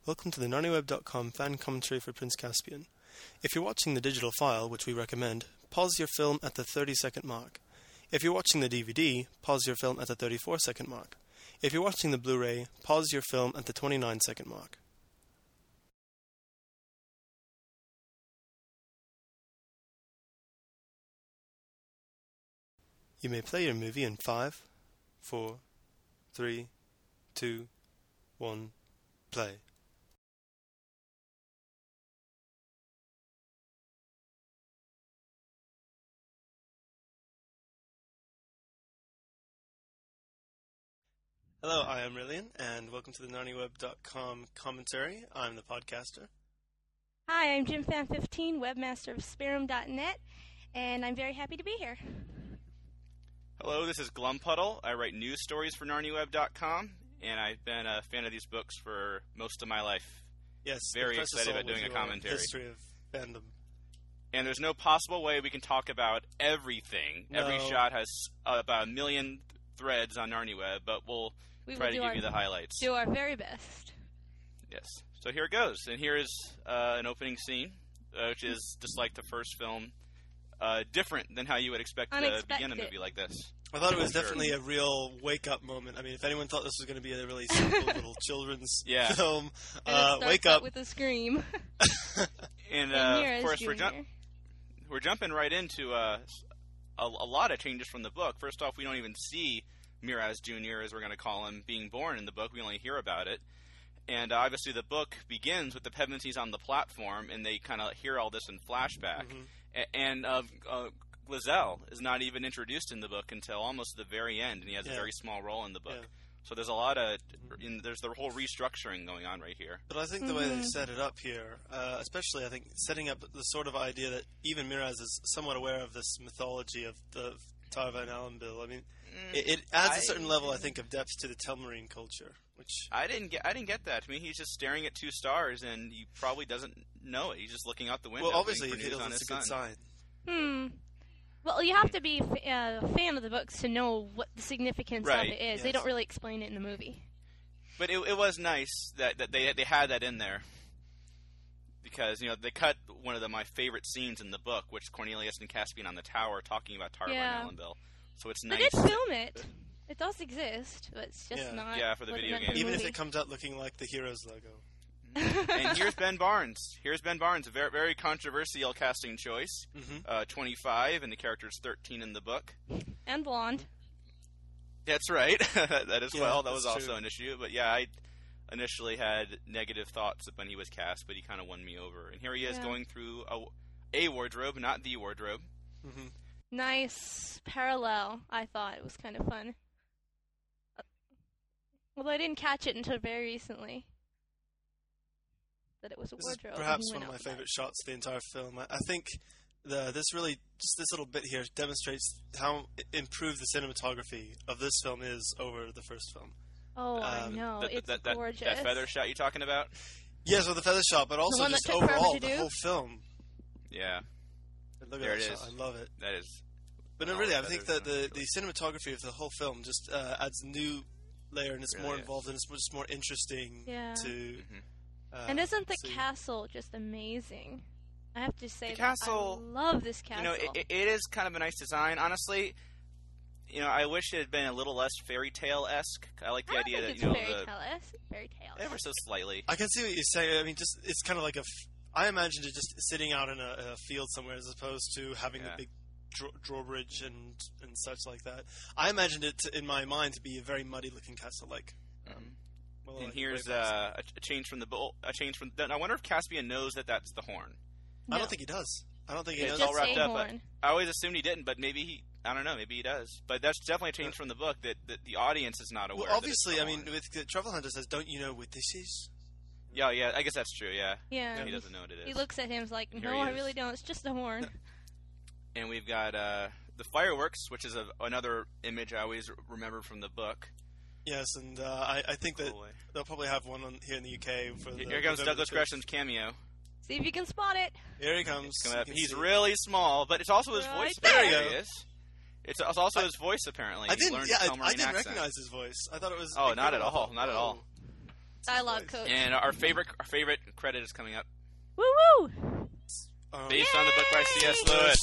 Welcome to the NarniaWeb.com fan commentary for Prince Caspian. If you're watching the digital file, which we recommend, pause your film at the 30-second mark. If you're watching the DVD, pause your film at the 34-second mark. If you're watching the Blu-ray, pause your film at the 29-second mark. You may play your movie in 5, 4, 3, 2, 1, play. Hello, I am Rillian, and welcome to the NarniaWeb.com commentary. I'm the podcaster. Hi, I'm JimFan15, webmaster of Sparum.net, and I'm very happy to be here. Hello, this is Glumpuddle. I write news stories for NarniaWeb.com, and I've been a fan of these books for most of my life. Yes, very excited about doing a commentary. History of fandom. And there's no possible way we can talk about everything. No. Every shot has about 1 million threads on NarniaWeb, but we'll try to give you the highlights. Do our very best. Yes. So here it goes. And here is an opening scene, which is just like the first film. Different than how you would expect to begin a movie like this. I thought it was definitely a real wake-up moment. I mean, if anyone thought this was going to be a really simple little children's film, wake up with a scream. and of course, we're jumping right into a lot of changes from the book. First off, we don't even see Miraz Jr., as we're going to call him, being born in the book. We only hear about it. And obviously the book begins with the Pevensies on the platform, and they kind of hear all this in flashback. Mm-hmm. And Glazell is not even introduced in the book until almost the very end, and he has a very small role in the book. Yeah. So there's a lot of there's the whole restructuring going on right here. But I think the way they set it up here, especially I think setting up the sort of idea that even Miraz is somewhat aware of this mythology of the Tar Van Allenbill. I mean, it adds a certain level, I think, of depth to the Telmarine culture. Which I didn't get that. To me, he's just staring at two stars, and he probably doesn't know it. He's just looking out the window. Well, obviously, he feels it's a good sign. Well, you have to be a fan of the books to know what the significance of it is. Yes. They don't really explain it in the movie. But it was nice that they had that in there. Because, they cut one of my favorite scenes in the book, which Cornelius and Caspian on the tower talking about Tar Van Allenbill. So it's nice. They did film it. It does exist, but it's just not. Yeah, for the video game. Even if it comes out looking like the Heroes logo. And here's Ben Barnes. A very, very controversial casting choice. 25, and the character's 13 in the book. And blonde. That's right. That as well. That was also an issue. But I initially had negative thoughts when he was cast, but he kind of won me over. And here he is going through a wardrobe, not the wardrobe. Mm-hmm. Nice parallel, I thought. It was kind of fun. Although I didn't catch it until very recently. That it was a wardrobe. This is perhaps one of my favorite shots of the entire film. I think this little bit here demonstrates how improved the cinematography of this film is over the first film. Oh, I know. It's gorgeous. That feather shot you're talking about? Yes, with the feather shot, but also just overall, the whole film. Yeah. Look at that shot. I love it. That is. But no, really, I think that the cinematography of the whole film just adds a new layer, and it's more involved, and it's just more interesting to... and isn't the castle just amazing? I have to say, I love this castle. It is kind of a nice design. Honestly, I wish it had been a little less fairy tale-esque. I like the idea that fairy tale ever so slightly. I can see what you're saying. I mean, just it's kind of like I imagined it just sitting out in a field somewhere, as opposed to having the big drawbridge and such like that. I imagined it in my mind to be a very muddy-looking castle, like. And here's a change from the bowl. I wonder if Caspian knows that that's the horn. No. I don't think he does. I don't think he knows. It's all wrapped up. But I always assumed he didn't, but maybe I don't know. Maybe he does. But that's definitely a change from the book that the audience is not aware. Well, obviously, I mean, with Travel Hunter says, "Don't you know what this is?" Yeah. I guess that's true. Yeah. Yeah. He doesn't know what it is. He looks at him and is like, "No, I really don't. It's just a horn." And we've got the fireworks, which is another image I always remember from the book. Yes, and I think that they'll probably have one here in the UK. Here comes Douglas Gresham's cameo. See if you can spot it. Here he comes. He's really small, but it's also his voice. There you go. It's also his voice, apparently. I didn't recognize his voice. I thought it was... Oh, not at all. Not at all. Dialogue coach. And our favorite credit is coming up. Woo woo! Based on the book by C.S. Lewis.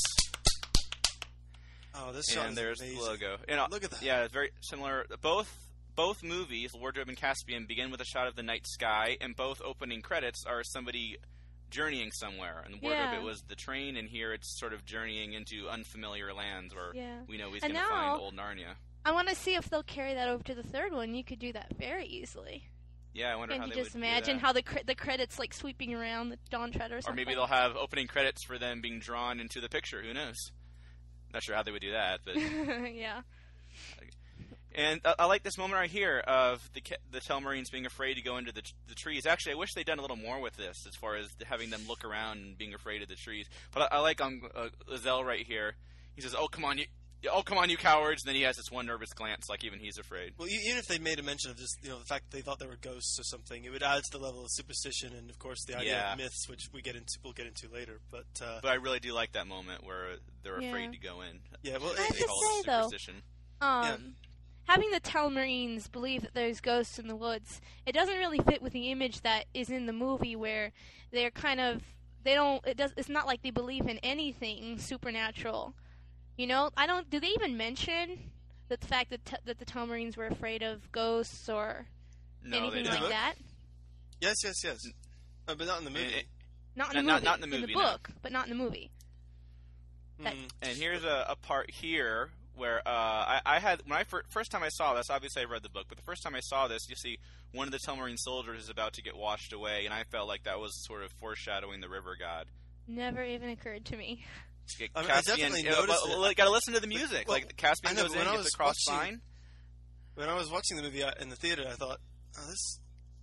Oh, this shot is there's amazing. the logo. Look at that. Yeah, it's very similar. Both movies, Wardrobe and Caspian, begin with a shot of the night sky, and both opening credits are somebody journeying somewhere. In Wardrobe, it was the train, and here it's sort of journeying into unfamiliar lands where we know he's going to find old Narnia. I want to see if they'll carry that over to the third one. You could do that very easily. Yeah, I wonder how they would do that. Can you just imagine how the credits like sweeping around the Dawn Treader or something? Or maybe they'll have opening credits for them being drawn into the picture. Who knows? Not sure how they would do that, but yeah. And I like this moment right here of the Telmarines being afraid to go into the trees. Actually, I wish they'd done a little more with this, as far as having them look around and being afraid of the trees. But I like Lizelle right here. He says, "Oh come on, you cowards!" And then he has this one nervous glance, like even he's afraid. Well, even if they made a mention of just the fact that they thought they were ghosts or something, it would add to the level of superstition and, of course, the idea of myths, which we'll get into later. But I really do like that moment where they're afraid to go in. Yeah, well, I have to say though, having the Telmarines believe that there's ghosts in the woods, it doesn't really fit with the image that is in the movie, where they're kind of it's not like they believe in anything supernatural. You know, do they even mention the fact that the Telmarines were afraid of ghosts or anything like that? Yes. But not in the movie. Not in the movie. Not in the movie. In the book, but not in the movie. And here's a part here where I had, when first time I saw this, obviously I read the book, but the first time I saw this, you see one of the Telmarine soldiers is about to get washed away, and I felt like that was sort of foreshadowing the river god. Never even occurred to me. I definitely noticed it. Gotta listen to the music. Well, like Caspian goes in, gets the cross sign. When I was watching the movie in the theater, I thought, this...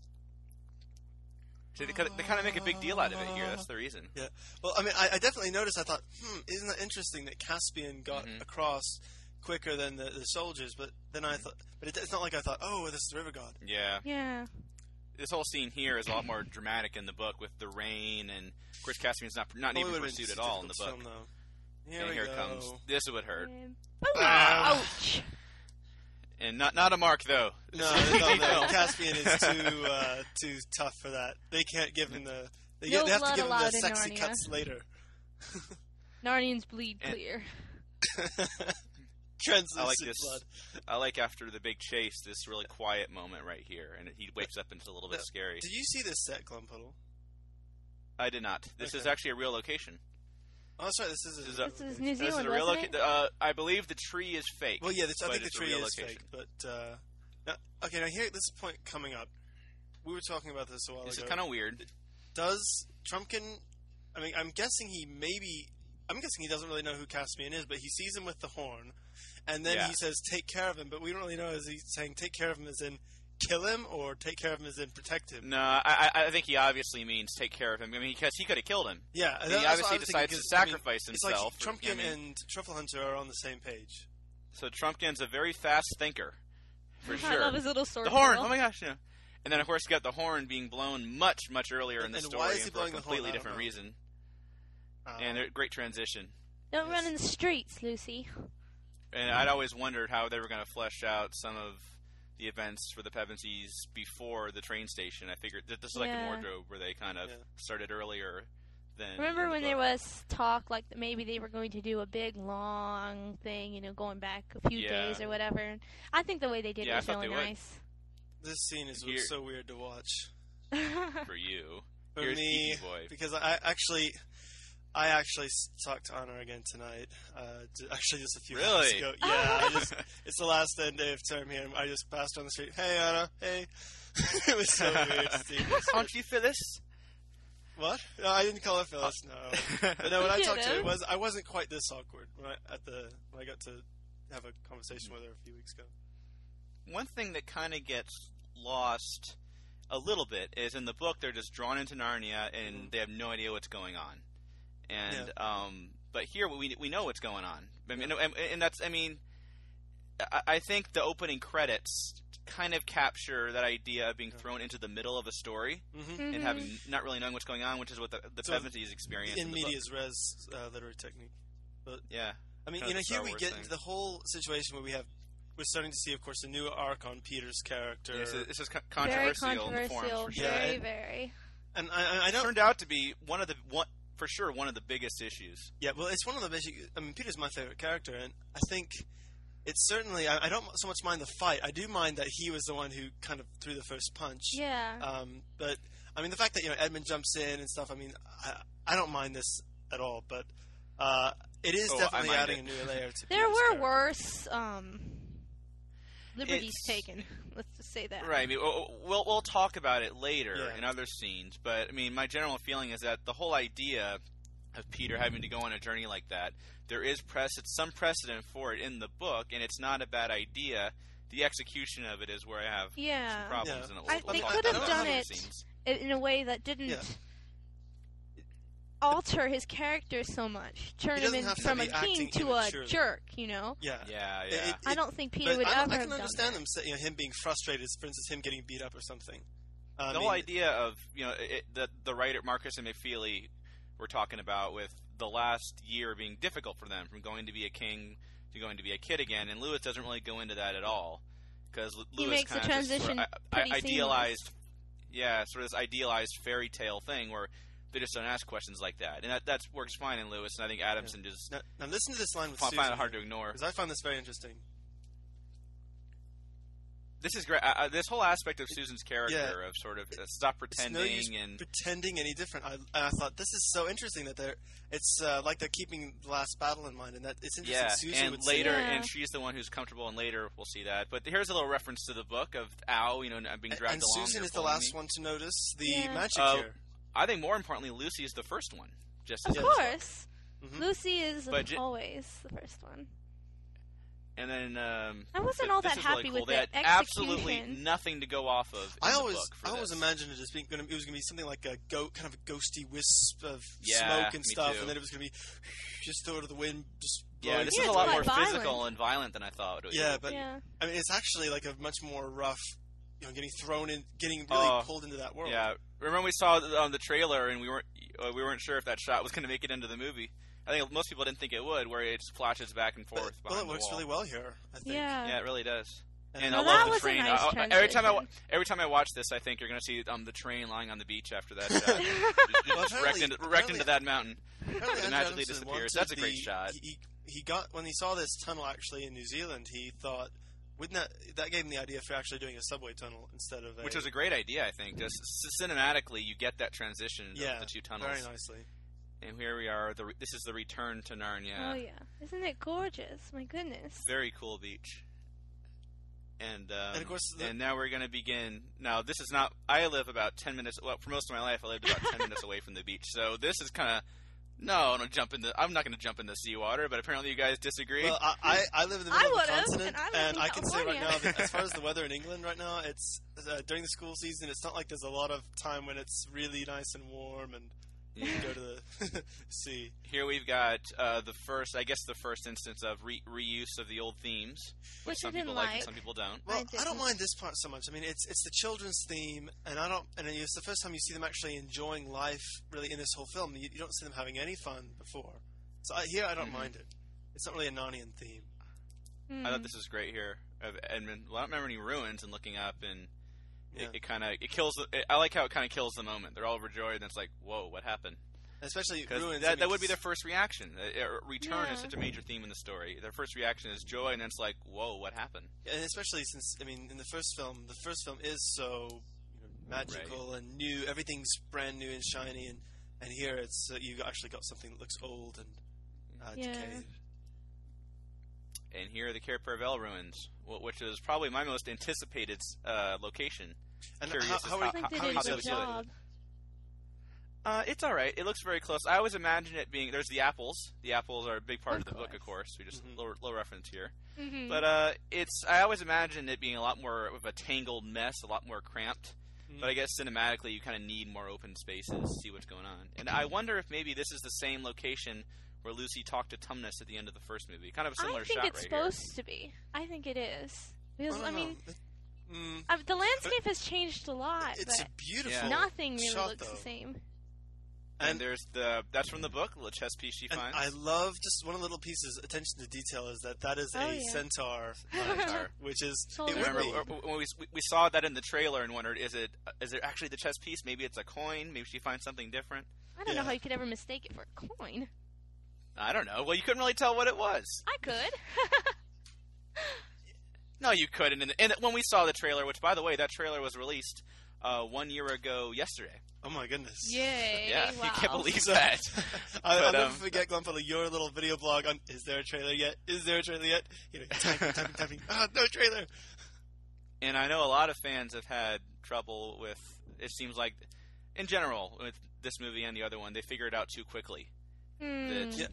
See, they kind of make a big deal out of it here. That's the reason. Yeah. Well, I mean, I definitely noticed. I thought, isn't that interesting that Caspian got across quicker than the soldiers? But then I thought, it's not like I thought, oh, this is the river god. Yeah. Yeah. This whole scene here is a lot more dramatic in the book with the rain, and of course Caspian's not even pursued at all in the book. Here comes. This would hurt. Ouch. And not a mark though. No, Caspian is too tough for that. They can't give him the. They have to give him the sexy cuts later. Narnians bleed clear. Translucent blood. I like after the big chase, this really quiet moment right here, and he wakes up and it's a little bit scary. Did you see this set, Glumpuddle? I did not. This is actually a real location. Oh, that's right. This is New Zealand. This is a real location. I believe the tree is fake. Well, yeah, I think the tree is fake. But now this point coming up. We were talking about this a while ago. This is kind of weird. Does Trumpkin? I mean, I'm guessing he doesn't really know who Caspian is, but he sees him with the horn, and then he says, "Take care of him." But we don't really know, is he saying "take care of him" as in kill him, or take care of him as in protect him? No, I think he obviously means take care of him. I mean, because he could have killed him. Yeah, and he obviously decides to sacrifice himself. It's like Trumpkin and Trufflehunter are on the same page. So Trumpkin's a very fast thinker, for sure. I love his little sword. The horn! Oh my gosh! Yeah. And then of course you got the horn being blown much earlier in the story, why is he for a blowing completely different reason. And a great transition. Don't run in the streets, Lucy. And I'd always wondered how they were going to flesh out some of the events for the Pevensies before the train station. I figured that this is like in Wardrobe, where they kind of started earlier than. Remember when there was talk like maybe they were going to do a big long thing, going back a few days or whatever? I think the way they did it was really nice. This scene is so weird to watch. For you. For Here's me, Boy. Because I actually talked to Anna again tonight. Actually, just a few hours ago. Yeah, it's the last day of term here. I just passed on the street. Hey, Anna. Hey. It was so weird to see this. Aren't you Phyllis? What? No, I didn't call her Phyllis. No. But no, when I talked to her, I wasn't quite this awkward when I got to have a conversation with her a few weeks ago. One thing that kind of gets lost a little bit is in the book they're just drawn into Narnia and they have no idea what's going on. And but here we know what's going on. I mean, and that's I think the opening credits kind of capture that idea of being thrown into the middle of a story and having not really knowing what's going on, which is what the Pevensies experience in medias res literary technique. But yeah, I mean, here we get into the whole situation where we have we're starting to see, of course, a new arc on Peter's character. Yes, this is controversial. Very controversial. In the forums, for sure. Very, yeah, very. And I don't... It turned out to be one of the biggest issues. Yeah, well, it's one of the basic... I mean, Peter's my favorite character, and I think it's certainly... I don't so much mind the fight. I do mind that he was the one who kind of threw the first punch. Yeah. But, I mean, the fact that, Edmund jumps in and stuff, I mean, I don't mind this at all, but it is definitely adding a new layer to There Peter's were worse liberties taken. Let's just say that. Right. I mean, we'll talk about it later in other scenes, but I mean, my general feeling is that the whole idea of Peter having to go on a journey like that, there is some precedent for it in the book, and it's not a bad idea. The execution of it is where I have some problems. Yeah. They could have done it in a way that didn't alter his character so much, turn him from a king to a jerk, Yeah. I don't think Peter would ever have done that. I can understand him being frustrated, for instance, him getting beat up or something. The whole idea of, the writer Marcus and McFeely were talking about with the last year being difficult for them, from going to be a king to going to be a kid again, and Lewis doesn't really go into that at all, because Lewis makes the transition idealized, sort of this idealized fairy tale thing where they just don't ask questions like that, and that works fine in Lewis. And I think Adamson just now listen to this line with find it hard to ignore, because I find this very interesting. This is great. This whole aspect of Susan's character of sort of stop pretending pretending any different. I thought this is so interesting that it's like they're keeping the last battle in mind, and that it's interesting. Susan and would later, and she's the one who's comfortable, and later we'll see that. But here's a little reference to the book of Al, being dragged and along. Susan is the last one to notice the magic here. I think more importantly, Lucy is the first one. Of course, Lucy is always the first one. And then I wasn't all that happy really cool. with the execution. Absolutely nothing to go off of. I always imagined it as being it was going to be something like kind of a ghosty wisp of smoke and stuff, too. and then it was going to be just throw it to the wind. Just this is a lot more physical and violent than I thought. I mean, it's actually like a much more rough. Getting thrown in, getting really pulled into that world. Yeah, remember we saw on the trailer, and we weren't sure if that shot was going to make it into the movie. I think most people didn't think it would, where it just flashes back and forth. Well, it works really well here, I think. Yeah, it really does. And I love the train. Nice every time I watch this, I think you're going to see the train lying on the beach after that shot. Just wrecked into that mountain. It magically disappears. That's a great shot. He got when he saw this tunnel actually in New Zealand, he thought, wouldn't that gave him the idea for actually doing a subway tunnel instead of which was a great idea, I think. Just cinematically, you get that transition of the two tunnels very nicely. And here we are. This is the return to Narnia. Oh yeah, isn't it gorgeous? My goodness. Very cool beach. And of course, and now we're going to begin. Now this is not. I live about 10 minutes. Well, for most of my life, I lived about 10 minutes away from the beach. So this is kind of. No, I'm not going to jump into seawater, but apparently you guys disagree. Well, I live in the middle of the continent, and I can say right now that as far as the weather in England right now, it's during the school season. It's not like there's a lot of time when it's really nice and warm and you can go to the sea. Here we've got the first instance of reuse of the old themes, which some people like and some people don't. Well, I don't mind this part so much. I mean, it's the children's theme, and it's the first time you see them actually enjoying life really in this whole film. You don't see them having any fun before. So here I don't mind it. It's not really a Narnian theme. I thought this was great here of Edmund. Well, I don't remember any ruins and looking up and. It kills. I like how it kind of kills the moment. They're all overjoyed, and it's like, whoa, what happened? Especially ruins. That would be their first reaction. Return is such a major theme in the story. Their first reaction is joy, and then it's like, whoa, what happened? And especially since, in the first film is so magical and new. Everything's brand new and shiny, and here it's you've actually got something that looks old and decayed. And here are the Cair Paravel ruins, which is probably my most anticipated location. And how they did a good job. It's all right. It looks very close. I always imagine it being. There's the apples. The apples are a big part of the book, of course. We just little reference here. Mm-hmm. But I always imagine it being a lot more of a tangled mess, a lot more cramped. Mm-hmm. But I guess cinematically, you kind of need more open spaces to see what's going on. And I wonder if maybe this is the same location where Lucy talked to Tumnus at the end of the first movie. Kind of a similar shot right here. I think it's supposed to be. I think it is. Because, the landscape has changed a lot. It's but a beautiful nothing really shot, looks the same. And there's that's from the book, the chess piece she finds. I love just one of the little pieces, attention to detail, is that is a centaur, which is. Remember when we saw that in the trailer and wondered, is it actually the chess piece? Maybe it's a coin. Maybe she finds something different. I don't know how you could ever mistake it for a coin. I don't know. Well, you couldn't really tell what it was. I could. No, you couldn't. And when we saw the trailer, which, by the way, that trailer was released 1 year ago yesterday. Oh, my goodness. Yay. Yeah, wow. You can't believe that. I'll never forget, Glumpuddle, your little video blog on, is there a trailer yet? Is there a trailer yet? You know, typing. No trailer. And I know a lot of fans have had trouble with, it seems like, in general, with this movie and the other one, they figure it out too quickly. I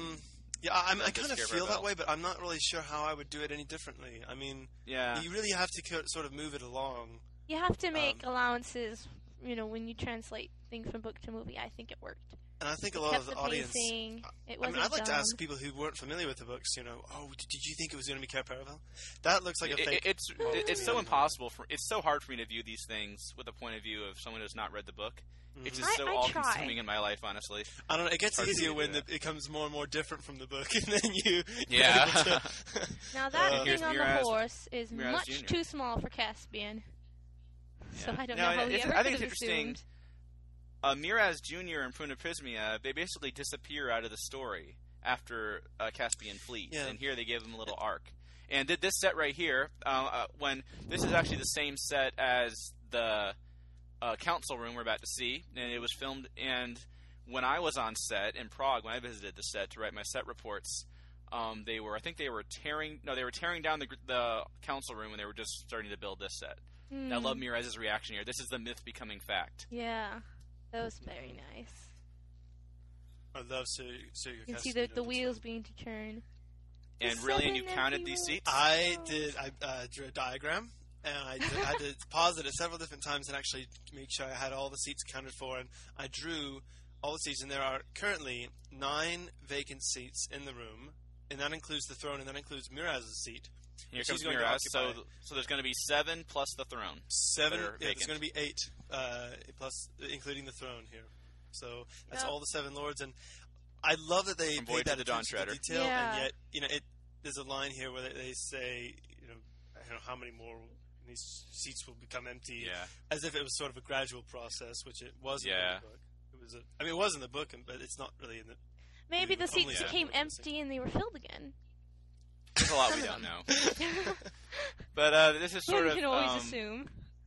kind of feel that way, but I'm not really sure how I would do it any differently. I mean, you really have to sort of move it along. You have to make allowances, when you translate things from book to movie. I think it worked. And I think a lot of the audience... I'd like to ask people who weren't familiar with the books, did you think it was going to be Cair Paravel? That looks like a fake... It's so impossible. It's so hard for me to view these things with the point of view of someone who's not read the book. Mm-hmm. It's just so all-consuming in my life, honestly. I don't know. It gets easier when it becomes more and more different from the book, and then you... Yeah. Now, that thing on the horse is much too small for Caspian. Yeah. So I don't know how he ever could have assumed. Miraz Jr. and Prunaprismia, they basically disappear out of the story after Caspian flees, and here they give him a little arc. And this set right here, this is actually the same set as the council room we're about to see, and it was filmed. And when I was on set in Prague, when I visited the set to write my set reports, they were tearing down the council room, and they were just starting to build this set. And I love Miraz's reaction here. This is the myth becoming fact. Yeah. That was very nice. I love you can see the wheels being turned. And really, and you counted these seats? I did. I drew a diagram, and I had to pause it at several different times and actually make sure I had all the seats accounted for. And I drew all the seats, and there are currently 9 vacant seats in the room, and that includes the throne, and that includes Miraz's seat. Here comes Miraz. So there's going to be 7 plus the throne. 7. There's going to be 8 plus, including the throne here. So that's all the 7 lords, and I love that they paid that attention to detail. And yet, there's a line here where they say, I don't know how many more these seats will become empty, as if it was sort of a gradual process, which it wasn't in the book. It was in the book, but it's not really in the. Maybe the seats became empty and they were filled again. There's a lot we don't know. But this is sort of... You can always assume.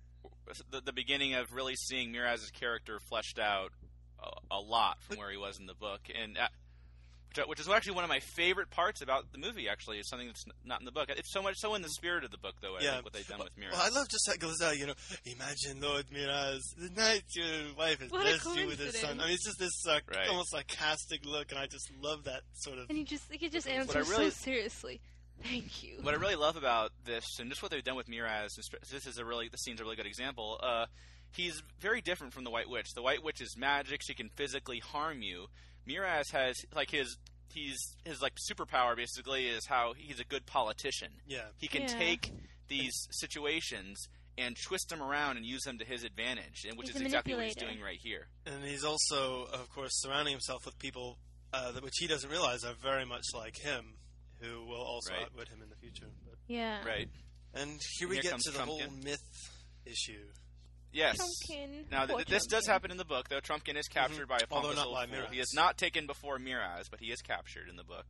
The beginning of really seeing Miraz's character fleshed out a lot from where he was in the book. And which is actually one of my favorite parts about the movie, actually, is something that's not in the book. It's so in the spirit of the book, though, I think, what they've done with Miraz. Well, I love just that goes out, imagine Lord Miraz, the night your wife has blessed you with his son. I mean, it's just this almost sarcastic look, and I just love that sort of... And he just answers so seriously. Thank you. What I really love about this, and just what they've done with Miraz, this scene's a really good example. He's very different from the White Witch. The White Witch is magic; she can physically harm you. Miraz has his superpower basically is how he's a good politician. Yeah, he can take these situations and twist them around and use them to his advantage, and which is exactly what he's doing right here. And he's also, of course, surrounding himself with people which he doesn't realize are very much like him, who will also outwit him in the future. But. Yeah. Right. And here we get to the whole myth issue. Yes. Trumpkin. Now, this does happen in the book, though. Trumpkin is captured by a pompous old fool. He is not taken before Miraz, but he is captured in the book.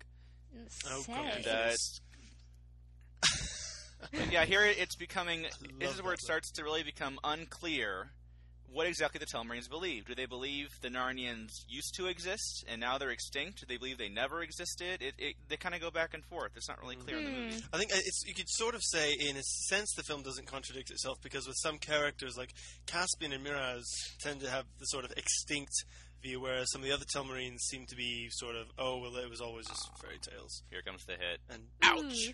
And, here it's becoming... This is where it starts to really become unclear what exactly the Telmarines believe. Do they believe the Narnians used to exist, and now they're extinct? Do they believe they never existed? They kind of go back and forth. It's not really clear in the movie. I think you could sort of say, in a sense, the film doesn't contradict itself, because with some characters, like Caspian and Miraz, tend to have the sort of extinct view, whereas some of the other Telmarines seem to be sort of, it was always just fairy tales. Here comes the hit. And ouch!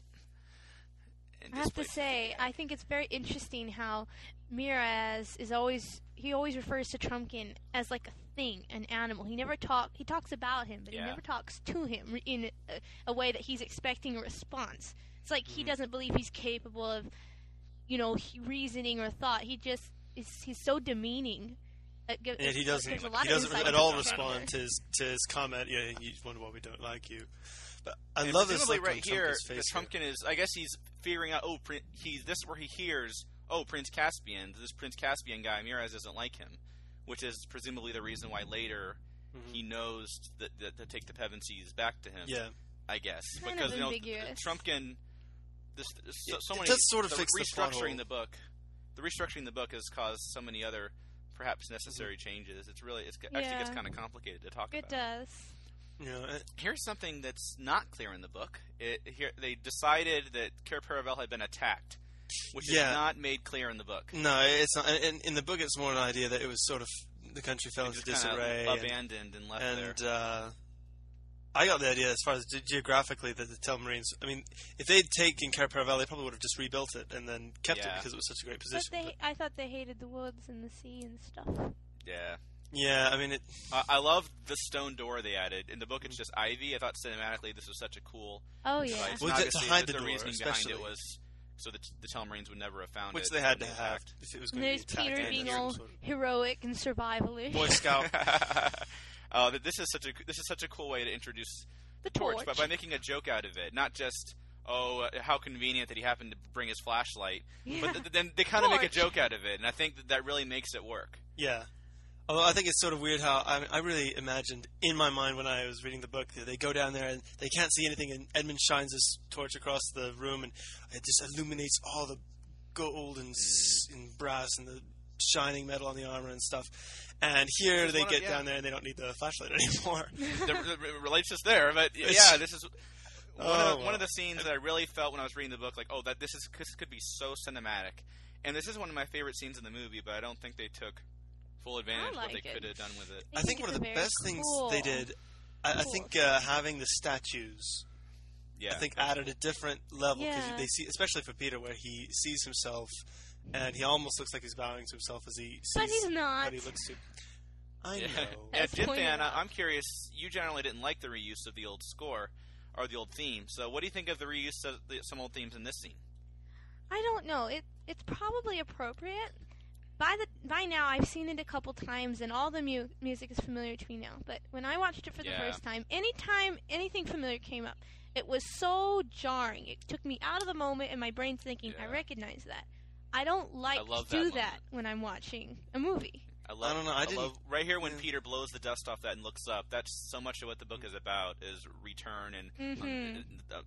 I have to say, I think it's very interesting how Miraz is always refers to Trumpkin as like a thing, an animal. He talks about him, but he never talks to him in a way that he's expecting a response. It's like he doesn't believe he's capable of, reasoning or thought. He's so demeaning. He doesn't at all respond to his comment. Yeah, you wonder why we don't like you. But I love this look right here. The Trumpkin is. I guess he's figuring out. Oh, this is where he hears. Oh, Prince Caspian. This Prince Caspian guy, Miraz doesn't like him, which is presumably the reason why later he knows that to take the Pevensies back to him. Yeah, I guess kind because Trumpkin. So many. Does sort of fix restructuring the book. The restructuring the book has caused so many other perhaps necessary changes. Actually gets kind of complicated to talk about. It does. Here's something that's not clear in the book. Here they decided that Cair Paravel had been attacked, which is not made clear in the book. No, it's not. In the book, it's more an idea that it was sort of the country fell into disarray, abandoned and left there. I got the idea as far as geographically that the Telmarines. I mean, if they'd taken Cair Paravel, they probably would have just rebuilt it and then kept it because it was such a great position. But I thought they hated the woods and the sea and stuff. Yeah. Yeah, I mean, I love the stone door they added. In the book, it's just ivy. I thought cinematically this was such a cool device. Well, to hide the door, reasoning behind it was so that the Telmarines would never have found it. Which they had to have if it was going to be attacked. There's Peter being all heroic and survivalish. Boy Scout. This is such a cool way to introduce the torch, but by making a joke out of it, not just how convenient that he happened to bring his flashlight, but then they kind of make a joke out of it, and I think that really makes it work. Yeah. Although I think it's sort of weird how I really imagined in my mind when I was reading the book that they go down there and they can't see anything, and Edmund shines his torch across the room and it just illuminates all the gold and brass and the shining metal on the armor and stuff. And here they get down there and they don't need the flashlight anymore. The relationship's there, but this is one of the scenes that I really felt when I was reading the book, like, this could be so cinematic. And this is one of my favorite scenes in the movie, but I don't think they took full advantage of what they could have done with it. I think one of the best things they did, I think having the statues, I think added a different level, because they see, especially for Peter, where he sees himself, and he almost looks like he's bowing to himself as he sees but he's not. what he looks to. I know. And Jim Fan, I'm curious, you generally didn't like the reuse of the old score, or the old theme, so what do you think of the reuse of some old themes in this scene? I don't know. It's probably appropriate. By now, I've seen it a couple times, and all the music is familiar to me now. But when I watched it for the first time, anytime anything familiar came up, it was so jarring. It took me out of the moment, and my brain's thinking, I recognize that. I don't like to do that when I'm watching a movie. I love right here when Peter blows the dust off that and looks up. That's so much of what the book is about, is return and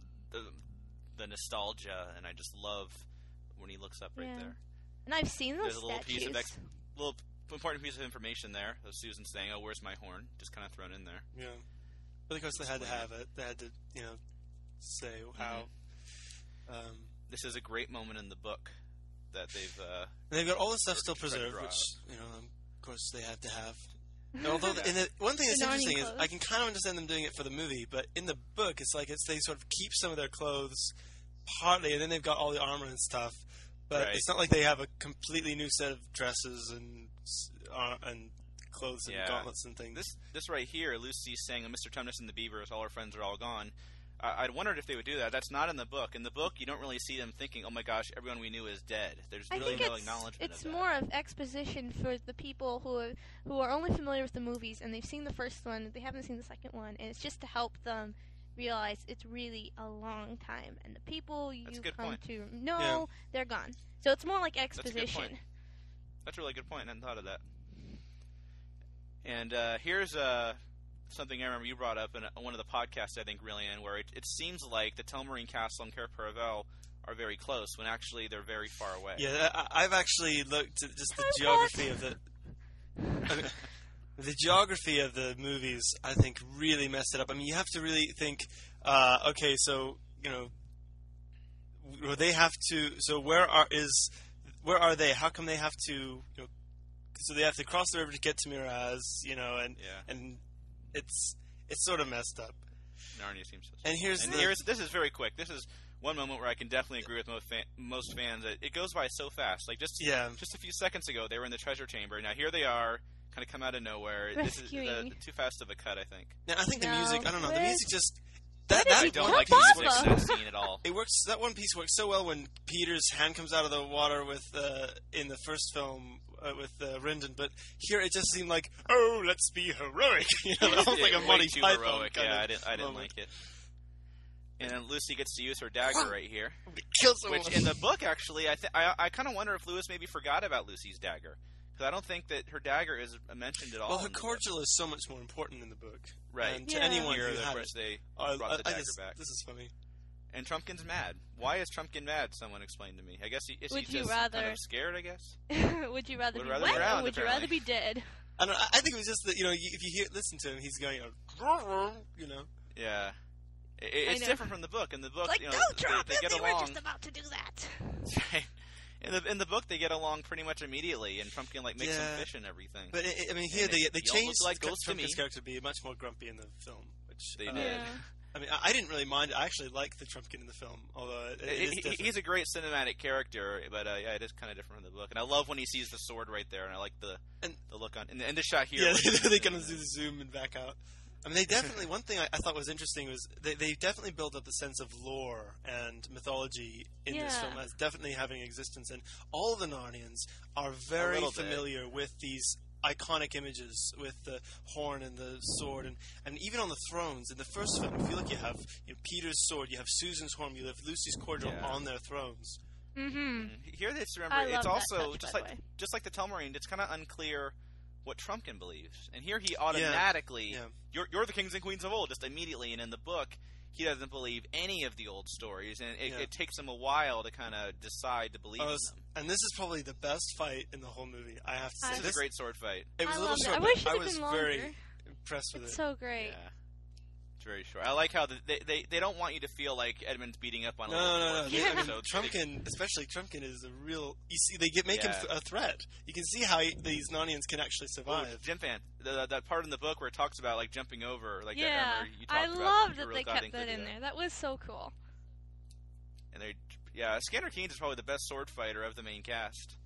the nostalgia, and I just love when he looks up right there. And I've seen those statues. There's a little important piece of information there. Susan saying, where's my horn? Just kind of thrown in there. Yeah. But of course they had to have it. They had to, say how. This is a great moment in the book that they've... and they've got all the stuff still preserved, which, of course they have to have. Although, one thing that's interesting is I can kind of understand them doing it for the movie, but in the book, it's like they sort of keep some of their clothes partly, and then they've got all the armor and stuff. But it's not like they have a completely new set of dresses and clothes and gauntlets and things. This right here, Lucy's saying, Mr. Tumnus and the Beavers, all our friends are all gone. I wondered if they would do that. That's not in the book. In the book, you don't really see them thinking, oh my gosh, everyone we knew is dead. There's really no acknowledgement of that. It's more of exposition for the people who are only familiar with the movies, and they've seen the first one, they haven't seen the second one, and it's just to help them realize it's really a long time, and the people you come to know, they're gone. So it's more like exposition. That's a really good point. I hadn't thought of that. And here's something I remember you brought up in one of the podcasts, I think, Rillian, where it seems like the Telmarine Castle and Cair Paravel are very close, when actually they're very far away. Yeah, I've actually looked at just the geography of the... The geography of the movies, I think, really messed it up. I mean, you have to really think, so, they have to, so where are they? How come they have to, so they have to cross the river to get to Miraz, and it's sort of messed up. Narnia seems to. And this is very quick. This is one moment where I can definitely agree with most fans that it goes by so fast. Like just a few seconds ago, they were in the treasure chamber. Now here they are, kind of come out of nowhere. Rescuing. This is too fast of a cut, I think. Now, I think the music, I don't know, the music just... I don't like the music in that scene at all. It works. That one piece works so well when Peter's hand comes out of the water with in the first film Rendon, but here it just seemed like, oh, let's be heroic. Almost like a Monty Python heroic. kind I of didn't like it. And then Lucy gets to use her dagger right here, kill someone. Which in the book, actually, I kind of wonder if Lewis maybe forgot about Lucy's dagger. Because I don't think that her dagger is mentioned at all. Well, her cordial is so much more important in the book. Right. And to anyone who had it, they brought the dagger back. This is funny. And Trumpkin's mad. Why is Trumpkin mad? Someone explained to me. I guess he's just kind of scared, I guess. Would you rather be wet or would you rather be dead? I think it was just that, if you listen to him, he's going, Yeah. It's different from the book. In the book, like, don't drop it! They were just about to do that. Right. In the book, they get along pretty much immediately, and Trumpkin makes some fish and everything. But here they changed Trumpkin's character to be much more grumpy in the film, which they did. Yeah. I mean, I didn't really mind. I actually like the Trumpkin in the film, although he's a great cinematic character. But it is kind of different in the book. And I love when he sees the sword right there, and I like the look on and the shot here. Yeah, they kind of do the zoom and back out. I mean, they definitely. One thing I thought was interesting was they definitely built up a sense of lore and mythology in this film as definitely having existence, and all of the Narnians are very familiar with these iconic images with the horn and the sword, and even on the thrones in the first film, if you look, you have Peter's sword, you have Susan's horn, you have Lucy's cordial on their thrones. Mm-hmm. Here, it's also just like the Telmarine. It's kind of unclear what Trumpkin believes, and here he automatically you're the kings and queens of old just immediately, and in the book he doesn't believe any of the old stories, and it takes him a while to kind of decide to believe in them. And this is probably the best fight in the whole movie, I have to say. This is a great sword fight. It was a little short, but I was very impressed with it. It's so great. Yeah. Very short. I like how they don't want you to feel like Edmund's beating up on. No. Trumpkin, especially Trumpkin, is a real. You see, they make him a threat. You can see how these Narnians can actually survive. Ooh, Jim Fan, that part in the book where it talks about jumping over, I loved that they kept that in there. That was so cool. And Scanner Keynes is probably the best sword fighter of the main cast.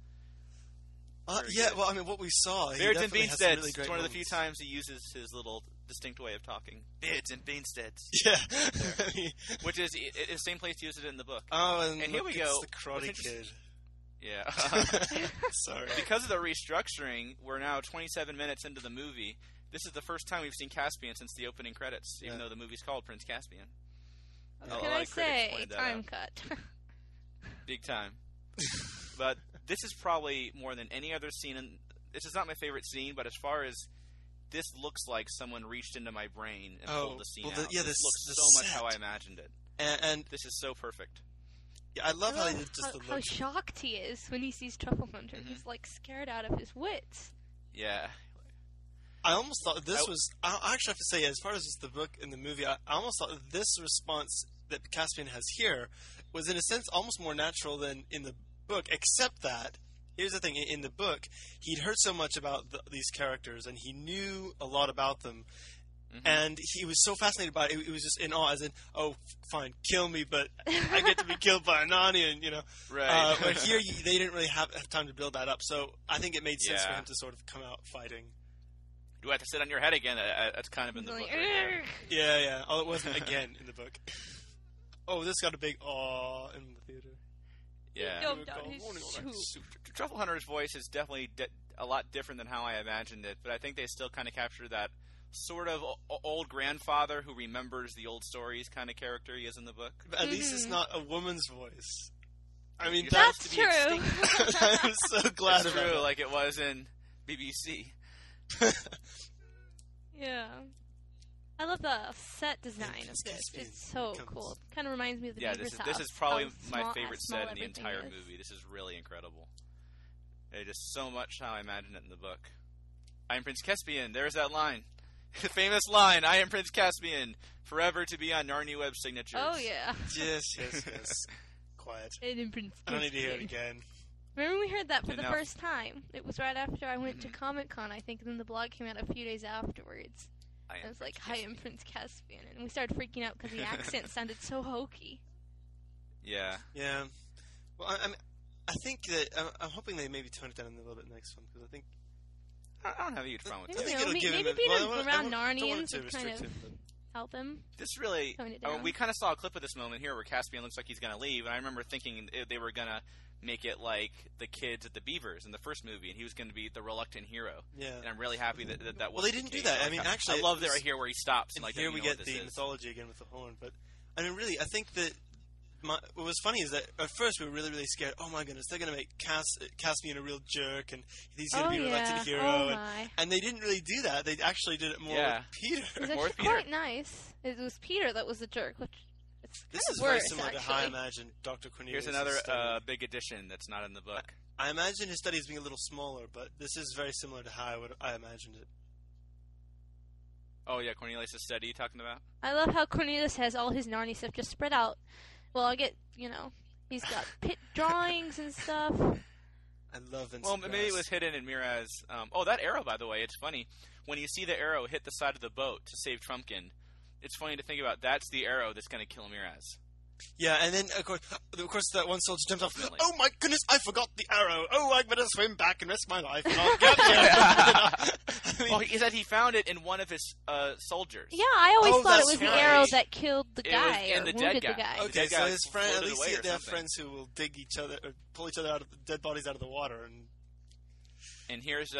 Well, I mean, what we saw. Beards and Beansteads. Really it's one of the few times he uses his little distinct way of talking. Beards and Beansteads. Yeah. Which is the same place he uses it in the book. Oh, and here we go. The Karate Kid. Yeah. Sorry. Because of the restructuring, we're now 27 minutes into the movie. This is the first time we've seen Caspian since the opening credits, even though the movie's called Prince Caspian. Can I say time cut? Big time. But this is probably more than any other scene. This is not my favorite scene, but as far as this looks like someone reached into my brain and pulled the scene out. This looks so much how I imagined it. And this is so perfect. Yeah, I love how they did just the look. How shocked he is when he sees Truffle Hunter. Mm-hmm. He's scared out of his wits. Yeah. I almost thought this was... I actually have to say, as far as just the book and the movie, I almost thought this response that Caspian has here was, in a sense, almost more natural than in the book, except that, here's the thing, in the book, he'd heard so much about these characters, and he knew a lot about them, and he was so fascinated by it, it was just in awe, as in, oh, fine, kill me, but I get to be killed by a Narnian, Right. But here, they didn't really have time to build that up, so I think it made sense for him to sort of come out fighting. Do I have to sit on your head again? That's kind of in the book right there. Yeah. Oh, it wasn't again in the book. Oh, this got a big aw in the theater. Yeah. Truffle Hunter's voice is definitely a lot different than how I imagined it, but I think they still kind of capture that sort of old grandfather who remembers the old stories kind of character he is in the book. But at least it's not a woman's voice. I mean, that's true. I'm so glad that's about true, that. like it was in BBC. Yeah. I love the set design of this. It's so cool. It kind of reminds me of the Beaver's house. This is probably my favorite set in the entire movie. This is really incredible. It's just so much how I imagined it in the book. I am Prince Caspian. There's that line. The famous line, I am Prince Caspian, forever to be on Narnia Web signatures. Oh, yeah. Yes. Quiet. I don't need to hear it again. Remember we heard that for the first time? It was right after I went to Comic-Con, I think, and then the blog came out a few days afterwards. I was like, I am Prince Caspian. And we started freaking out because the accent sounded so hokey. Yeah. Yeah. Well, I think that... I'm hoping they maybe tone it down a little bit next one, because I think... I don't have a huge problem with that. Maybe being around Narnians would kind of help him. This really... we kind of saw a clip of this moment here where Caspian looks like he's going to leave, and I remember thinking they were going to make it like the kids at the Beavers in the first movie, and he was going to be the reluctant hero. Yeah. And I'm really happy that was. Well, they didn't do that. I mean, actually, I love that right here where he stops. And like, here we get the mythology again with the horn. But I mean, really, I think that what was funny is that at first we were really, really scared. Oh my goodness, they're going to make Caspian a real jerk, and he's going to be a reluctant hero. And they didn't really do that. They actually did it more with Peter. It was actually quite nice. It was Peter that was the jerk, which. This is very similar to how I imagine Dr. Cornelius. Here's another big addition that's not in the book. I imagine his study as being a little smaller, but this is very similar to how I imagined it. Oh, yeah, Cornelius' study you're talking about? I love how Cornelius has all his Narnia stuff just spread out. Well, I get, he's got pit drawings and stuff. I love Vincent Well, maybe it was hidden in Miraz. That arrow, by the way, it's funny. When you see the arrow hit the side of the boat to save Trumpkin, it's funny to think about. That's the arrow that's going to kill Miraz. Yeah, and then, of course, that one soldier jumps off. Ultimately. Oh, my goodness, I forgot the arrow. Oh, I better swim back and risk my life. And I'll get there. He said he found it in one of his soldiers. Yeah, I always thought it was the arrow that killed the guy or wounded the guy. Okay, so his friend, at least they have friends who will dig each other, or pull each other out of the dead bodies out of the water. And here's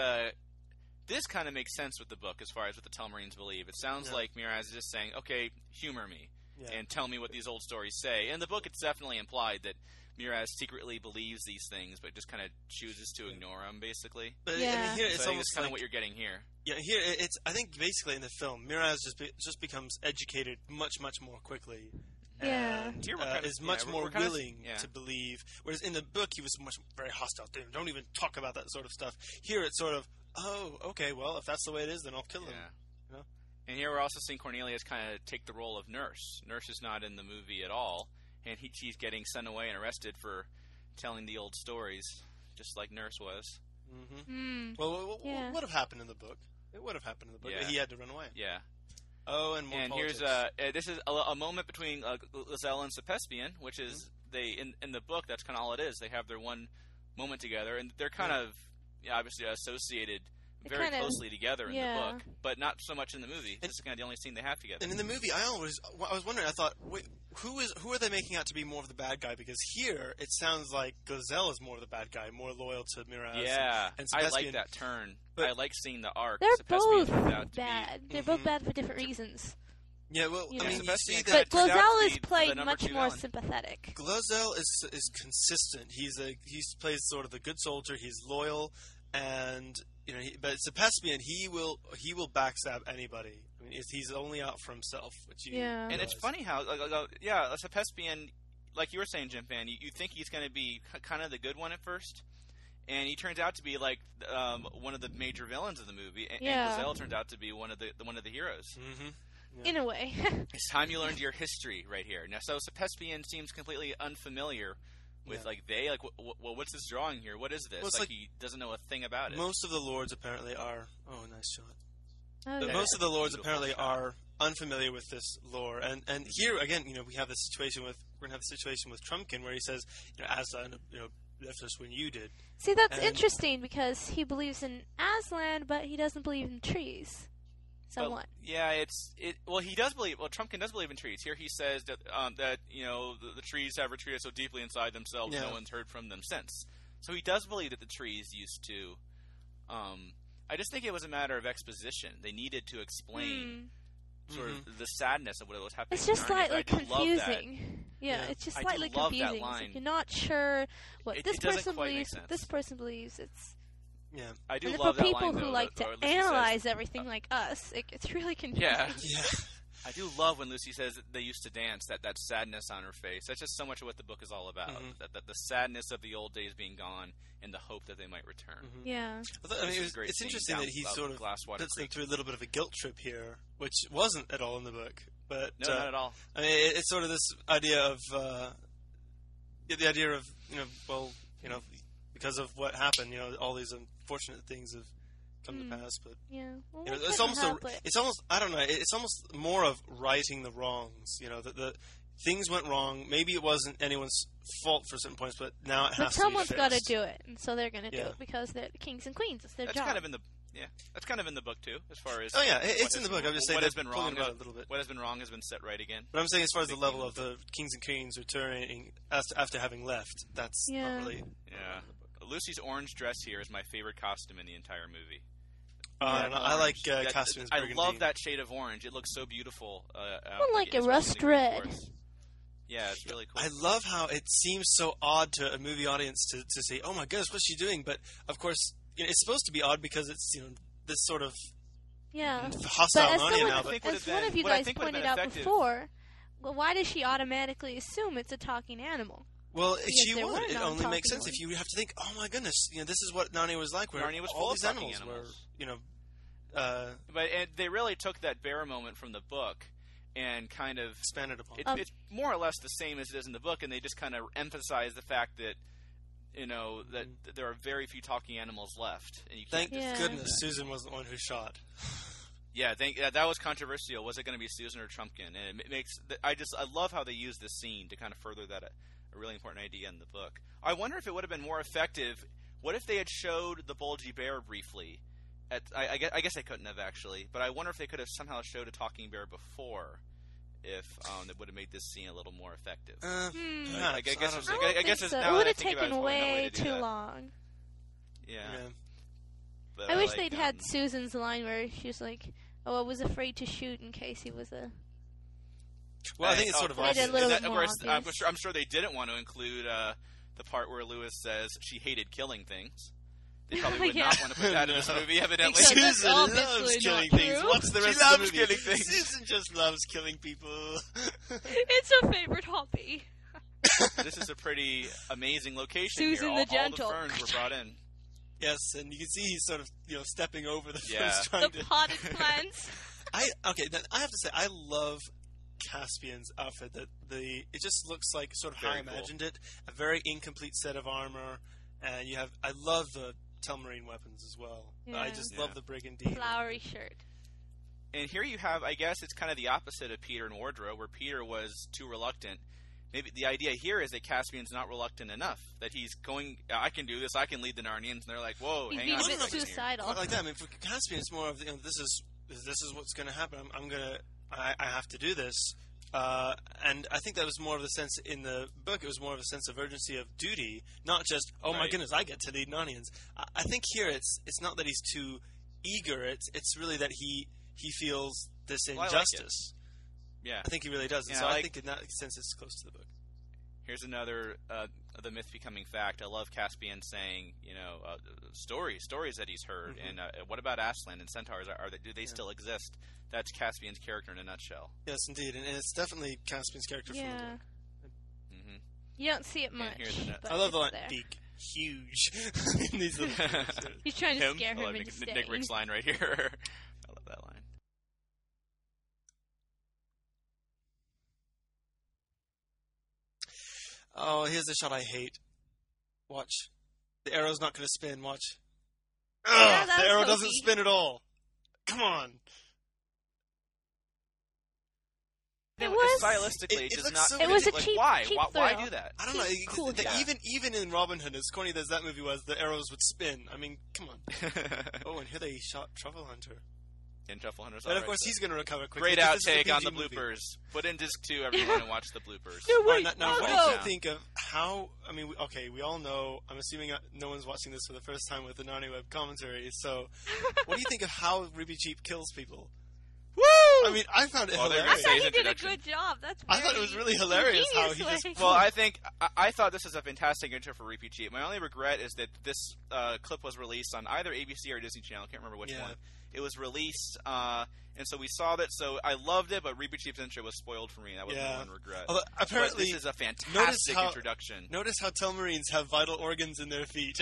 this kind of makes sense with the book as far as what the Telmarines believe. It sounds like Miraz is just saying, okay, humor me and tell me what these old stories say. In the book, it's definitely implied that Miraz secretly believes these things, but just kind of chooses to ignore them, basically. But I mean, here it's almost kind of what you're getting here. Yeah, here it's. I think basically in the film, Miraz just becomes educated much more quickly. Yeah, is much more willing to believe. Whereas in the book, he was very hostile. Don't even talk about that sort of stuff. Here, it's sort of, oh, okay, well, if that's the way it is, then I'll kill him. You know? And here we're also seeing Cornelius kind of take the role of Nurse. Nurse is not in the movie at all, and he's getting sent away and arrested for telling the old stories, just like Nurse was. Mm-hmm. Well, what would have happened in the book? It would have happened in the book. Yeah. He had to run away. Yeah. Oh, and more politics. Here's this is a moment between Glozell and Sepespian, which is they in the book. That's kind of all it is. They have their one moment together, and they're kind of obviously associated very closely together in the book, but not so much in the movie. This is kind of the only scene they have together. And in the movie, I was wondering. I thought, wait, who are they making out to be more of the bad guy? Because here it sounds like Glozell is more of the bad guy, more loyal to Miraz. Yeah, and I like that turn. But I like seeing the arc. They're both bad. They're both bad for different reasons. Yeah, well, I mean, you see that. But Glozell is played much more sympathetic. Glozell is consistent. He plays sort of the good soldier. He's loyal, and but Sepespian, he will backstab anybody. I mean, he's only out for himself. And it's funny how Sepespian, like you were saying, Jim Fan, you think he's going to be kind of the good one at first. And he turns out to be like one of the major villains of the movie, and Glozell turns out to be one of the heroes. Mm-hmm. Yeah. In a way. It's time you learned your history right here. Now, so Sepespian seems completely unfamiliar with what's this drawing here? What is this? Like he doesn't know a thing about it. Most of the lords apparently are. Oh, nice shot. Oh, yeah. Most of the lords apparently are unfamiliar with this lore, and here again, we have this situation with Trumpkin where he says, Aslan, left us when you did. See, that's interesting because he believes in Aslan, but he doesn't believe in trees. Somewhat. He does believe. Well, Trumpkin does believe in trees. Here he says that the trees have retreated so deeply inside themselves, no one's heard from them since. So he does believe that the trees used to. I just think it was a matter of exposition. They needed to explain sort of the sadness of what was happening. It's just slightly confusing. Yeah, it's just slightly confusing. So you're not sure what this person believes. This person believes. It's. Yeah, I do and love that line. For people who like to analyze everything like us, it gets really confusing. Yeah. I do love when Lucy says that they used to dance, that sadness on her face. That's just so much of what the book is all about. That the sadness of the old days being gone and the hope that they might return. Yeah. I mean, it's interesting that he sort of puts them through a little bit of a guilt trip here, which wasn't at all in the book. But no, not at all. I mean, it's sort of this idea of because of what happened, all these unfortunate things have come to pass. But it's almost I don't know. It's almost more of righting the wrongs. The things went wrong. Maybe it wasn't anyone's fault for certain points, but now it has to be fixed. Someone's got to do it, and so they're going to do it because they're the kings and queens. It's their job. Kind of in the Yeah, that's kind of in the book too, as far as. Oh yeah, it's in the book. I'm just saying what has been wrong about it a little bit. What has been wrong has been set right again. But I'm saying, as far as the level of the kings and queens returning after having left, that's not really. Yeah, Lucy's orange dress here is my favorite costume in the entire movie. I like Caspian's burgundy. I love that shade of orange. It looks so beautiful. Like a rust red. Yeah, it's really cool. I love how it seems so odd to a movie audience to say, "Oh my goodness, what's she doing?" But of course, it's supposed to be odd because it's this sort of hostile Narnia now. But as one of you guys pointed out before, well, why does she automatically assume it's a talking animal? Well, she would. It only makes sense if you have to think, "Oh my goodness, this is what Narnia was like." Where Narnia was all full these of animals were, But they really took that bear moment from the book and kind of expanded upon. It's more or less the same as it is in the book, and they just kind of emphasize the fact that that there are very few talking animals left. And you Thank goodness Susan was the one who shot. Yeah, that was controversial. Was it going to be Susan or Trumpkin? And it makes I love how they use this scene to kind of further that a really important idea in the book. I wonder if it would have been more effective. What if they had showed the bulgy bear briefly? I guess they couldn't have actually, but I wonder if they could have somehow showed a talking bear before, if that would have made this scene a little more effective. I guess it's so. now It would have taken way too long. Yeah. I wish they'd had Susan's line where she was like, "Oh, I was afraid to shoot in case he was a." Well, I think it's sort of obvious. I'm sure they didn't want to include the part where Lewis says she hated killing things. They probably would not want to put that in this movie, evidently. Susan loves killing things. What's the rest of the movie? Killing things. Susan just loves killing people. It's her favorite hobby. This is a pretty amazing location Susan here. the Gentle. All the ferns were brought in. Yes, and you can see he's sort of stepping over the ferns. The potted plants. I have to say, I love Caspian's outfit. It just looks like sort of how I imagined it. A very incomplete set of armor, and I love the Telmarine weapons as well. I just love the brigandine. Flowery shirt. And here you have, I guess it's kind of the opposite of Peter and Wardrow, where Peter was too reluctant. Maybe the idea here is that Caspian's not reluctant enough. That he's going, I can do this, I can lead the Narnians. And they're like, whoa, hang on. He's being a bit suicidal. Not like that. I mean, for Caspian, it's more of, this is what's going to happen. I have to do this. And I think that was more of the sense in the book. It was more of a sense of urgency of duty, not just my goodness, I get to lead Narnians. I think here it's not that he's too eager. It's really that he feels this injustice. Yeah, I think he really does. And so I think in that sense it's close to the book. Here's another the myth becoming fact. I love Caspian saying, stories that he's heard, and what about Aslan and centaurs? Do they still exist? That's Caspian's character in a nutshell. Yes, indeed, and it's definitely Caspian's character from the book. Mm-hmm. You don't see it much. I love the line, big, huge. In these little He's trying to scare him into staying. Nick Rick's line right here. I love that line. Oh, here's the shot I hate. Watch. The arrow's not going to spin. Watch. Yeah, the arrow doesn't spin at all. Come on. It was stylistically. It does not. So it was a cheap. Why? Cheap why do that? I don't know. Cool, even in Robin Hood, as corny as that movie was, the arrows would spin. I mean, come on. Oh, and here they shot Truffle Hunter. And Truffle Hunter's but of course, he's going to recover quickly. Great outtake on the bloopers. Put in disc 2, everyone, and watch the bloopers. Now, what do you think of how? I mean, we all know. I'm assuming no one's watching this for the first time with the Narnia Web commentary. So, what do you think of how Ruby Cheap kills people? Woo! I mean, I found it hilarious. I thought he did a good job. I thought it was really hilarious how he just... Well, I thought this was a fantastic intro for Repeat Cheap. My only regret is that this clip was released on either ABC or Disney Channel. I can't remember which one. It was released, and so we saw that. So I loved it, but Repeat Cheap's intro was spoiled for me. That was my one regret. Although, apparently, this is a fantastic introduction. Notice how Telmarines have vital organs in their feet.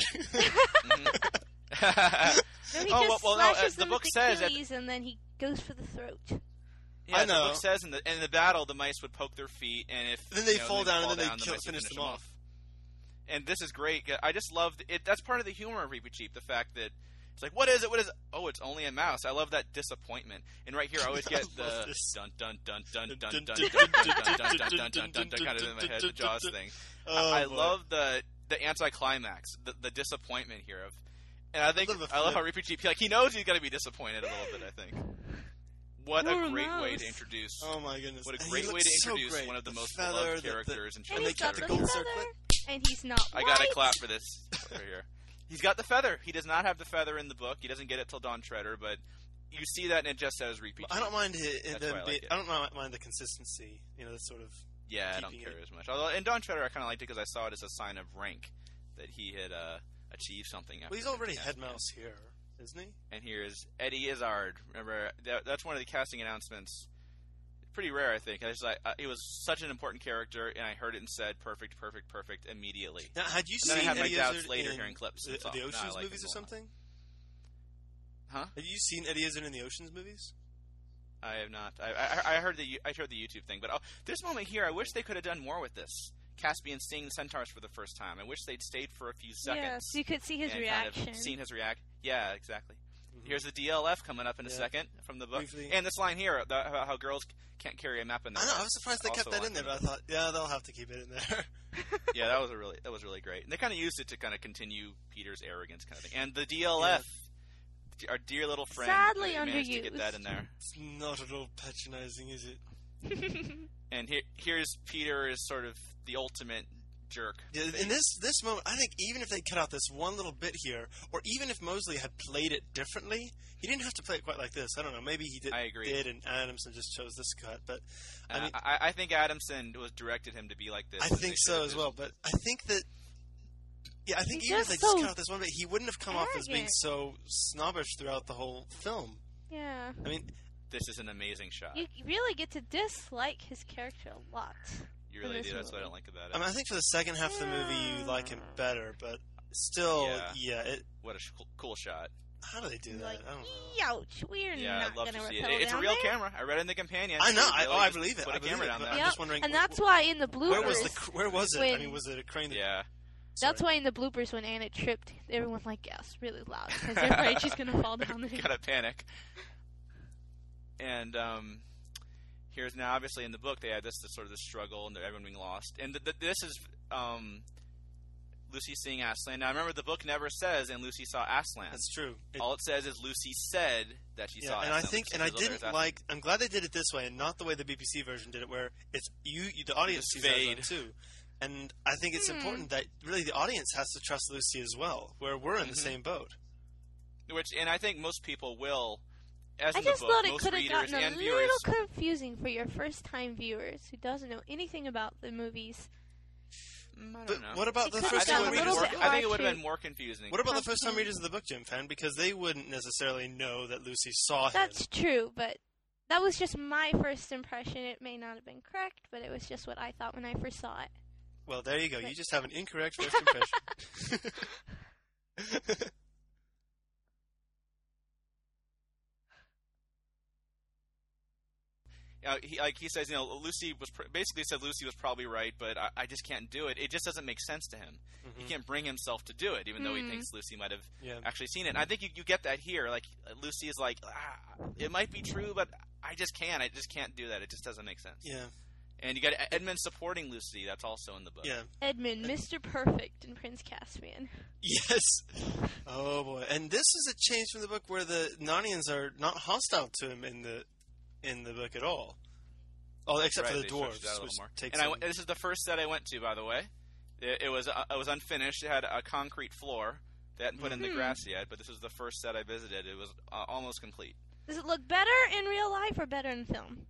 The book says that, and then he goes for the throat. Yeah, the book says in the battle, the mice would poke their feet, and if then they fall down, and then they finish them off. And this is great. I just love it. That's part of the humor of Repeat Cheap. The fact that it's like, what is it? What is it? Oh, it's only a mouse. I love that disappointment. And right here, I always get the dun dun dun dun dun dun dun dun dun dun dun kind of in my head, the Jaws thing. I love the anticlimax, the disappointment here of. And I love how Repeat GP, he knows he's going to be disappointed a little bit, I think. What a great way to introduce. Oh my goodness. What a great way to introduce one of the most beloved characters in and he's got the gold circlet. And he's not white. I got to clap for this over here. He's got the feather. He does not have the feather in the book. He doesn't get it till Dawn Treader, but you see that and it just says Repeat. I don't mind I don't mind the consistency. That sort of. Yeah, I don't care as much. Although in Dawn Treader, I kind of liked it because I saw it as a sign of rank that he had achieved something. Well, he's already head mouse here, isn't he? And here is Eddie Izzard. Remember, that's one of the casting announcements. Pretty rare, I think. He was such an important character, and I heard it and said perfect immediately. Now, had you seen Eddie Izzard my doubts later hearing clips? The Ocean's movies or something? Huh? Have you seen Eddie Izzard in the Ocean's movies? I have not. I heard the YouTube thing, but this moment here, I wish they could have done more with this. Caspian seeing the centaurs for the first time. I wish they'd stayed for a few seconds. Yeah, so you could see his reaction. Kind of seen his reaction. Yeah, exactly. Mm-hmm. Here's the DLF coming up in a second from the book. Briefly. And this line here about how girls can't carry a map in their I know. I was surprised they kept that in there, but I thought, they'll have to keep it in there. Yeah, that was really great. And they kind of used it to kind of continue Peter's arrogance kind of thing. And the DLF, our dear little friend, sadly managed to get that in there. It's not at all patronizing, is it? And here's Peter is sort of the ultimate jerk. Yeah, in this moment, I think even if they cut out this one little bit here, or even if Mosley had played it differently, he didn't have to play it quite like this. I don't know. Maybe he did. I agree. And Adamson just chose this cut. But I mean, I think Adamson directed him to be like this. I think so as well. But I think that. Yeah, I think even if they just cut out this one bit, he wouldn't have come off as being so snobbish throughout the whole film. Yeah. I mean, this is an amazing shot. You really get to dislike his character a lot. You really do. That's what I don't like about it. I mean, I think for the second half of the movie, you like him better, but still, what a cool shot. How do they do that? I don't know. Ouch! We're not going to see it. It's a real camera. I read it in the companion. I know. I believe it. Put a camera down there. I'm just wondering. And that's why in the bloopers. Where was it? I mean, was it a crane? Yeah. That's why in the bloopers when Anna tripped, everyone gasped really loud because they're afraid she's going to fall down the hill. Gotta panic. And here's now, obviously, in the book, they had this sort of the struggle and everyone being lost. And this is Lucy seeing Aslan. Now, remember, the book never says, and Lucy saw Aslan. That's true. All it says is Lucy said that she saw Aslan. I'm glad they did it this way and not the way the BBC version did it, where it's the audience sees Aslan too. And I think it's important that really the audience has to trust Lucy as well, where we're in the same boat. And I think most people will. I just thought it could have gotten a little confusing for your first-time viewers who doesn't know anything about the movies. I don't know. What about the first-time readers? I think it would have been more confusing. What about the first-time readers of the book, Jim Fan? Because they wouldn't necessarily know that Lucy saw him. That's true, but that was just my first impression. It may not have been correct, but it was just what I thought when I first saw it. Well, there you go. You just have an incorrect first impression. He says, Lucy was basically said Lucy was probably right, but I just can't do it. It just doesn't make sense to him. Mm-hmm. He can't bring himself to do it, even though he thinks Lucy might have actually seen it. And I think you get that here. Lucy is it might be true, but I just can't. I just can't do that. It just doesn't make sense. Yeah. And you got Edmund supporting Lucy. That's also in the book. Yeah. Edmund, Mr. Perfect in Prince Caspian. Yes. Oh boy. And this is a change from the book where the Narnians are not hostile to him in the book at all. Oh, except for the dwarves. This is the first set I went to, by the way. It was unfinished. It had a concrete floor. They hadn't put in the grass yet, but this was the first set I visited. It was almost complete. Does it look better in real life or better in film?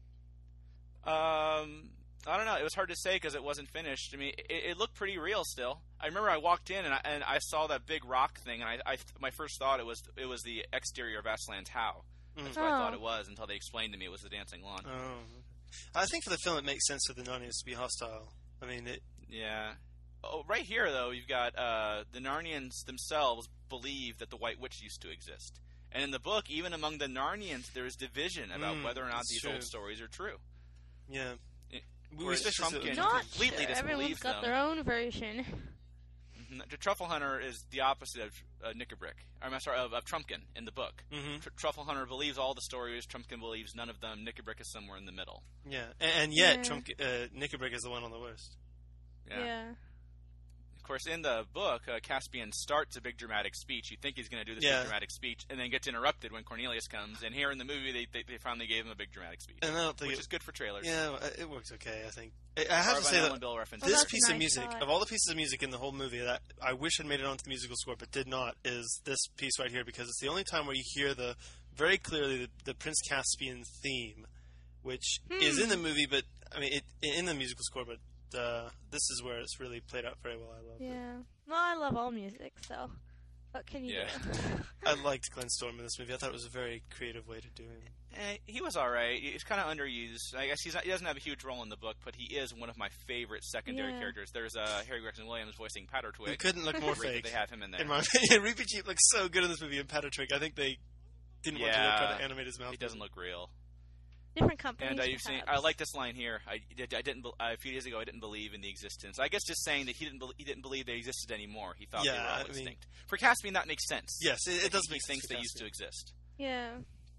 I don't know. It was hard to say because it wasn't finished. I mean, it looked pretty real still. I remember I walked in and I saw that big rock thing, and my first thought it was the exterior of Aslan's How. That's what I thought it was until they explained to me it was the dancing lawn. Oh, okay. I think for the film it makes sense for the Narnians to be hostile. I mean, yeah. Oh, right here though, you've got the Narnians themselves believe that the White Witch used to exist, and in the book, even among the Narnians, there is division about whether or not these old stories are true. Yeah. Trumpkin not completely sure. Everyone's got their own version. The Truffle Hunter is the opposite of Nickabrick. I'm sorry, of Trumpkin in the book. Mm-hmm. Truffle Hunter believes all the stories. Trumpkin believes none of them. Nickabrick is somewhere in the middle. Yeah, and yet Nickabrick is the one on the worst. Yeah. course, in the book, Caspian starts a big dramatic speech. You think he's going to do this big dramatic speech, and then gets interrupted when Cornelius comes. And here in the movie, they finally gave him a big dramatic speech, which is good for trailers. Yeah, it works okay, I think. I have to say that this piece of music, of all the pieces of music in the whole movie that I wish had made it onto the musical score but did not, is this piece right here, because it's the only time where you hear very clearly the Prince Caspian theme, which is in the movie, but I mean, in the musical score, but this is where it's really played out very well. I love it. Yeah. Well, I love all music, so what can you do? I liked Glenn Storm in this movie. I thought it was a very creative way to do him. He was all right. He's kind of underused. I guess he doesn't have a huge role in the book, but he is one of my favorite secondary characters. There's Harry Gregson Williams voicing Pattertwig. He couldn't look more fake. They have him in there. In my opinion, Reepicheep looks so good in this movie, and Pattertwig, I think they didn't want to try to animate his mouth. He doesn't look real. Different companies. And I like this line here. I didn't. A few days ago, I didn't believe in the existence. I guess just saying that he didn't believe they existed anymore. He thought they were all extinct. For Caspian, that makes sense. Yes, it does make sense. He thinks they used to exist. Yeah.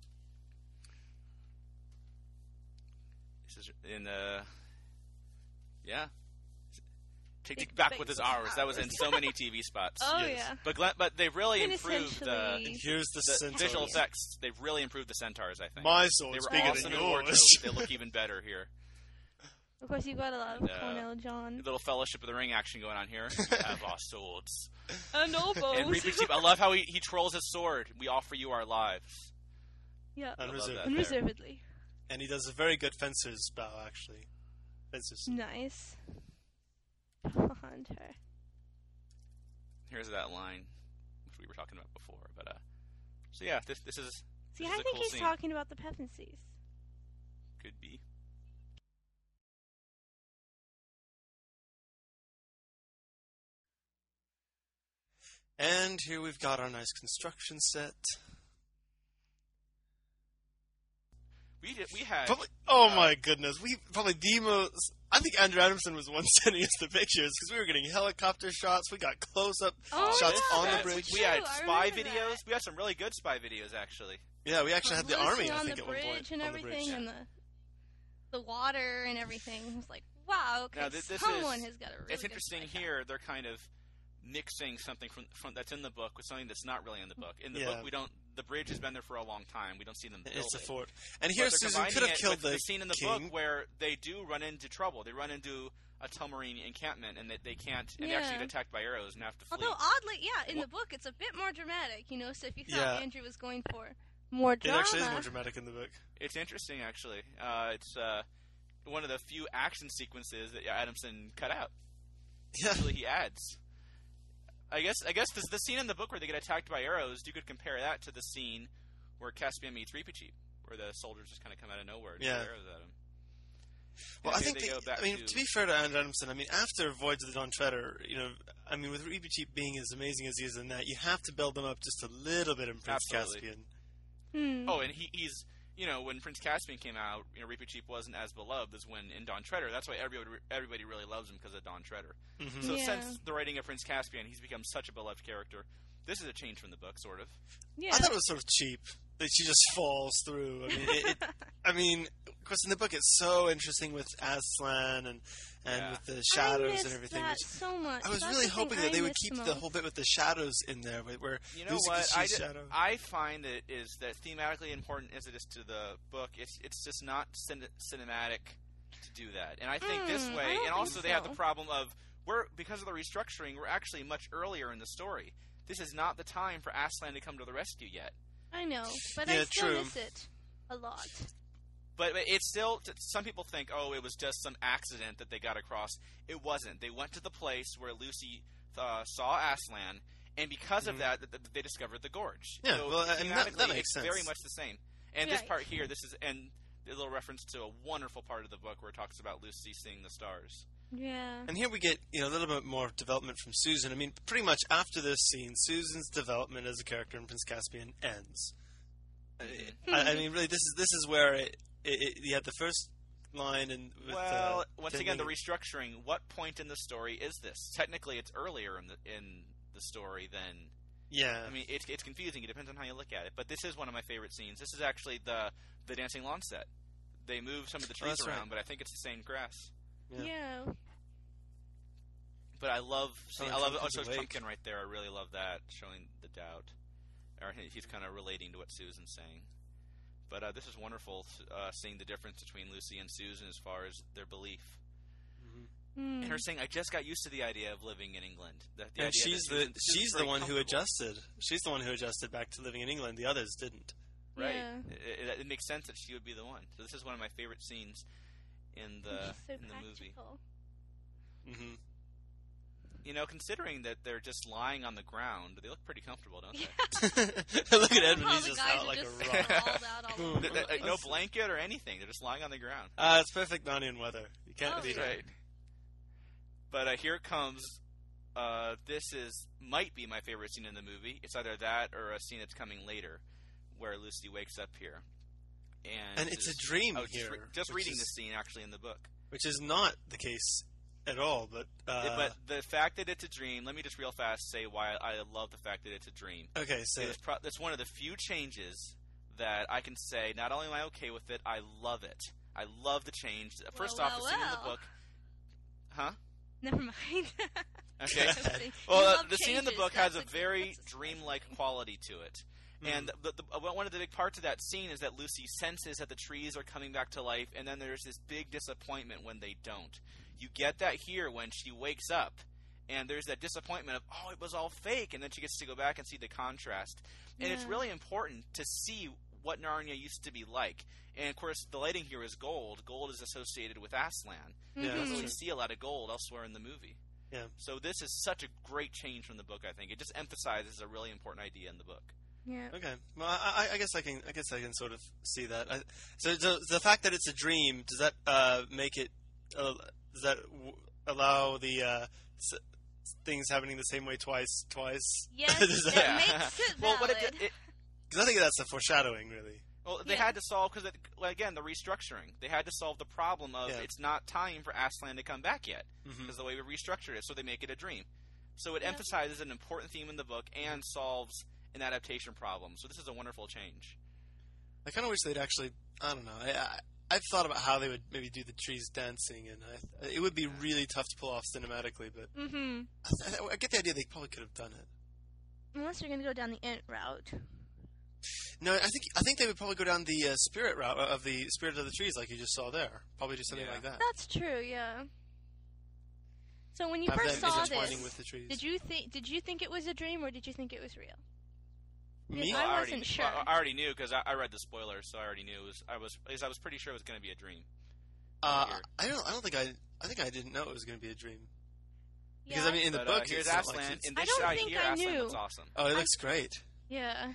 This is in the. Yeah. Take back with his hours. That was in so many TV spots. Oh yeah. But they've really improved the here's the visual effects. They've really improved the centaurs. I think my sword's bigger than yours. They look even better here. Of course, you've got a lot of Cornell John. Little Fellowship of the Ring action going on here. We have our swords. And no bows. And Reepicheep, I love how he trolls his sword. We offer you our lives. Yeah. Unreservedly. And he does a very good fencer's bow, actually. Nice. Hunter. Here's that line, which we were talking about before. But so yeah, this is. See, I think he's talking about the Pevensies. Could be. And here we've got our nice construction set. We had probably, oh my goodness, we probably the most. I think Andrew Adamson was the one sending us the pictures because we were getting helicopter shots. We got close-up shots on the bridge. We had spy videos. We had some really good spy videos, actually. Yeah, we actually had the army. I think at one point and everything, and the water and everything. It was like, wow, okay, now, someone has got a really. It's interesting here. They're kind of mixing something from that's in the book with something that's not really in the book. In the book, we don't. The bridge has been there for a long time. We don't see them build It's a fort. And here Susan could have killed the scene in the book where they do run into trouble. They run into a Telmarine encampment, and they can't. And they actually get attacked by arrows and have to flee. Although oddly, in the book, it's a bit more dramatic. So if you thought Andrew was going for more drama, it actually is more dramatic in the book. It's interesting, actually. It's one of the few action sequences that Adamson cut out. Yeah, usually he adds. I guess the scene in the book where they get attacked by arrows, you could compare that to the scene where Caspian meets Reepicheep, where the soldiers just kind of come out of nowhere and shoot arrows at him. Well, I think to be fair to Andrew Adamson, after Voyage of the Dawn Treader, with Reepicheep being as amazing as he is in that, you have to build them up just a little bit in Prince Caspian. Oh, and he's when Prince Caspian came out, Reepicheep wasn't as beloved as when in Dawn Treader. That's why everybody really loves him because of Dawn Treader. Mm-hmm. So since the writing of Prince Caspian, he's become such a beloved character. This is a change from the book, sort of. Yeah. I thought it was sort of cheap that she just falls through. Of course, in the book, it's so interesting with Aslan and with the shadows and everything. So much. I was really hoping that they would keep the whole bit with the shadows in there, where shadow. I find that thematically important as it is to the book, it's just not cinematic to do that. And I think this way, and also they have the problem of because of the restructuring, we're actually much earlier in the story. This is not the time for Aslan to come to the rescue yet. I know, but I still miss it a lot. But it's still, some people think, it was just some accident that they got across. It wasn't. They went to the place where Lucy saw Aslan, and because of that, they discovered the gorge. Yeah, so and that makes sense. It's very much the same. And this part here, and a little reference to a wonderful part of the book where it talks about Lucy seeing the stars. Yeah. And here we get a little bit more development from Susan. Pretty much after this scene, Susan's development as a character in Prince Caspian ends. Really, this is where you had the first line and once again, the restructuring. What point in the story is this? Technically, it's earlier in the story than. Yeah. It's confusing. It depends on how you look at it. But this is one of my favorite scenes. This is actually the dancing lawn set. They move some of the trees around, but I think it's the same grass. Yeah. But I love also Trumpkin right there. I really love that, showing the doubt. Or he's kind of relating to what Susan's saying. But this is wonderful, seeing the difference between Lucy and Susan as far as their belief. Mm-hmm. And her saying, "I just got used to the idea of living in England." And she's the one who adjusted. She's the one who adjusted back to living in England. The others didn't. Right. Yeah. It makes sense that she would be the one. So this is one of my favorite scenes in the movie. Mm-hmm. You know, considering that they're just lying on the ground, they look pretty comfortable, don't they? Look at Edmund; he's just out like a rock. No blanket or anything; they're just lying on the ground. It's perfect Narnian weather. You can't beat it. But here it comes. This might be my favorite scene in the movie. It's either that or a scene that's coming later, where Lucy wakes up here, and it's a dream here. Just reading this scene actually in the book, which is not the case at all, but the fact that it's a dream. Let me just real fast say why I love the fact that it's a dream. Okay, so that's one of the few changes that I can say. Not only am I okay with it, I love it. I love the change. First off, the scene in the book, huh? Never mind. Okay. Well, the scene in the book has a very dreamlike quality to it. And one of the big parts of that scene is that Lucy senses that the trees are coming back to life, and then there's this big disappointment when they don't. You get that here when she wakes up, and there's that disappointment of, oh, it was all fake, and then she gets to go back and see the contrast. And it's really important to see what Narnia used to be like. And, of course, the lighting here is gold. Gold is associated with Aslan. Yeah, you don't really see a lot of gold elsewhere in the movie. Yeah. So this is such a great change from the book, I think. It just emphasizes a really important idea in the book. Yeah. Okay. Well, I guess I can sort of see that. So the fact that it's a dream, does that make it? Does that allow the things happening the same way twice? Yes. That makes it valid. Because I think that's a foreshadowing, really. Well, they had to solve because again the restructuring. They had to solve the problem of it's not time for Aslan to come back yet because the way we restructured it, so they make it a dream. So it emphasizes an important theme in the book and solves an adaptation problem. So this is a wonderful change. I kind of wish they'd actually. I don't know. I've thought about how they would maybe do the trees dancing, and it would be really tough to pull off cinematically. But I get the idea they probably could have done it. Unless you're going to go down the Ent route. No, I think they would probably go down the spirit route of the spirit of the trees, like you just saw there. Probably do something like that. That's true. Yeah. So when you first saw this, with the trees. did you think it was a dream or did you think it was real? Me? I wasn't sure. I already knew because I read the spoilers, so I already knew I was pretty sure it was going to be a dream. I think I didn't know it was going to be a dream. Because I mean, in the book, here's Aslan. In this shot here, Aslan looks awesome. Oh, it looks great. Yeah.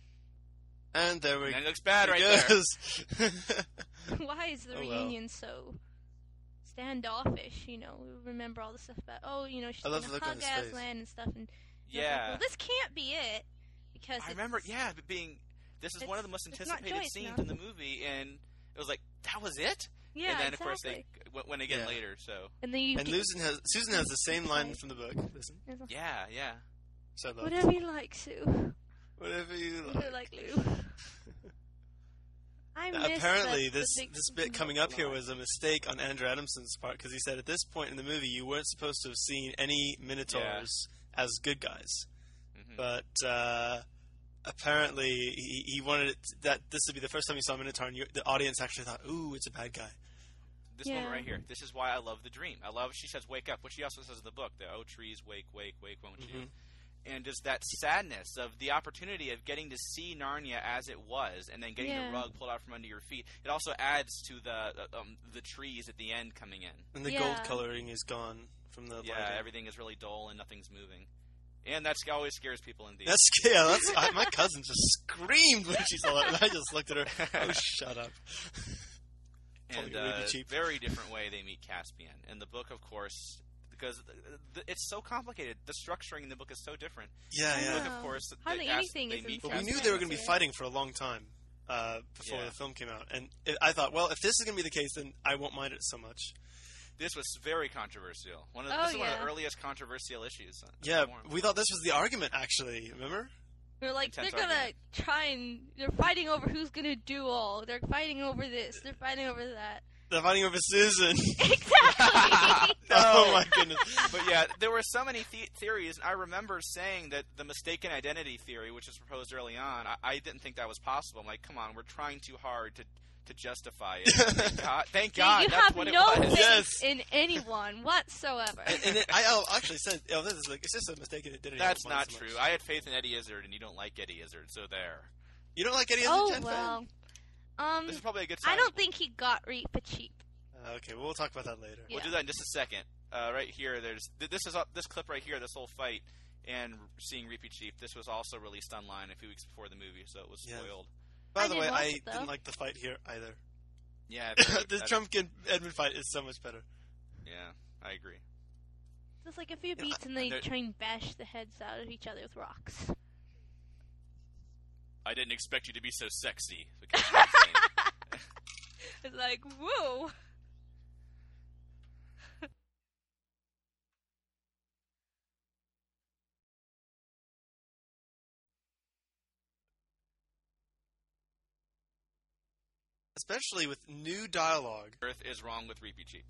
And there we go. And it looks bad right there. Why is the reunion so standoffish? You know, we remember all the stuff about, she's going to hug Aslan and stuff. And well, this can't be it. Because I remember, this is one of the most anticipated scenes in the movie, and it was like, that was it? Yeah, and then, of course, they went again later, so. And Susan has the same line from the book. Listen. Yeah. So whatever you like, Sue. Whatever you like. Whatever you like, Lou. Apparently, this bit coming up here was a mistake on Andrew Adamson's part, because he said at this point in the movie, you weren't supposed to have seen any Minotaurs as good guys. But apparently, he wanted that this would be the first time you saw Minotaur, and the audience actually thought, "Ooh, it's a bad guy." This moment right here. This is why I love the dream. I love she says, "Wake up," which she also says in the book. Trees, wake, won't you? And just that sadness of the opportunity of getting to see Narnia as it was, and then getting the rug pulled out from under your feet. It also adds to the trees at the end coming in. And the gold coloring is gone from the lighting. Everything is really dull and nothing's moving. And that always scares people in these. My cousin just screamed when she saw that, and I just looked at her. Oh, shut up. And very different way they meet Caspian. In the book, of course, because it's so complicated. The structuring in the book is so different. Yeah. In the book, of course, hardly anything is. But we knew they were going to be fighting for a long time before the film came out, and I thought, well, if this is going to be the case, then I won't mind it so much. This was very controversial. This is one of the earliest controversial issues. We thought this was the argument, actually. Remember? We're like, they're going to try and... They're fighting over who's going to do all. They're fighting over this. They're fighting over that. The fighting over Susan. Exactly. Oh my goodness. But yeah, there were so many theories. I remember saying that the mistaken identity theory, which was proposed early on, I didn't think that was possible. I'm like, come on, we're trying too hard to justify it. Thank God, you that's have what it no was. faith in anyone whatsoever. And I actually said, this is like, it's just a mistaken identity. That's not true. I had faith in Eddie Izzard, and you don't like Eddie Izzard, so there. You don't like Eddie Izzard? Oh well. This is probably a good time. I don't think he got Reaper cheap. Okay, well, we'll talk about that later. Yeah. We'll do that in just a second. Right here, there's this clip right here, this whole fight, and seeing Repeat Chief. This was also released online a few weeks before the movie, so it was spoiled. By the way, I didn't like the fight here either. Yeah, the Trump and Edmund fight is so much better. Yeah, I agree. Just like a few beats, and they try and bash the heads out of each other with rocks. I didn't expect you to be so sexy. It's like, whoa. Especially with new dialogue. Earth is wrong with Repeat Chief.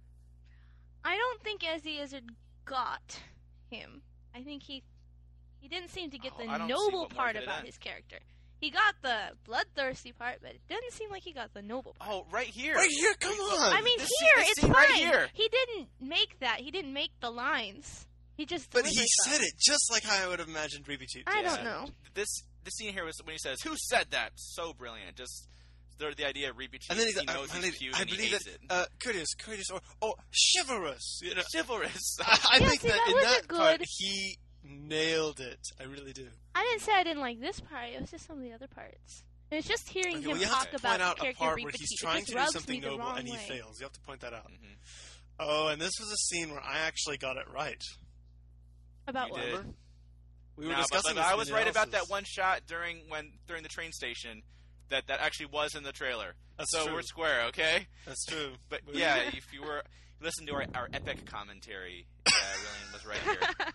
I don't think Eddie Izzard got him. I think he didn't seem to get the noble part about his character. He got the bloodthirsty part, but it doesn't seem like he got the noble part. Oh, right here. Right here, come on. I mean, it's fine. Right here. He didn't make that. He didn't make the lines. He just But he said it just like how I would have imagined Repeat Chief. I don't know. This scene here was when he says, "Who said that?" So brilliant. Just the idea of Repeat Chief. And then he knows he's cute I and believe he hates that courteous, or chivalrous. You know? Chivalrous. I think that in that good. part he nailed it. I really do. I didn't say I didn't like this part. It was just some of the other parts. It was just hearing him talk about the character part Repeat where he's Chief. trying to do something noble and he way. fails. You have to point that out. Mm-hmm. Oh, and this was a scene where I actually got it right. About what? Remember? We were discussing but I was right about that one shot during the train station that actually was in the trailer. That's so true. We're square, okay? That's true. But yeah, if you listen to our epic commentary, Rillian was right here.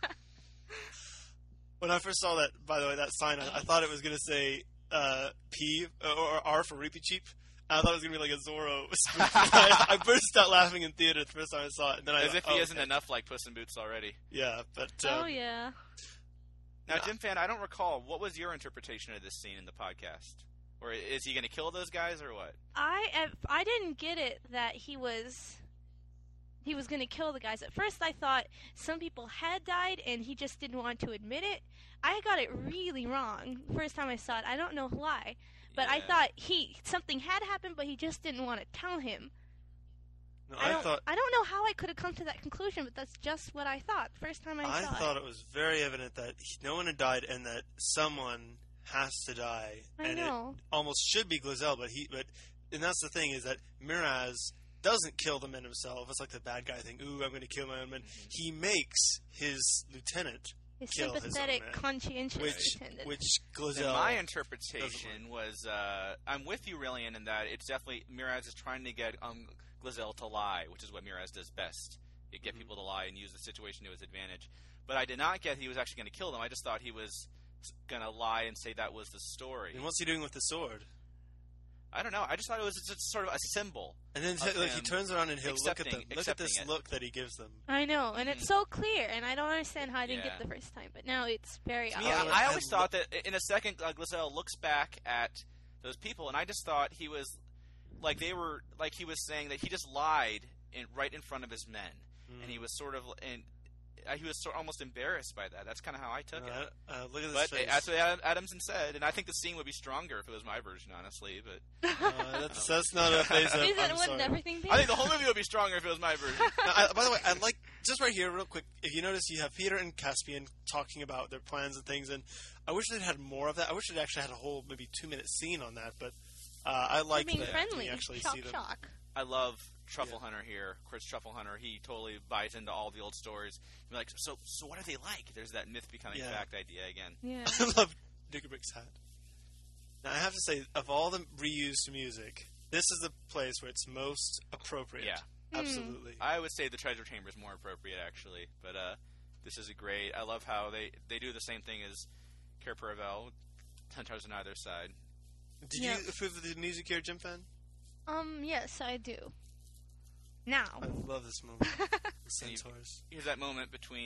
When I first saw that, by the way, that sign, I thought it was going to say P or R for Repeat Chief. I thought it was going to be like a Zorro spoof. I burst out laughing in theater the first time I saw it. And then As if he isn't enough like Puss in Boots already. Yeah, but... oh, yeah. Now, Jim Fan, I don't recall. What was your interpretation of this scene in the podcast? Or is he going to kill those guys or what? I didn't get it that he was going to kill the guys. At first I thought some people had died and he just didn't want to admit it. I got it really wrong the first time I saw it. I don't know why. But I thought something had happened, but he just didn't want to tell him. No, I don't know how I could have come to that conclusion, but that's just what I thought the first time I saw it. I thought it was very evident that no one had died and that someone has to die. I know. It almost should be Glazell, and that's the thing is that Miraz doesn't kill the men himself. It's like the bad guy thing. Ooh, I'm going to kill my own men. Mm-hmm. He makes his lieutenant kill sympathetic, his own conscientious lieutenant. Which Glazell... And my interpretation was, I'm with you, Rillian, in that it's definitely Miraz is trying to get Glazell to lie, which is what Miraz does best. You get people to lie and use the situation to his advantage. But I did not get he was actually going to kill them. I just thought he was going to lie and say that was the story. And what's he doing with the sword? I don't know. I just thought it was just sort of a symbol. And then he turns around and he'll look at them. Look at this look that he gives them. I know, and it's so clear, and I don't understand how I didn't get it the first time, but now it's very obvious. I always thought that in a second, Glazell looks back at those people, and I just thought he was like he was saying that he just lied right in front of his men, and he was sort of he was almost embarrassed by that. That's kind of how I took it. Look at this face. That's what Adamson said, and I think the scene would be stronger if it was my version, honestly. But that's not a face. Wouldn't everything be? I think the whole movie would be stronger if it was my version. Now, by the way, I like just right here, real quick. If you notice, you have Peter and Caspian talking about their plans and things, and I wish they'd had more of that. I wish they'd actually had a whole maybe 2-minute scene on that. But I like that friendly. we actually shock, see them. Shock. I love Truffle Hunter here. Chris Truffle Hunter, he totally buys into all the old stories. You're like, so what are they like? There's that myth becoming fact idea again. Yeah. I love Nickelbrick's hat. Now, I have to say, of all the reused music, this is the place where it's most appropriate. Yeah. Absolutely. I would say the Treasure Chamber is more appropriate, actually. But this is great. I love how they do the same thing as Care Paravel, 10 Toes on Either Side. Did you approve of the music here, Jim Fan? Yes, I do. now. I love this moment. The centaurs. Here's that moment between,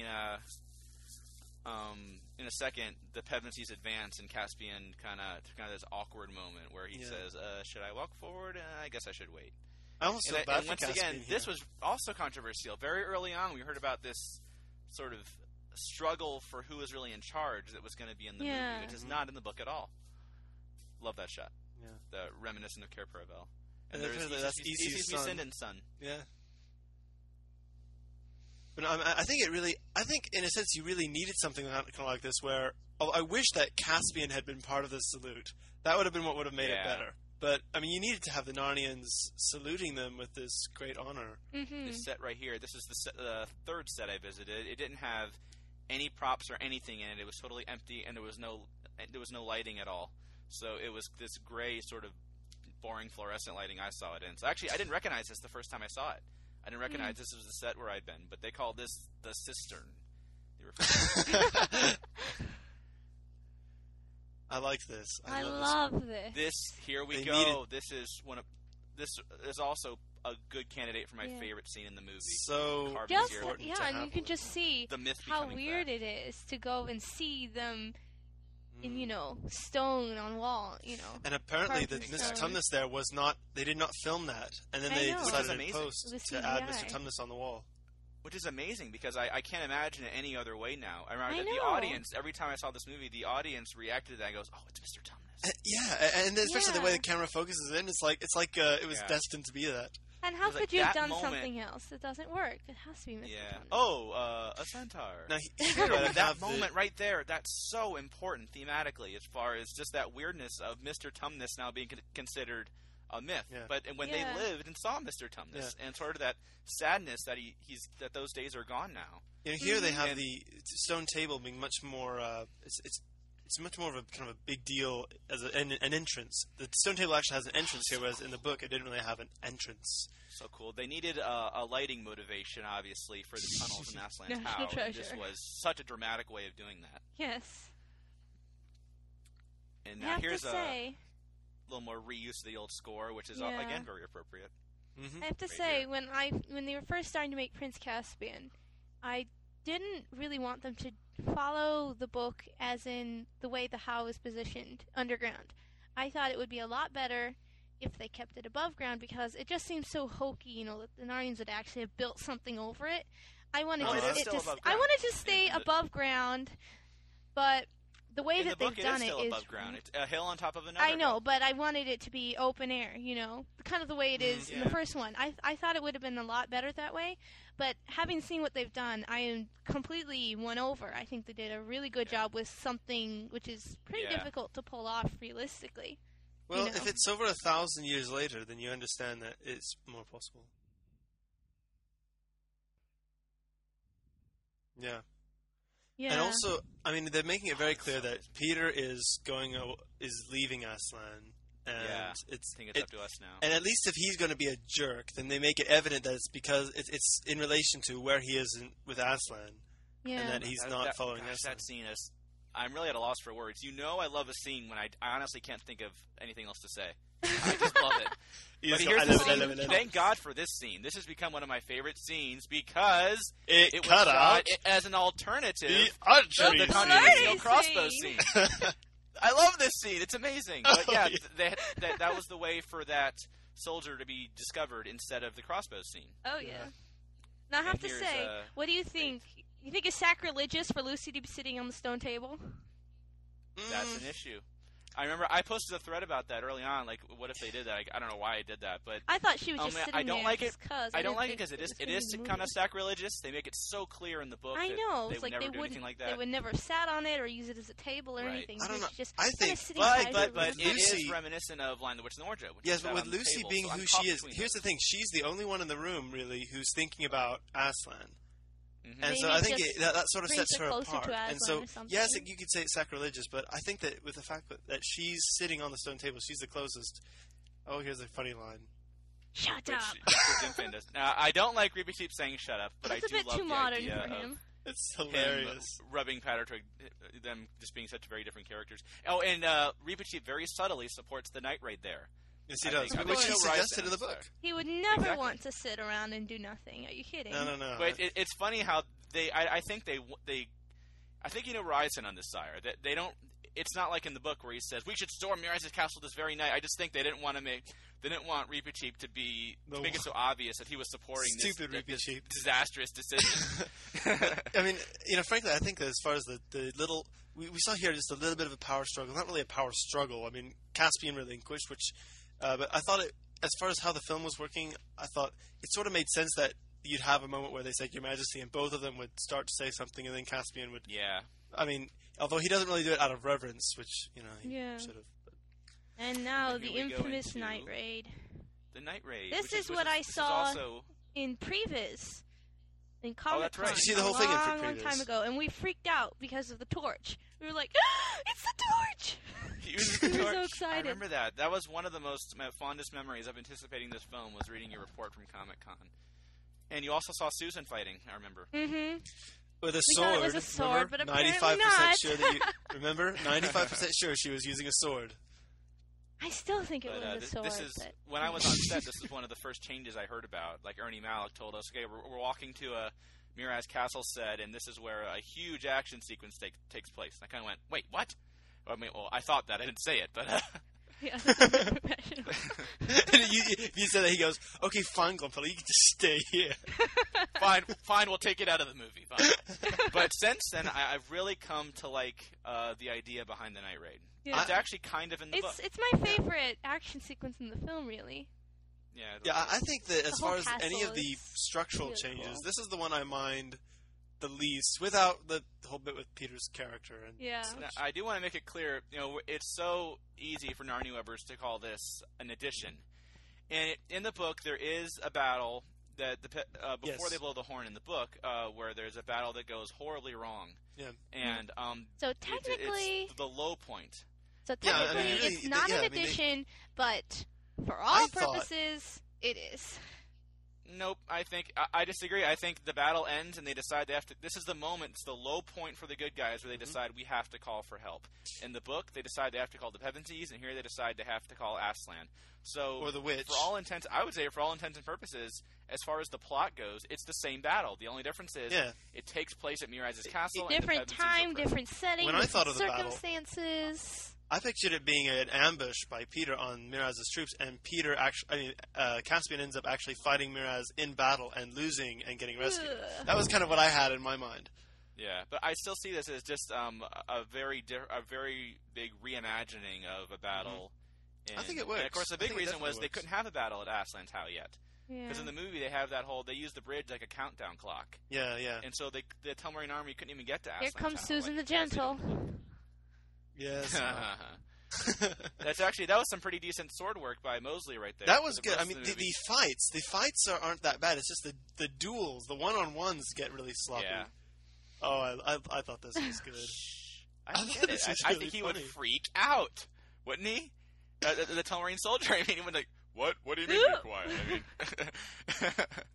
in a second, the Pevensies advance, and Caspian kind of this awkward moment where he says, should I walk forward? I guess I should wait. I almost feel bad for once Caspian again, this was also controversial. Very early on, we heard about this sort of struggle for who was really in charge that was going to be in the movie, which is not in the book at all. Love that shot. Yeah. The reminiscent of Cair Paravel. And that's Isi's son. Yeah. But I think in a sense you really needed something kind of like this where I wish that Caspian had been part of the salute. That would have been what would have made it better. But, I mean, you needed to have the Narnians saluting them with this great honor. Mm-hmm. This set right here, this is the third set I visited. It didn't have any props or anything in it. It was totally empty, and there was no lighting at all. So it was this gray sort of boring fluorescent lighting I saw it in. So actually, I didn't recognize this the first time I saw it. I didn't recognize this was the set where I'd been, but they called this the cistern. I like this. I love this. This here we go. This is also a good candidate for my favorite scene in the movie. So and you can just see the myth how weird it is to go and see them in stone on wall. And apparently, Mr. Tumnus there was not. They did not film that, and then they decided in post to add Mr. Tumnus on the wall. Which is amazing because I can't imagine it any other way now. I remember the audience, every time I saw this movie, the audience reacted to that and goes, oh, it's Mr. Tumnus. And especially the way the camera focuses in, it's like it was destined to be that. And how could you have done something else? It doesn't work. It has to be Mr. Tumnus. Oh, a centaur. Now, that moment right there, that's so important thematically as far as just that weirdness of Mr. Tumnus now being considered a myth, but when they lived and saw Mr. Tumnus, and sort of that sadness that that those days are gone now. Here they have the stone table being much more. It's much more of a kind of a big deal as an entrance. The stone table actually has an entrance here, whereas in the book it didn't really have an entrance. So cool. They needed a lighting motivation, obviously, for the tunnels in Aslan's Tower. This was such a dramatic way of doing that. Yes. And now here's a little more reuse of the old score, which is again very appropriate. Mm-hmm. I have to say, when they were first starting to make Prince Caspian, I didn't really want them to follow the book as in the way the How is positioned underground. I thought it would be a lot better if they kept it above ground because it just seems so hokey, that the Narnians would actually have built something over it. I wanted to stay above ground, but the way that they've done it is above ground. It's a hill on top of another. I know, but I wanted it to be open air, kind of the way it is in the first one. I thought it would have been a lot better that way, but having seen what they've done, I am completely won over. I think they did a really good job with something which is pretty difficult to pull off realistically. Well, if it's over 1,000 years later, then you understand that it's more possible. Yeah. Yeah. And also, I mean, they're making it very clear that Peter is leaving Aslan, and I think it's up to us now. And at least if he's going to be a jerk, then they make it evident that it's because it's in relation to where he is with Aslan, and that he's not following Aslan. That scene is. I'm really at a loss for words. I love a scene when I honestly can't think of anything else to say. I just love it. But here's the scene. Thank God for this scene. This has become one of my favorite scenes because it was shot as an alternative to the controversial crossbow scene. I love this scene. It's amazing. But that was the way for that soldier to be discovered instead of the crossbow scene. Oh, yeah. Now, I have to say, what do you think? You think it's sacrilegious for Lucy to be sitting on the stone table? That's an issue. I remember I posted a thread about that early on. Like, what if they did that? I don't know why I did that, but I thought she was just sitting there. I don't like it because it is kind of sacrilegious. They make it so clear in the book. I know. They would never do anything like that. They would never have sat on it or use it as a table or anything. I don't know. Just I think, but it is reminiscent of Lion, the Witch, and the Wardrobe. Yes, but with Lucy being who she is, here's the thing: she's the only one in the room really who's thinking about Aslan. Mm-hmm. And so I think that sort of sets her apart. And so, yes, you could say it's sacrilegious, but I think that with the fact that she's sitting on the stone table, she's the closest. Oh, here's a funny line. Shut up. Now, I don't like Reapy Sheep saying "shut up," but I do love the idea. It's a bit too modern for him. It's hilarious. Rubbing Patrick, them just being such very different characters. Oh, and Reapy Sheep very subtly supports the Night Raid there. Yes, he does. Which he suggested in the book. He would never want to sit around and do nothing. Are you kidding? No. But it's funny how I think Ryzen on this, Sire. That they don't. It's not like in the book where he says we should storm Mirai's castle this very night. I just think they didn't want Reepicheep to make it so obvious that he was supporting this disastrous decision. I mean, frankly, I think that as far as the little we saw here, just a little bit of a power struggle. Not really a power struggle. I mean, Caspian relinquished, but I thought as far as how the film was working, I thought it sort of made sense that you'd have a moment where they said Your Majesty, and both of them would start to say something, and then Caspian would. Yeah. I mean, although he doesn't really do it out of reverence, which he should have. And now the infamous night raid. The night raid. This is what I saw in Previs. In Comic-Con. Did you see the whole thing in Previs? A long time ago, and we freaked out because of the torch. We were like, it's the torch! We were so excited. I remember that. That was one of my fondest memories of anticipating this film, was reading your report from Comic-Con. And you also saw Susan fighting, I remember. Mm-hmm. With a sword. It was a sword, remember? But apparently 95% not. sure that you remember? 95% sure she was using a sword. I still think it was a sword. When I was on set, this is one of the first changes I heard about. Like Ernie Malick told us, okay, we're walking to a Mirai's castle set, and this is where a huge action sequence takes place. And I kind of went, wait, what? I thought that. I didn't say it, but... Yeah, professional. you said that, he goes, okay, fine, Gonfalo, you can just stay here. Fine, we'll take it out of the movie, fine. But since then, I've really come to like the idea behind the night raid. Yeah. It's actually kind of in the book. It's my favorite action sequence in the film, really. Yeah, I think that as far as any of the structural changes, this is the one I mind the least, without the whole bit with Peter's character. Yeah. Now, I do want to make it clear, it's so easy for Narnia Webbers to call this an addition. And in the book, there is a battle that before they blow the horn in the book, where there's a battle that goes horribly wrong. Yeah. And so technically, it's the low point. So technically, it's not an addition, but for all purposes, it is. Nope, I disagree. I think the battle ends and they decide they have to. This is the moment. It's the low point for the good guys where they decide we have to call for help. In the book, they decide they have to call the Pevensies, and here they decide they have to call Aslan. So, or the witch. For all intents, I would say for all intents and purposes, as far as the plot goes, it's the same battle. The only difference is it takes place at Mirai's castle. Different time, different setting, when I thought of the circumstances. I pictured it being an ambush by Peter on Mirai's troops, and Caspian ends up actually fighting Mirais in battle and losing and getting rescued. That was kind of what I had in my mind. Yeah, but I still see this as just a very big reimagining of a battle. I think it works. And of course, the big reason was they couldn't have a battle at Aslan's Howe yet. Because in the movie they have they use the bridge like a countdown clock. Yeah. And so the Telmarine army couldn't even get to Aslan's Here comes Howe, Susan the Gentle. Yes. That was some pretty decent sword work by Mosley right there. That was good. I mean, the fights aren't that bad. It's just the duels, the one-on-ones get really sloppy. Yeah. Oh, I thought this was good. I get it. I think he would freak out, wouldn't he? The Telmarine soldier. I mean, he would like, what? What do you mean be quiet? I mean.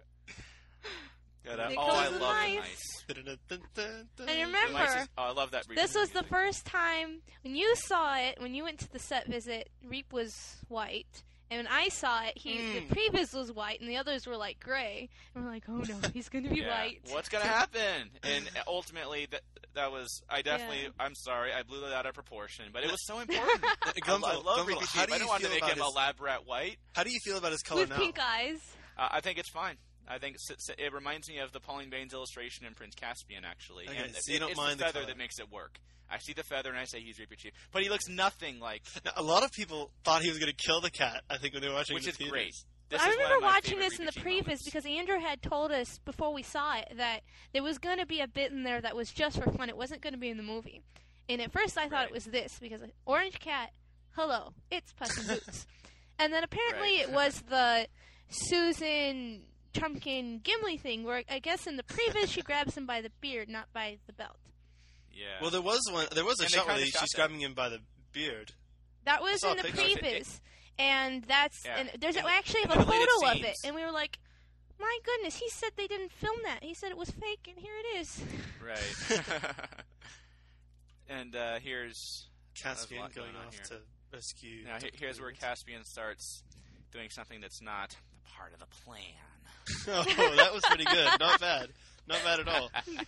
I love the mice. And remember, I love that. This was the first time when you saw it. When you went to the set visit, Reep was white, and when I saw it, the previs was white, and the others were like gray. And we're like, oh no, he's going to be white. What's going to happen? And ultimately, that was. I'm sorry, I blew that out of proportion, but it was so important. I love Reep. I don't want to make him a lab rat white. How do you feel about his color now? With pink eyes. I think it's fine. I think it reminds me of the Pauline Baines illustration in Prince Caspian, actually. Okay, and so you don't mind the feather that makes it work. I see the feather and I say he's Reepicheep, but he looks nothing like. Now, a lot of people thought he was going to kill the cat. I think when they were watching, which is great. I remember watching this in the previs because Andrew had told us before we saw it that there was going to be a bit in there that was just for fun. It wasn't going to be in the movie. And at first I thought it was this because Orange Cat, hello, it's Puss in Boots. And then apparently it was the Susan Trumpkin Gimli thing where I guess in the previs she grabs him by the beard, not by the belt. Yeah. Well, there was a shot where she's grabbing him by the beard. That was in the previs. And there's actually a photo of it, and we were like, "My goodness!" He said they didn't film that. He said it was fake, and here it is. Right. And here's Caspian going off to rescue. Now, here's where Caspian starts doing something that's not part of the plan. Oh, that was pretty good. Not bad. Not bad at all.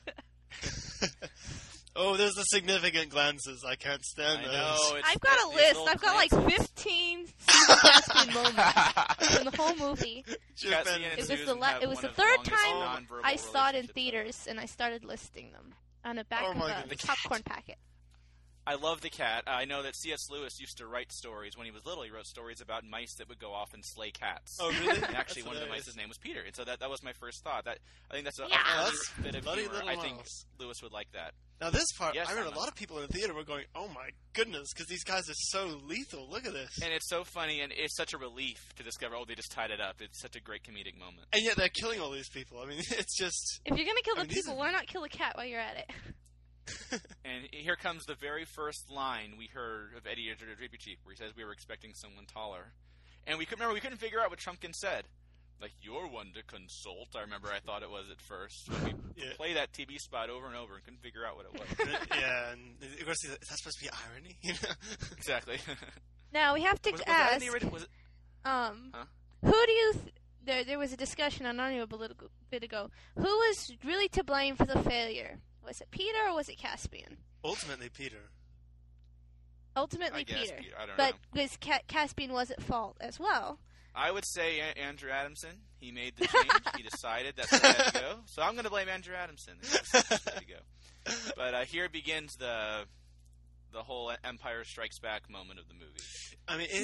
Oh, there's the significant glances. I can't stand those. I've got a list. I've got like 15 Caspian moments in the whole movie. It was the third time I saw it in theaters, and I started listing them on the back of the popcorn packet. I love the cat. I know that C.S. Lewis used to write stories. When he was little, he wrote stories about mice that would go off and slay cats. Oh, really? And actually, one of the mice's name was Peter. And so that was my first thought. I think that's a bit of humor. I think Lewis would like that. Now, this part, I heard a lot of people in the theater were going, oh my goodness, because these guys are so lethal. Look at this. And it's so funny, and it's such a relief to discover, they just tied it up. It's such a great comedic moment. And yet they're killing all these people. I mean, it's just... If you're going to kill the people, why not kill a cat while you're at it? And here comes the very first line we heard of Eddie Repucci, where he says we were expecting someone taller. And we couldn't figure out what Trumpkin said. Like, you're one to consult, I remember I thought it was at first. When we play that TV spot over and over and couldn't figure out what it was. Yeah, and of course, is that supposed to be irony? Exactly. Now, we have to ask, who do you... There was a discussion on audio a little bit ago. Who was really to blame for the failure? Was it Peter or was it Caspian? Ultimately, Peter. Ultimately, Peter. I don't know. But Caspian was at fault as well. I would say Andrew Adamson. He made the change. He decided that's the way to go. So I'm going to blame Andrew Adamson. That's the way to go. But here begins the whole Empire Strikes Back moment of the movie. I mean,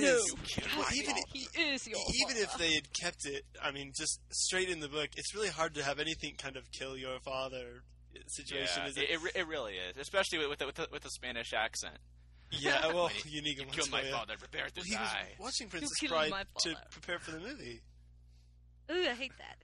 even if they had kept it, I mean, just straight in the book, it's really hard to have anything kind of kill your father situation. Yeah, it really is, especially with the Spanish accent. Yeah, well, Inigo Montoya. Killed my father, prepare to die. He was watching Princess Bride to prepare for the movie. Ooh, I hate that.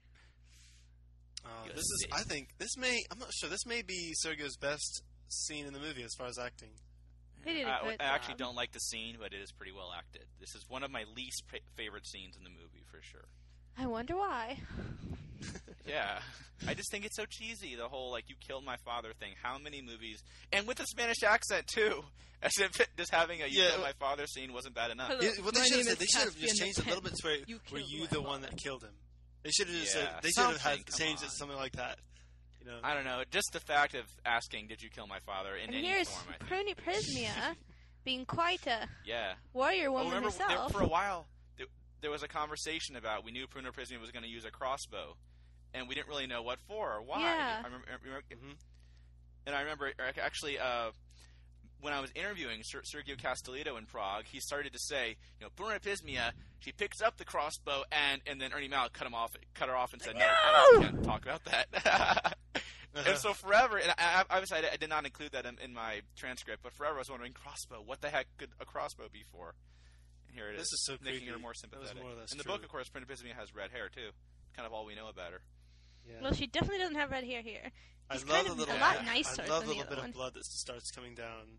I'm not sure, this may be Sergio's best scene in the movie as far as acting. I actually don't like the scene, but it is pretty well acted. This is one of my least favorite scenes in the movie, for sure. I wonder why. Yeah. I just think it's so cheesy, the whole, you killed my father thing. How many movies... And with the Spanish accent, too. As if just having a killed my father scene wasn't bad enough. Hello, they should have just changed a little bit to were you the one that killed him? They should have just changed it to something like that. You know? I don't know. Just the fact of asking, did you kill my father in any form, I think. And here's Prismia being quite a warrior woman herself. For a while, there was a conversation about, we knew Pruna Prismia was going to use a crossbow, and we didn't really know what for or why. Yeah. And I remember, actually, when I was interviewing Sergio Castellitto in Prague, he started to say, Pruna Prismia, she picks up the crossbow, and then Ernie Malick cut her off and said, no, I can't talk about that. And so forever, and obviously I did not include that in my transcript, but forever I was wondering, crossbow, what the heck could a crossbow be for? And here it is. This is so making creepy. her more sympathetic. In the true. book, of course, Pruna Prismia has red hair, too. Kind of all we know about her. Yeah. Well, she definitely doesn't have red hair here. She's a lot nicer. I love the little bit of blood that starts coming down.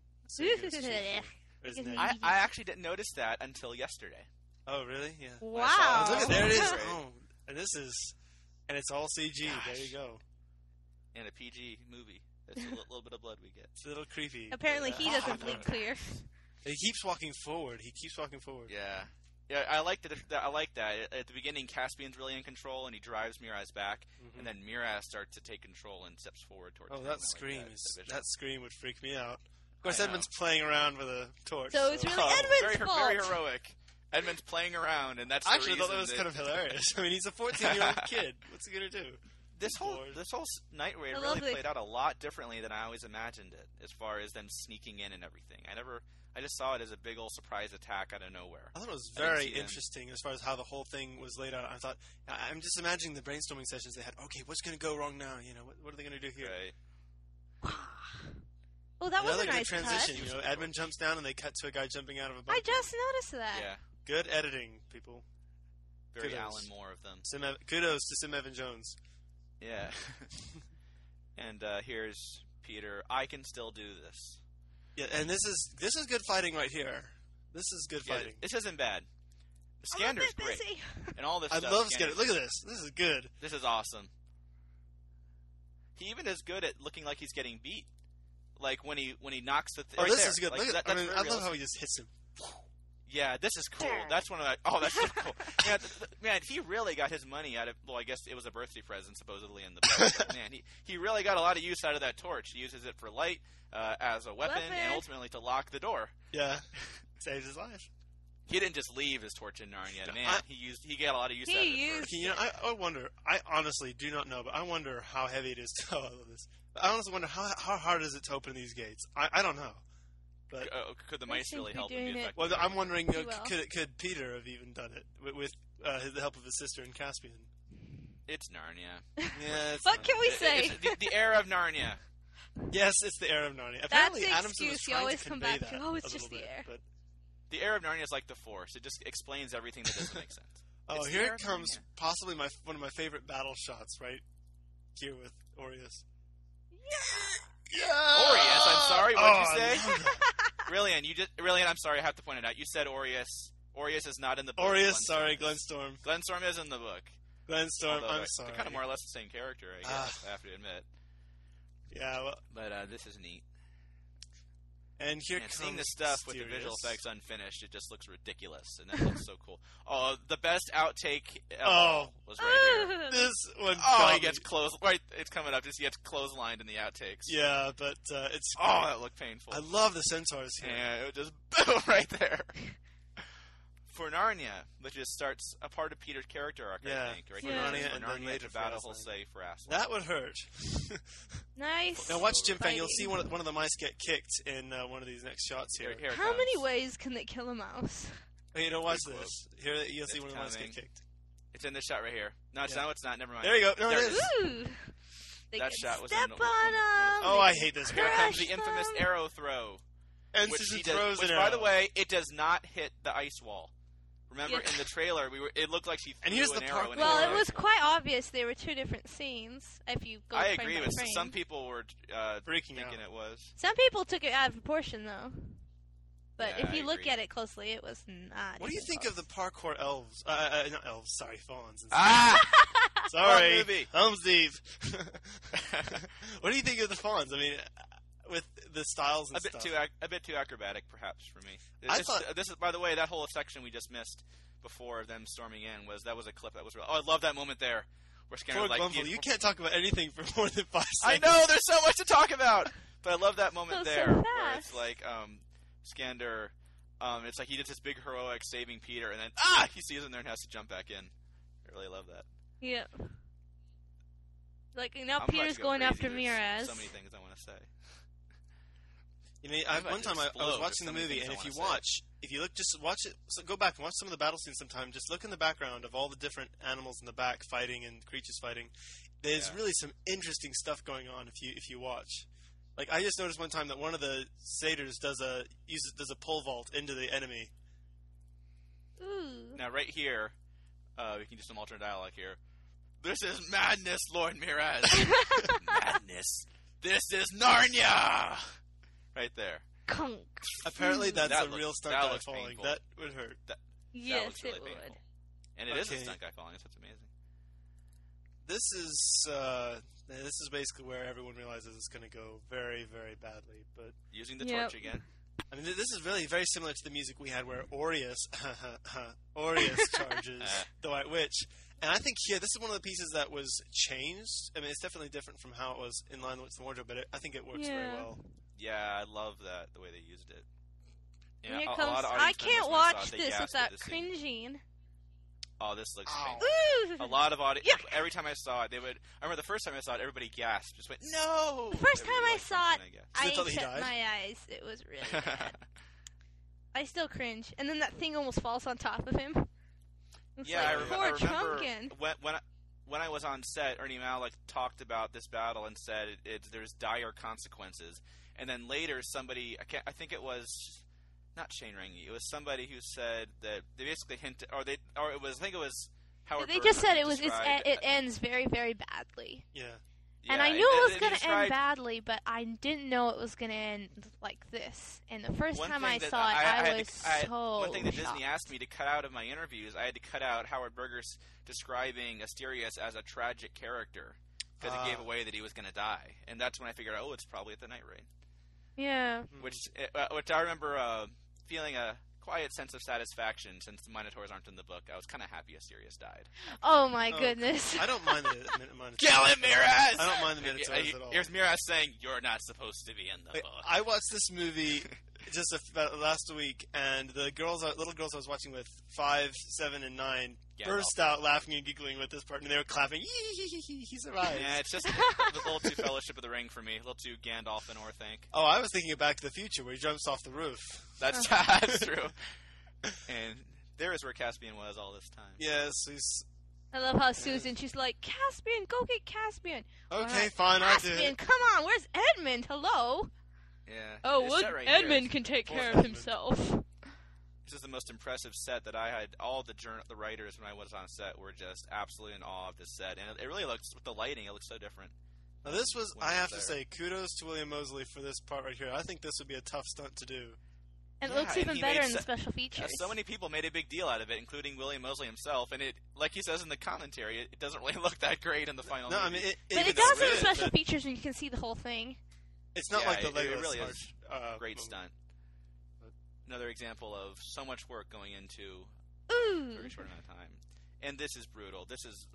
I actually didn't notice that until yesterday. Oh, really? Yeah. Wow. Look, there it is. Oh, and it's all CG. Gosh. There you go. And a PG movie. That's a little bit of blood we get. It's a little creepy. Apparently, he doesn't bleed clear. He keeps walking forward. Yeah. Yeah, I like that. I like that. At the beginning, Caspian's really in control, and he drives Miraz back, and then Miraz starts to take control and steps forward towards him. Oh, that scream would freak me out. Of course, Edmund's playing around with a torch. So it's really Edmund's fault. Very heroic. Edmund's playing around, and that's actually, I thought that was kind of hilarious. I mean, he's a 14-year-old kid. What's he gonna do? This whole night raid really played out a lot differently than I always imagined it, as far as them sneaking in and everything. I just saw it as a big old surprise attack out of nowhere. I thought it was very interesting as far as how the whole thing was laid out. I thought, I'm just imagining the brainstorming sessions they had. Okay, what's going to go wrong now? What are they going to do here? Right. Well, that was a nice good transition. cut. Edmund jumps down and they cut to a guy jumping out of a bunker. I just noticed that. Yeah. Good editing, people. Very Alan Moore of them. Kudos to Sim Evan Jones. Yeah. And here's Peter. I can still do this. Yeah, and this is good fighting right here. This is good fighting. This isn't bad. Skander's great. And all this I stuff. love Skander. Look at this. This is good. This is awesome. He even is good at looking like he's getting beat. Like when he knocks the this is good. Look at that. I love how he just hits him. Yeah, this is cool. That's one of the... Oh, that's so cool. Man, he really got his money out of... Well, I guess it was a birthday present, supposedly, in the book. But man, he really got a lot of use out of that torch. He uses it for light, as a weapon, and ultimately to lock the door. Yeah. Saves his life. He didn't just leave his torch in Narnia. Man, he got a lot of use out of it. You know, I wonder... I honestly do not know, but I wonder how heavy it is to... Oh, I love this. I honestly wonder how hard is it to open these gates. I don't know. But could the mice really help him be effective? Well, I'm wondering, could Peter have even done it with the help of his sister in Caspian? It's Narnia. Yeah. What can we say? It's the era of Narnia. Yes, it's the era of Narnia. Apparently, Adamson was trying to convey that. Oh, it's just the air. But the era of Narnia is like the Force. It just explains everything that doesn't make sense. Oh, here it comes. Possibly one of my favorite battle shots, right here with Aureus. Yeah. Aureus, I'm sorry. What'd you say? Rillian, I'm sorry. I have to point it out. You said Aureus. Aureus is not in the book. Aureus, sorry, Glenstorm. Glenstorm is in the book. Glenstorm, I'm sorry. They're kind of more or less the same character, I guess. I have to admit. Yeah, well, but this is neat. And here comes seeing the stuff with the visual effects unfinished, it just looks ridiculous, and that looks so cool. Oh, the best outtake was right here. This one. He gets right. It's coming up. Just he gets clotheslined in the outtakes. Yeah, but it's. Oh, that looked painful. I love the centaurs here. Yeah, it just boom right there. For Narnia, which just starts a part of Peter's character arc, I think. Right? For Narnia, and then later battle, he'll say for Aslan. That would hurt. Nice. Now watch, Jim Fan. You'll see one of the mice get kicked in one of these next shots here. How many ways can they kill a mouse? Oh, you know, watch this. Here, you'll see one of the mice get kicked. It's in this shot right here. No, it's not. Never mind. There you go. No, it is. Ooh. That shot was step on them. Oh, I hate this. Here comes the infamous arrow throw. And Susan throws an arrow. By the way, it does not hit the ice wall. Remember in the trailer, it looked like she threw an arrow. Well, it was quite obvious they were two different scenes. If you go I agree with some people were thinking it was. Some people took it out of proportion, though. But if you look at it closely, it was not. What do you think of the parkour elves? Not elves, sorry, fawns. Sorry, Helm's Deep. What do you think of the fawns? I mean, with the styles and stuff. A bit too acrobatic, perhaps, for me. This is, by the way, that whole section we just missed before them storming in was a clip that was real. Oh, I love that moment there. Where Scanner you can't talk about anything for more than 5 seconds. I know, there's so much to talk about, but I love that moment there where it's like Skander. It's like he did this big heroic saving Peter, and then he sees him there and has to jump back in. I really love that. Yeah. Like now, Peter's going after Miraz. So many things I want to say. You know, one time I was watching the movie, and if you look, just watch it. So go back and watch some of the battle scenes sometime. Just look in the background of all the different animals in the back fighting and creatures fighting. There's really some interesting stuff going on if you watch. Like I just noticed one time that one of the satyrs does a pole vault into the enemy. Ooh. Now right here, we can do some alternate dialogue here. This is madness, Lord Miraz. Madness. This is Narnia. Right there. Kunk. Apparently that's a real stunt guy falling. Painful. That would hurt. Yes, that looks really it painful. would. And it is a stunt guy falling. That's amazing. This is basically where everyone realizes it's going to go very, very badly. But using the torch again. I mean, this is really very similar to the music we had where Aureus charges the White Witch. And I think here, this is one of the pieces that was changed. I mean, it's definitely different from how it was in line with the wardrobe, but I think it works very well. Yeah, I love that, the way they used it. Yeah, here comes, I can't watch this without cringing. Oh, this looks painful. A lot of audience. Every time I saw it, I remember the first time I saw it, everybody gasped. Just went, no! The first time I saw it, I shut my eyes. It was really bad. I still cringe. And then that thing almost falls on top of him. I remember when I was on set, Ernie Malick talked about this battle and said there's dire consequences. And then later, somebody, I think it was not Shane Rangi, it was somebody who said that they basically hinted, I think it was Howard. They just said it ends very, very badly. Yeah. And I knew it was going to end badly, but I didn't know it was going to end like this. And the first time I saw it, I was so One thing that shocked. Disney asked me to cut out of my interviews, I had to cut out Howard Berger's describing Asterius as a tragic character because it gave away that he was going to die. And that's when I figured out, it's probably at the Night Raid. Yeah. Which I remember feeling quiet sense of satisfaction since the Minotaurs aren't in the book. I was kind of happy Asterius died. Oh my goodness! I don't mind the Minotaurs. Kill him, Miraz! I don't mind the Minotaurs at all. Here's Miraz saying, "You're not supposed to be in the book." I watched this movie just last week, and the little girls I was watching with, 5, 7, and 9, burst out laughing and giggling with this part, and they were clapping. He survived. Yeah, it's just a little too Fellowship of the Ring for me. A little too Gandalf and Orthanc. Oh, I was thinking of Back to the Future, where he jumps off the roof. That's true. And there is where Caspian was all this time. Yes, I love how Susan, she's like, Caspian, go get Caspian. Okay, fine, I'll do it. Caspian, come on, where's Edmund? Hello? Yeah. Oh, well, right Edmund can take care of himself. This is the most impressive set that I had. All the writers when I was on set were just absolutely in awe of this set, and it really looks, with the lighting, it looks so different. Now this was, I have to say, kudos to William Moseley for this part right here. I think this would be a tough stunt to do. And it looks even better in the special features. So many people made a big deal out of it, including William Moseley himself, and it, like he says in the commentary, it doesn't really look that great in the final movie. I mean, but it does in the special features when you can see the whole thing. It's not like the Lego. It really is a great stunt. Another example of so much work going into a very short amount of time. And this is brutal. This is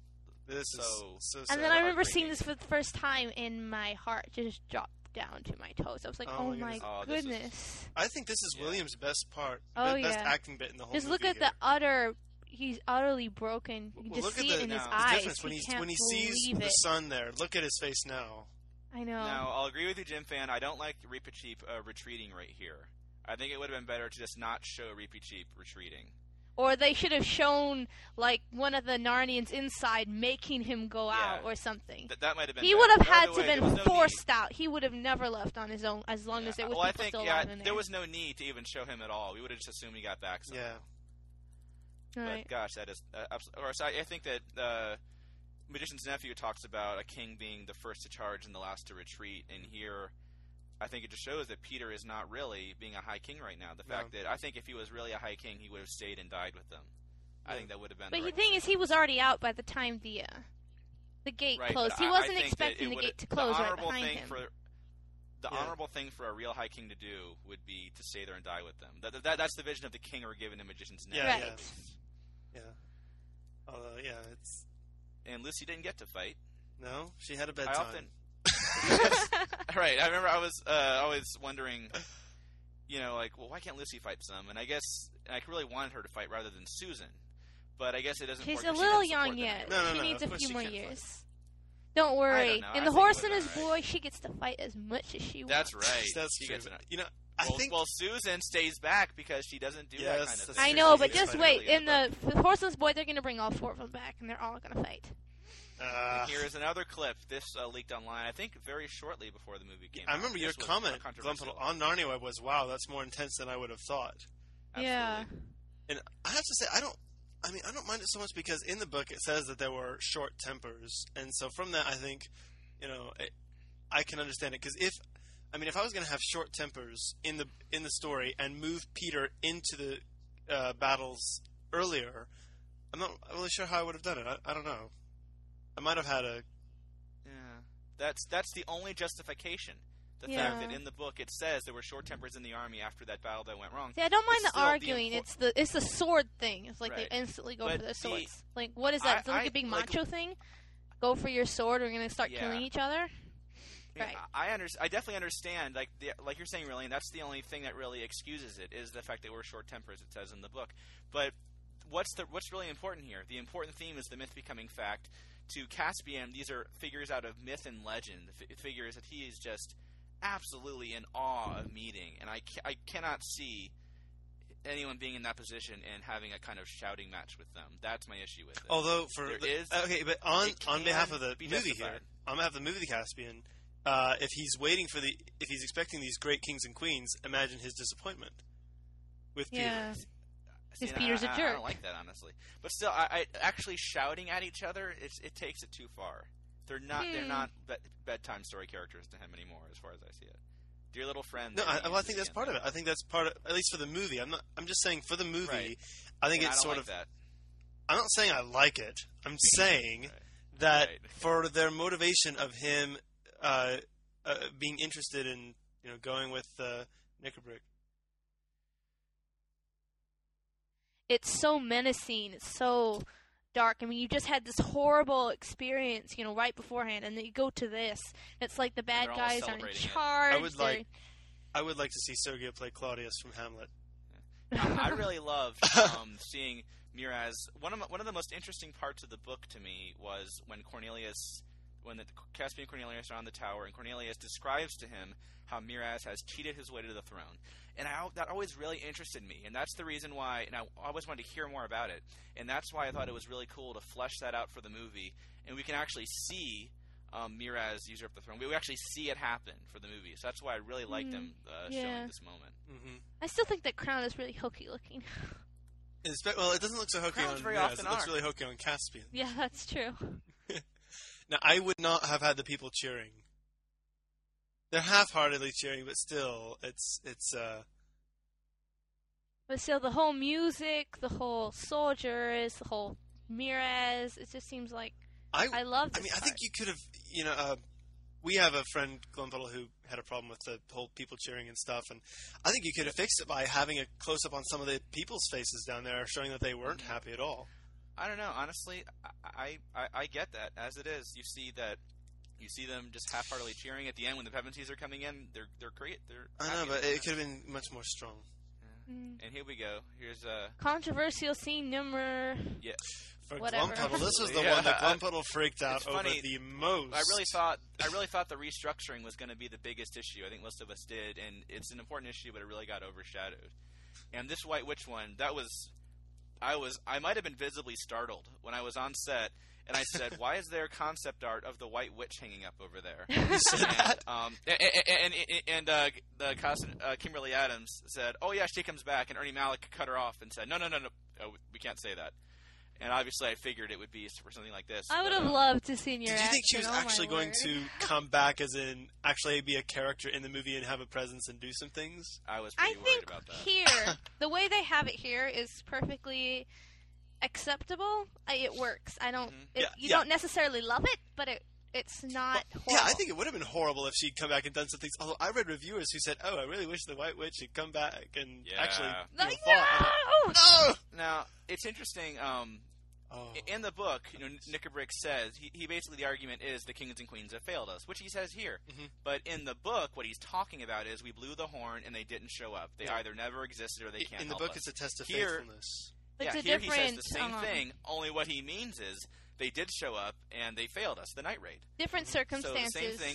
so and then I remember seeing this for the first time, and my heart just dropped down to my toes. I was like, oh my goodness. I think this is William's best part. Best acting bit in the whole movie. Just look at he's utterly broken. You can just see it in his eyes. When he sees the sun there, look at his face now. I know. Now, I'll agree with you, Jim Fan. I don't like Reepicheep retreating right here. I think it would have been better to just not show Reepicheep retreating. Or they should have shown, like, one of the Narnians inside making him go out or something. That might have been He would have had to have been forced out. He would have never left on his own as long as there was people still alive in there. There was no need to even show him at all. We would have just assumed he got back somehow. Yeah. But, gosh, that is... I think that Magician's Nephew talks about a king being the first to charge and the last to retreat, and here... I think it just shows that Peter is not really being a high king right now. The fact that I think if he was really a high king, he would have stayed and died with them. I think that would have been. But the thing is, he was already out by the time the gate closed. He wasn't expecting the gate to close right behind him. The honorable thing for a real high king to do would be to stay there and die with them. That's the vision of the king we're given in Magician's Nephew. Yeah. Although, it's. And Lucy didn't get to fight. No, she had a bedtime. Right. I remember I was always wondering, why can't Lucy fight some? And I guess I really wanted her to fight rather than Susan. But I guess it doesn't. She's a little young yet. She needs a few more years. Don't worry. In The Horse and His Boy, she gets to fight as much as she wants. That's right. That's true. I think Susan stays back because she doesn't do that kind of thing. I know, but just wait. In the Horse and His Boy, they're going to bring all 4 of them back, and they're all going to fight. Here is another clip. This leaked online, I think, very shortly before the movie came out. I remember your comment on Narnia Web was, wow, that's more intense than I would have thought. Absolutely. Yeah. And I have to say, I don't mind it so much because in the book it says that there were short tempers. And so from that, I think, I can understand it. Because if I was going to have short tempers in the story and move Peter into the battles earlier, I'm not really sure how I would have done it. I don't know. I might have had a... Yeah. That's the only justification. The fact that in the book it says there were short tempers in the army after that battle that went wrong. See, I don't mind the arguing. It's the sword thing. It's like they instantly go for their swords. Like, what is that? Is it like a big macho thing? Go for your sword, we're going to start killing each other? Yeah, right. I definitely understand. Like you're saying, really, and that's the only thing that really excuses it, is the fact that we're short tempers, it says in the book. But what's really important here? The important theme is the myth becoming fact. To Caspian, these are figures out of myth and legend, figures that he is just absolutely in awe of meeting, and I cannot see anyone being in that position and having a kind of shouting match with them. That's my issue with it. Although but on behalf of the movie here, on behalf of the movie Caspian, if he's expecting these great kings and queens, imagine his disappointment with Peter. Because Peter's a jerk. I don't like that, honestly. But still, I actually shouting at each other, it takes it too far. They're not bedtime story characters to him anymore, as far as I see it. Dear little friend. No, I think that's part of it. I think that's part of, at least for the movie. I'm just saying for the movie. Right. I think it's sort of. That. I'm not saying I like it. I'm saying that for their motivation of him being interested in going with Knickerbrick. it's so menacing. It's so dark. I mean, you just had this horrible experience, right beforehand, and then you go to this. It's like the bad guys are in charge. I would like to see Sergio play Claudius from Hamlet. I really loved seeing Miraz. One of the most interesting parts of the book to me was when the Caspian Cornelius are on the tower, and Cornelius describes to him how Miraz has cheated his way to the throne. And that always really interested me, and that's the reason why, and I always wanted to hear more about it, and that's why I thought it was really cool to flesh that out for the movie, and we can actually see Miraz usurp the throne. We actually see it happen for the movie, so that's why I really liked them showing this moment. Mm-hmm. I still think that crown is really hokey looking. Well, it doesn't look so hokey on Miraz. It looks really hokey on Caspian. Yeah, that's true. Now, I would not have had the people cheering. They're half-heartedly cheering, but still, it's. But still, the whole music, the whole soldiers, the whole Miraz, it just seems like I love this. I mean, I think you could have, we have a friend, Glenn Puddle, who had a problem with the whole people cheering and stuff, and I think you could have fixed it by having a close-up on some of the people's faces down there, showing that they weren't happy at all. I don't know. Honestly, I get that. As it is, you see them just half-heartedly cheering at the end when the Pevensies are coming in. They're great. I know, but it could have been much more strong. Yeah. And here we go. Here's a controversial scene number. Yeah. For Glenn Puddle, this was the one that Glenn Puddle freaked out over the most. I really thought the restructuring was going to be the biggest issue. I think most of us did, and it's an important issue, but it really got overshadowed. And this White Witch one, I might have been visibly startled when I was on set, and I said, "Why is there concept art of the White Witch hanging up over there?" You said that? And Kimberly Adams said, "Oh yeah, she comes back," and Ernie Malick cut her off and said, "No, we can't say that." And obviously, I figured it would be for something like this. I would have loved to see your. Did you think she was actually going to come back, as in actually be a character in the movie and have a presence and do some things? I was pretty worried about that. I think here, the way they have it here is perfectly acceptable. It works. I don't. You don't necessarily love it, but it's not horrible. Yeah, I think it would have been horrible if she'd come back and done some things. Although I read reviewers who said, "Oh, I really wish the White Witch had come back and actually fought." No! Now it's interesting. In the book, Nickabrick says he basically, the argument is the kings and queens have failed us, which he says here. Mm-hmm. But in the book, what he's talking about is we blew the horn and they didn't show up. They either never existed or they can't. In the book, it's a test of faithfulness. Here he says the same thing. Only what he means is they did show up and they failed us. The night raid. Different circumstances. So the same thing.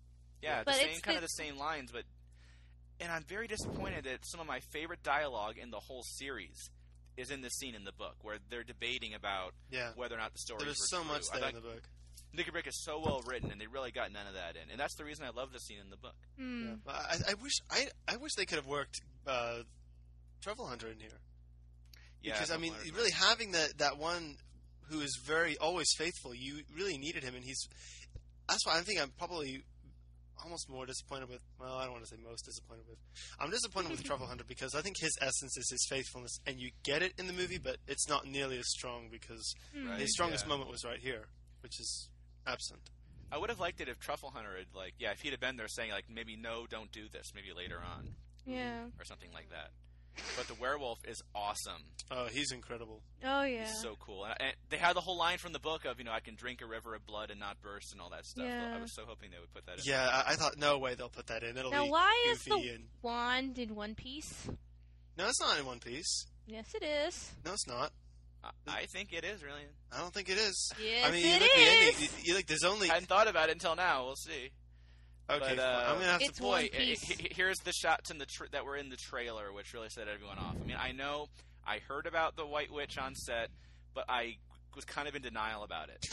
The same lines. And I'm very disappointed that some of my favorite dialogue in the whole series is in this scene in the book where they're debating about whether or not the stories were true. There's so much there in the book. Nickabrick is so well written, and they really got none of that in, and that's the reason I love the scene in the book. Mm. Yeah. I wish they could have worked Truffle Hunter in here. Yeah, because I mean, really having that one who is always faithful, you really needed him, and that's why I think I'm probably almost more disappointed with. Well, I don't want to say most disappointed with. I'm disappointed with Truffle Hunter because I think his essence is his faithfulness, and you get it in the movie, but it's not nearly as strong because his strongest moment was right here, which is absent. I would have liked it if Truffle Hunter had if he'd have been there saying maybe no, don't do this, maybe later on, or something like that. But the werewolf is awesome. Oh, he's incredible. Oh, yeah. He's so cool. And they had the whole line from the book of, I can drink a river of blood and not burst and all that stuff. Yeah. I was so hoping they would put that in. Yeah, I thought, no way they'll put that in. It'll now, be why is the wand in one piece? No, it's not in one piece. Yes, it is. No, it's not. I think it is, really. I don't think it is. Yes, I mean, it is. The ending. You there's only... I hadn't thought about it until now. We'll see. Okay, I'm going to have to... Boy, here's the shots that were in the trailer, which really set everyone off. I mean, I know I heard about the White Witch on set, but I was kind of in denial about it.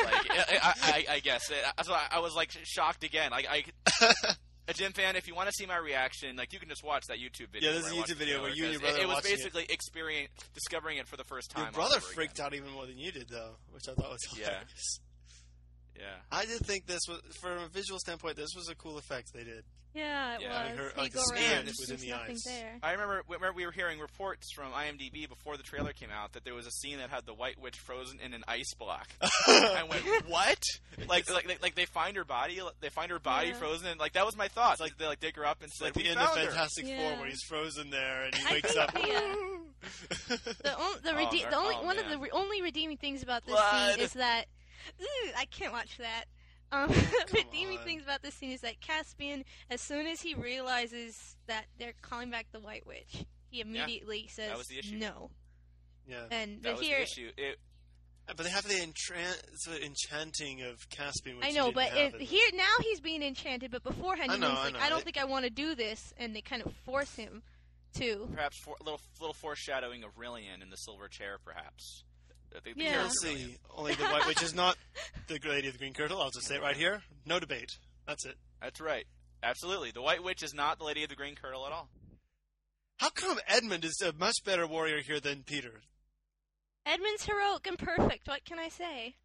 I guess. So I was, shocked again. A Jim fan, if you want to see my reaction, you can just watch that YouTube video. Yeah, there's a YouTube video where you and your brother it was basically discovering it for the first time. Your brother freaked out even more than you did, though, which I thought was hilarious. Yeah. I did think this was, from a visual standpoint, this was a cool effect they did. Yeah, it was. Like a spirit within the eyes. There. I remember we were hearing reports from IMDb before the trailer came out that there was a scene that had the White Witch frozen in an ice block. I went, what? Like they find her body, frozen, and that was my thought. They dig her up and say, like the end of Fantastic Four where he's frozen there and he wakes up. One of the only redeeming things about this scene is that I can't watch that. Redeeming things about this scene is that Caspian, as soon as he realizes that they're calling back the White Witch, he immediately says no. Yeah, and that was the issue. But they have the enchanting of Caspian. Which I know, but here now he's being enchanted. But beforehand, he was like, "I don't think I want to do this," and they kind of force him to. Perhaps a little foreshadowing of Rillian in the silver chair, perhaps. We'll see. Only the White Witch is not the Lady of the Green Kirtle. I'll just say it right here. No debate. That's it. That's right. Absolutely. The White Witch is not the Lady of the Green Kirtle at all. How come Edmund is a much better warrior here than Peter? Edmund's heroic and perfect. What can I say?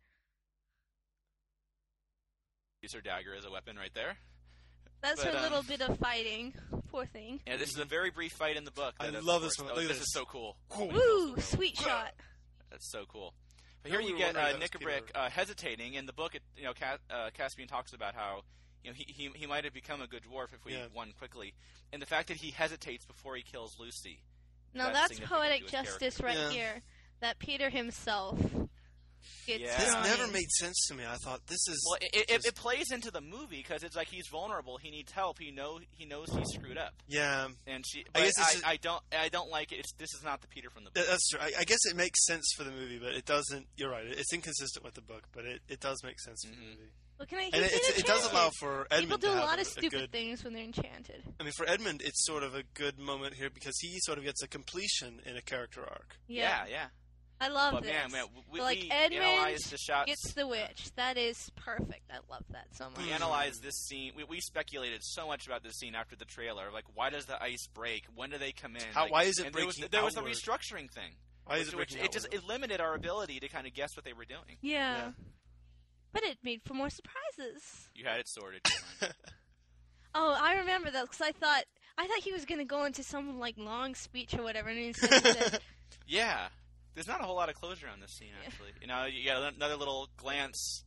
Use her dagger as a weapon right there. That's her little bit of fighting. Poor thing. Yeah, this is a very brief fight in the book. I love this one. Look at this is so cool. Woo! Sweet shot. That's so cool. But here you get Nikabrik hesitating. In the book, Caspian talks about how he might have become a good dwarf if we won quickly, and the fact that he hesitates before he kills Lucy. Now that's poetic justice right here. That Peter himself gets. This never made sense to me. I thought this is. Well, it plays into the movie because it's like he's vulnerable. He needs help. He knows he's screwed up. Yeah. And I don't like it. This is not the Peter from the book. That's true. I guess it makes sense for the movie, but it doesn't. You're right. It's inconsistent with the book, but it does make sense for the movie. Well, it does allow for Edmund. People do a lot of stupid things when they're enchanted. I mean, for Edmund, it's sort of a good moment here because he sort of gets a completion in a character arc. Yeah. I love this. Man, we Edmund the shots. gets the witch. That is perfect. I love that so much. We analyzed this scene. We speculated so much about this scene after the trailer. Like, why does the ice break? When do they come in? Why is it breaking? There was a restructuring thing. Why is it breaking? It limited our ability to kind of guess what they were doing. Yeah. But it made for more surprises. You had it sorted. Oh, I remember that because I thought he was going to go into some long speech or whatever, and instead he said, "Yeah." There's not a whole lot of closure on this scene, actually. You got another little glance.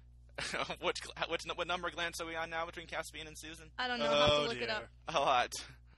What number glance are we on now between Caspian and Susan? I don't know. I'll have to look it up. A lot.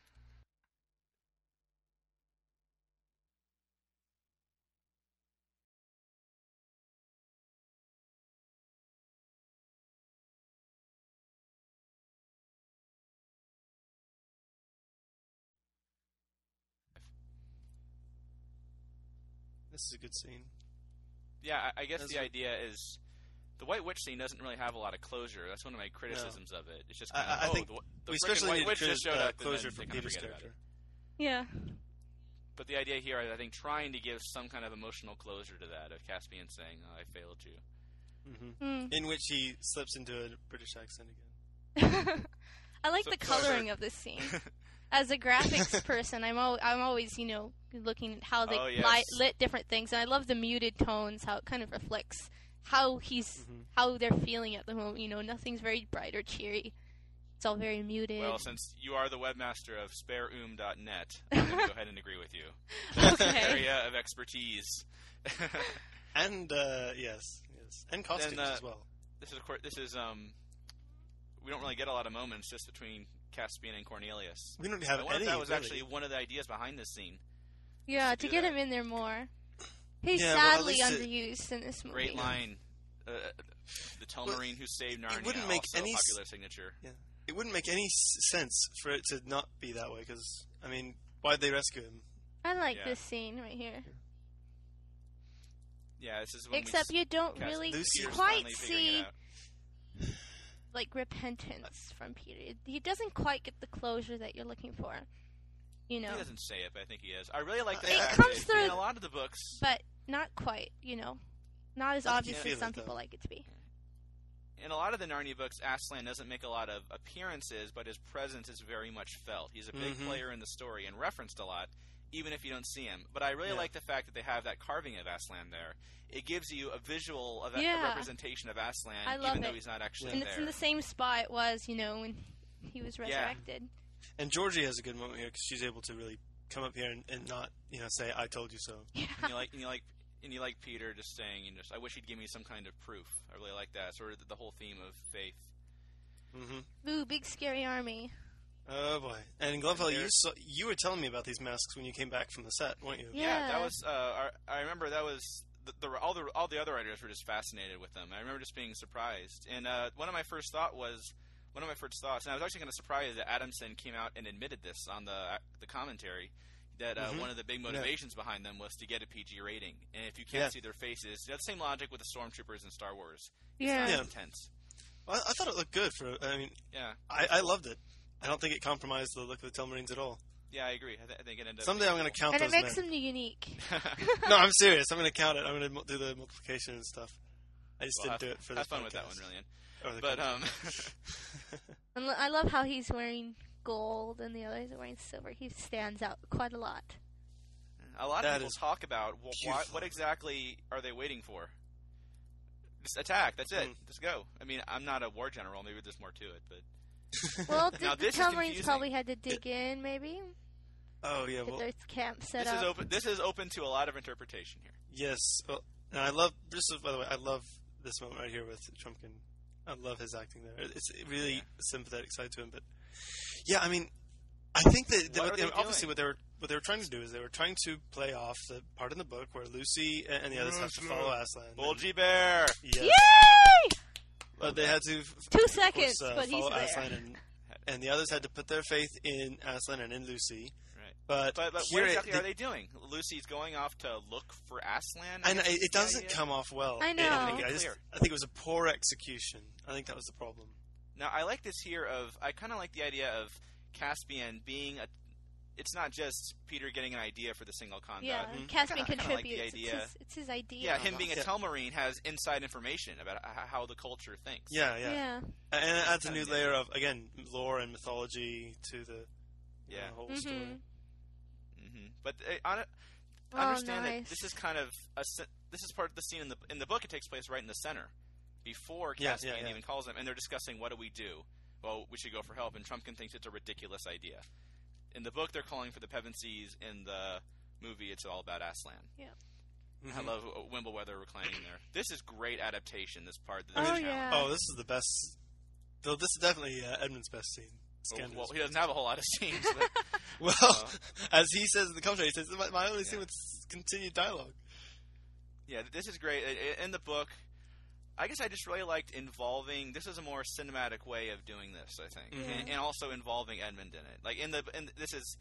This is a good scene. Yeah, I guess the idea is the White Witch scene doesn't really have a lot of closure. That's one of my criticisms of it. It's just I think the especially White Witch just showed up closure for Peter's character. Yeah. But the idea here is, I think, trying to give some kind of emotional closure to that of Caspian saying, "I failed you," in which he slips into a British accent again. I like the coloring of this scene. As a graphics person, I'm always looking at how they lit different things, and I love the muted tones, how it kind of reflects how they're feeling at the moment. Nothing's very bright or cheery. It's all very muted. Well, since you are the webmaster of spareoom.net, I'm going to go ahead and agree with you. Okay. Area of expertise. And yes, and costumes as well. This is we don't really get a lot of moments just between Caspian and Cornelius. We don't have any. That was actually one of the ideas behind this scene. Yeah, to get him in there more. He's sadly underused in this movie. Great line. The Telmarine who saved Narnia. It wouldn't make any popular signature. Yeah, it wouldn't make any sense for it to not be that way. Because why'd they rescue him? I like this scene right here. Yeah, this is when except you don't really quite see repentance from Peter. He doesn't quite get the closure that you're looking for. He doesn't say it, but I think he is. I really like that. It comes through in a lot of the books, but not quite. Not as obvious as some people like it to be. In a lot of the Narnia books, Aslan doesn't make a lot of appearances, but his presence is very much felt. He's a big player in the story and referenced a lot, even if you don't see him. But I really like the fact that they have that carving of Aslan there. It gives you a visual of a representation of Aslan, even though he's not actually there. And it's in the same spot it was, when he was resurrected. Yeah. And Georgie has a good moment here because she's able to really come up here and not, say, "I told you so." Yeah. And you like Peter just saying, I wish he'd give me some kind of proof. I really like that, sort of the whole theme of faith. Ooh, big scary army. Oh boy! And Glenville, you were telling me about these masks when you came back from the set, weren't you? Yeah, that was. I remember that was all the other writers were just fascinated with them. I remember just being surprised. And one of my first thoughts, and I was actually kind of surprised that Adamson came out and admitted this on the commentary, that one of the big motivations behind them was to get a PG rating. And if you can't see their faces, the same logic with the stormtroopers in Star Wars. It's not intense. Well, I thought it looked good. I loved it. I don't think it compromised the look of the Telmarines at all. Yeah, I agree. I think it ended up. Someday I'm going to count those. And it makes them unique. No, I'm serious. I'm going to count it. I'm going to do the multiplication and stuff. I just didn't do it for this podcast. Have fun with that one, Rillian. But and I love how he's wearing gold and the others are wearing silver. He stands out quite a lot. A lot of people talk about what exactly are they waiting for? Just attack. That's it. Just go. I mean, I'm not a war general. Maybe there's more to it, but. Well, the Telmarines probably had to dig in, maybe. Oh yeah, get their camp set up. This is open to a lot of interpretation here. Yes, well, and I love. By the way, I love this moment right here with Trumpkin. I love his acting there. It's really sympathetic side to him, but yeah, I mean, I think that obviously what they were trying to do is they were trying to play off the part in the book where Lucy and the others have to follow Aslan. Bulgy Bear. Yes. Yay! But they had to 2 seconds, but he's follow there. Aslan and the others had to put their faith in Aslan and in Lucy. Right. But what exactly are they doing? Lucy's going off to look for Aslan. And it doesn't come off well. I know. I think it was a poor execution. I think that was the problem. Now I like this here. I kind of like the idea of Caspian being a. It's not just Peter getting an idea for the single combat. Yeah, Caspian contributes. Like the idea. It's his idea. Yeah, him being a Telmarine has inside information about how the culture thinks. Yeah. And it adds a new layer of, again, lore and mythology to the whole story. Mm-hmm. But understand that this is kind of this is part of the scene in the book. It takes place right in the center, before Caspian even calls them, and they're discussing what do we do. Well, we should go for help, and Trumpkin thinks it's a ridiculous idea. In the book, they're calling for the Pevensies. In the movie, it's all about Aslan. Yeah. I love Wimbleweather reclining there. This is great adaptation, this part. Oh, this is the best. Though this is definitely Edmund's best scene. Well, he doesn't have a whole lot of scenes. But, as he says in the commentary, he says, my only scene with continued dialogue. Yeah, this is great. In the book, I guess I just really liked involving. This is a more cinematic way of doing this, I think, and also involving Edmund in it. Like this is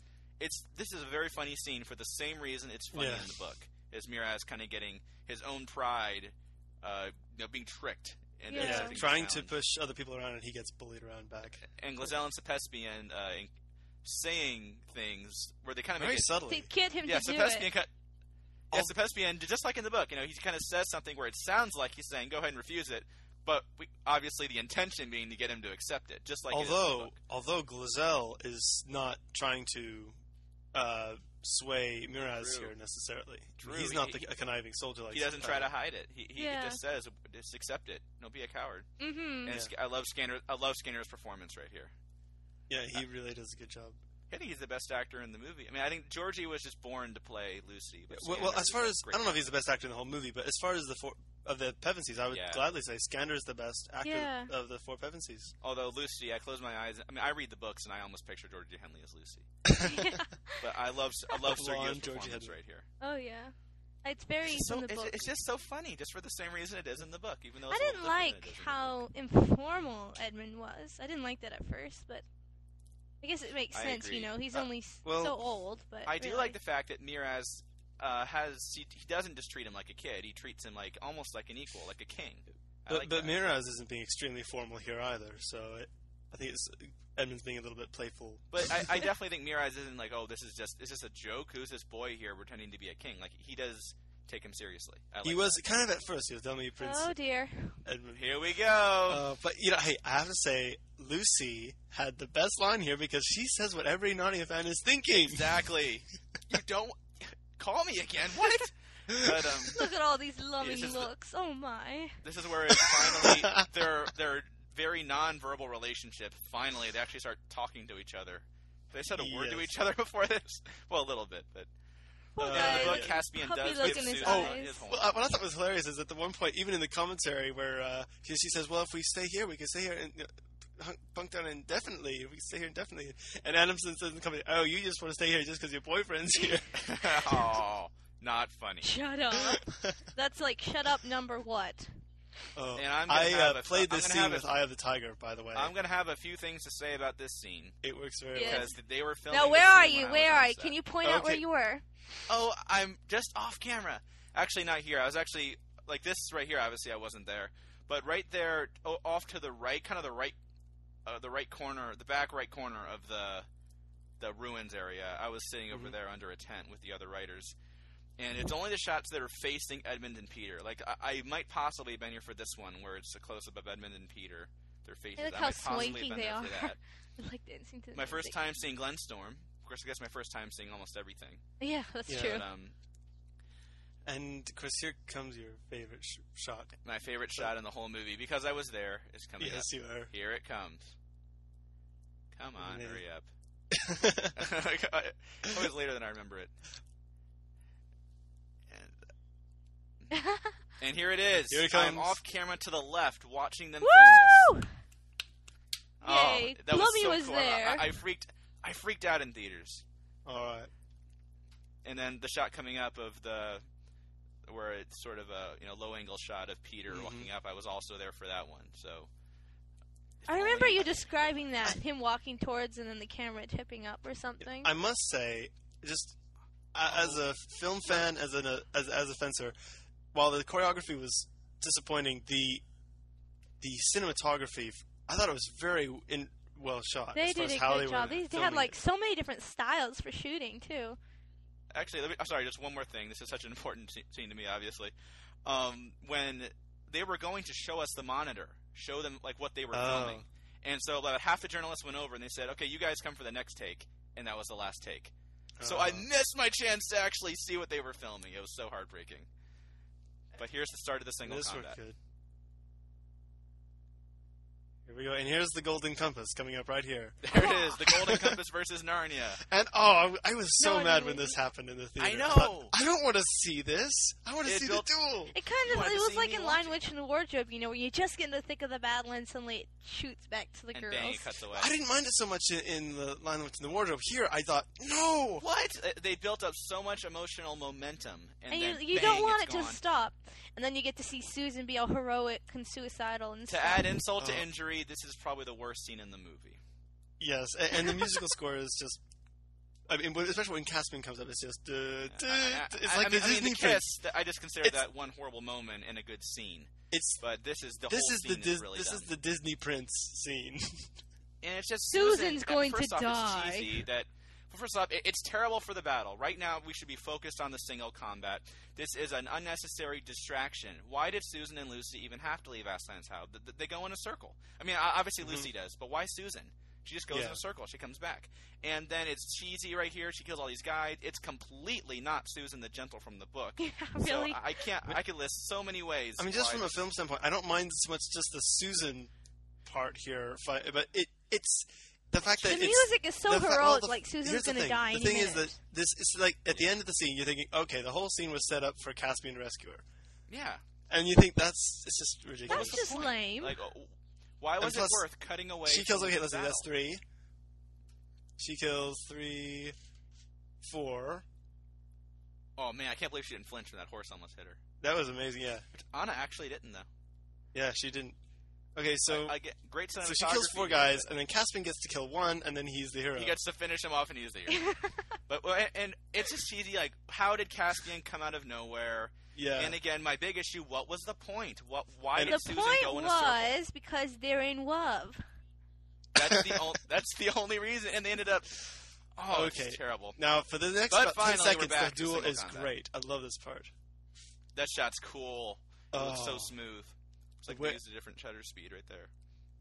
a very funny scene for the same reason it's funny in the book. Is Miraz kind of getting his own pride, being tricked and trying to push other people around, and he gets bullied around back. And Glazelle and Sepespian saying things where they kind of very make subtly to get him to do it. Sepespian, just like in the book, he kind of says something where it sounds like he's saying, "Go ahead and refuse it," but obviously the intention being to get him to accept it, just like although Glazelle is not trying to sway Miraz here necessarily. True. He's not a conniving soldier like he doesn't try to hide it. He just says, "Just accept it. Don't be a coward." Mm-hmm. And I love Skinner's performance right here. Yeah, he really does a good job. I think he's the best actor in the movie. I mean, I think Georgie was just born to play Lucy. But well, as far as I don't know if he's the best actor in the whole movie, but as far as the Pevensies, I would gladly say Skander's the best actor of the 4 Pevensies. Although Lucy, I close my eyes. I mean, I read the books and I almost picture Georgie Henley as Lucy. But I love Sergio's performance right here. Oh yeah, it's very in the book. It's just so funny, just for the same reason it is in the book. Even though I didn't like how informal Edmund was. I didn't like that at first, but. I guess it makes sense, agree. He's only so old. But I do like the fact that Miraz he doesn't just treat him like a kid. He treats him almost like an equal, like a king. But Miraz isn't being extremely formal here either. So I think Edmund's being a little bit playful. But I definitely think Miraz isn't like, oh, is this a joke? Who's this boy here pretending to be a king? Like he does take him seriously. He was kind of at first. He was telling me Prince. Oh dear. Edmund. Here we go. But hey, I have to say, Lucy had the best line here because she says what every Narnia fan is thinking. Exactly. You don't call me again. What? But, look at all these loving looks. Oh my. This is where it's finally their very non-verbal relationship. Finally, they actually start talking to each other. They said a word to each other before this. Well, a little bit, but. The book Caspian does give Susan his home. What I thought was hilarious is at the one point, even in the commentary, where she says, "Well, if we stay here, we can stay here." And bunk down indefinitely. We can stay here indefinitely. And Adamson doesn't come in. Oh, you just want to stay here just because your boyfriend's here. Oh, not funny. Shut up. That's like shut up number what? Oh, and I played this scene with Eye of the Tiger, by the way. I'm going to have a few things to say about this scene. It works very well. Because they were filming. Now, where are you? Where are you? Can you point out where you were? Oh, I'm just off camera. Actually, not here. I was actually, like this right here, obviously I wasn't there. But right there, off to the right, kind of the right corner, the back right corner of the ruins area, I was sitting over there under a tent with the other writers. And it's only the shots that are facing Edmund and Peter. Like, I might possibly have been here for this one, where it's a close-up of Edmund and Peter. Their faces. Look how swanky they are. Like dancing to the my first time seeing Glenstorm. Of course, I guess my first time seeing almost everything. Yeah, that's true. But, and, Chris, here comes your favorite shot. My favorite shot in the whole movie, because I was there, is coming up. Yes, you are. Here it comes. Come on, hurry up. Always later than I remember it. And here it is. Here it comes. I'm off camera to the left, watching them film this. Yay! That Blummy was so cool. there. I freaked out in theaters. All right. And then the shot coming up of where it's sort of a low angle shot of Peter walking up. I was also there for that one. So I remember you describing that, him walking towards and then the camera tipping up or something. I must say, just as a film fan, as a fencer, while the choreography was disappointing, the cinematography, I thought it was very well shot. They did a good job. They had like so many different styles for shooting too. Actually, sorry, just one more thing. This is such an important scene to me, obviously. When they were going to show us the monitor, show them like what they were filming, and so about half the journalists went over and they said, "Okay, you guys come for the next take," and that was the last take. So I missed my chance to actually see what they were filming. It was so heartbreaking. But here's the start of the single combat. This worked good. Here we go, and here's the Golden Compass coming up right here. There it is, the Golden Compass versus Narnia. And I was so mad when this happened in the theater. I know. I don't want to see this. I want to see the duel. It was like in Lion, Witch, and the Wardrobe, where you just get in the thick of the battle and suddenly it shoots back to the girls. And bang, it cuts away. I didn't mind it so much in the Lion, Witch, and the Wardrobe. Here, I thought, no. What? They built up so much emotional momentum, and then you don't want it to stop. And then you get to see Susan be all heroic and suicidal and stuff. To add insult to injury, this is probably the worst scene in the movie. Yes, and the musical score is just... I mean, especially when Caspian comes up, it's just... it's like the Disney kiss. I just consider that one horrible moment in a good scene. But this is the whole scene is really This is the Disney Prince scene. And it's just Susan's going to die. It's cheesy that... First off, it's terrible for the battle. Right now, we should be focused on the single combat. This is an unnecessary distraction. Why did Susan and Lucy even have to leave Aslan's house? They go in a circle. I mean, obviously Lucy does, but why Susan? She just goes in a circle. She comes back. And then it's cheesy right here. She kills all these guys. It's completely not Susan the Gentle from the book. Yeah, really? So I could list so many ways. I mean, just from a film standpoint, I don't mind so much just the Susan part here, but it's... The fact that the music is so heroic, like Susan's going to die. The thing is that it's like at the end of the scene, you're thinking, okay, the whole scene was set up for Caspian to rescue her. Yeah. And you think it's just ridiculous. That's just lame. Like, why was it worth cutting away? She kills. Okay, let's see. That's 3. She kills 3, 4. Oh man, I can't believe she didn't flinch when that horse almost hit her. That was amazing. Yeah. Anna actually didn't though. Yeah, she didn't. Okay, so I get great cinematography. So she kills 4 guys, and then Caspian gets to kill 1, and then he's the hero. He gets to finish him off, and he's the hero. And it's just cheesy. Like, how did Caspian come out of nowhere? Yeah. And again, my big issue: what was the point? Why did Susan go in a circle? The point was because they're in love. That's the only reason, and they ended up. Oh, okay. It's terrible. Now, for the next 10 seconds, the duel is great. I love this part. That shot's cool. It looks so smooth. It's like they used a different shutter speed right there.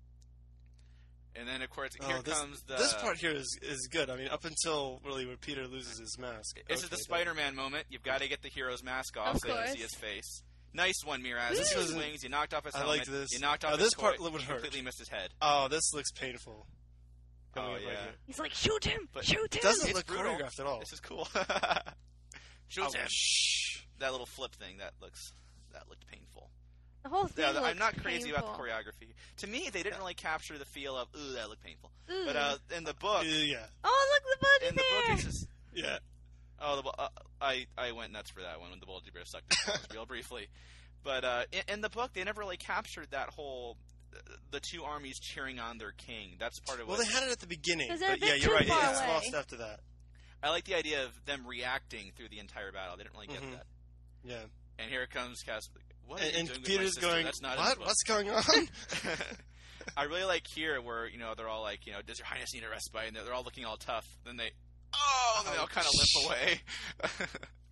And then, of course, here comes the... This part here is good. I mean, up until, really, when Peter loses his mask. This is the Spider-Man moment. You've got to get the hero's mask off so you don't see his face. Nice one, Miraz. This was wings. You knocked off his helmet. I liked this. You knocked off his part would hurt. You completely missed his head. Oh, this looks painful. Oh, yeah. Right He's like, shoot him! Shoot him! It doesn't look choreographed at all. This is cool. Shoot him! That little flip thing, that looked painful. The whole thing looks I'm not crazy painful. about the choreography. To me, they didn't really capture the feel of, ooh, that looked painful. But in the book... yeah. Oh, look, the bunny in the bear! book, it's just... Yeah. Oh, I went nuts for that one when the Bulgy Bear sucked it real briefly. But in the book, they never really captured that whole... the two armies cheering on their king. That's part of what... Well, they had it at the beginning. But yeah, you're right. It's away. lost after that. I like the idea of them reacting through the entire battle. They didn't really get that. Yeah. And here comes Caspian. What and doing Peter's with my going, That's not what? What's going on? I really like here where, they're all like, does your highness need a respite? And they're all looking all tough. Then they, then they all kind of limp away.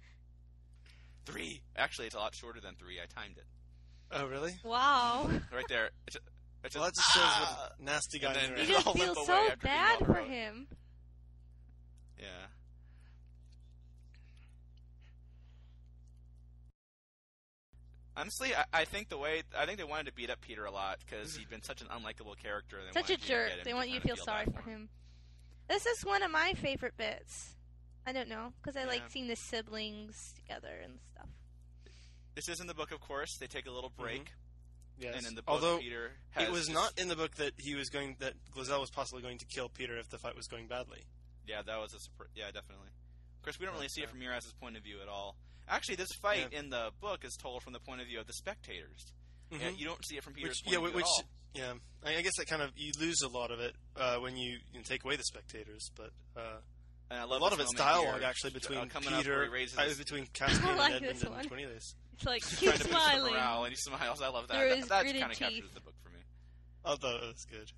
3. Actually, it's a lot shorter than 3. I timed it. Oh, really? Wow. Right there. Well, that just shows what a nasty guy then You just feel so bad for him. Yeah. Honestly, I think they wanted to beat up Peter a lot because he'd been such an unlikable character. And Such a jerk. They want you to feel sorry for him. This is one of my favorite bits. I don't know, because I like seeing the siblings together and stuff. This is in the book, of course. They take a little break. Mm-hmm. Yes. And in the book, although Peter it was not in the book that that Glozell was possibly going to kill Peter if the fight was going badly. Yeah, that was yeah, definitely. Of course, we don't really see it from Miraz's point of view at all. Actually, this fight in the book is told from the point of view of the spectators. Mm-hmm. Yeah, you don't see it from Peter's point of view at all. Yeah, I guess that kind of you lose a lot of it when you take away the spectators, but and a lot of it's dialogue actually between Peter, between Caspian and Edmund and Cornelius. It's like keep smiling. And he smiles. I love that. That kind of captures the book for me. I thought it was good.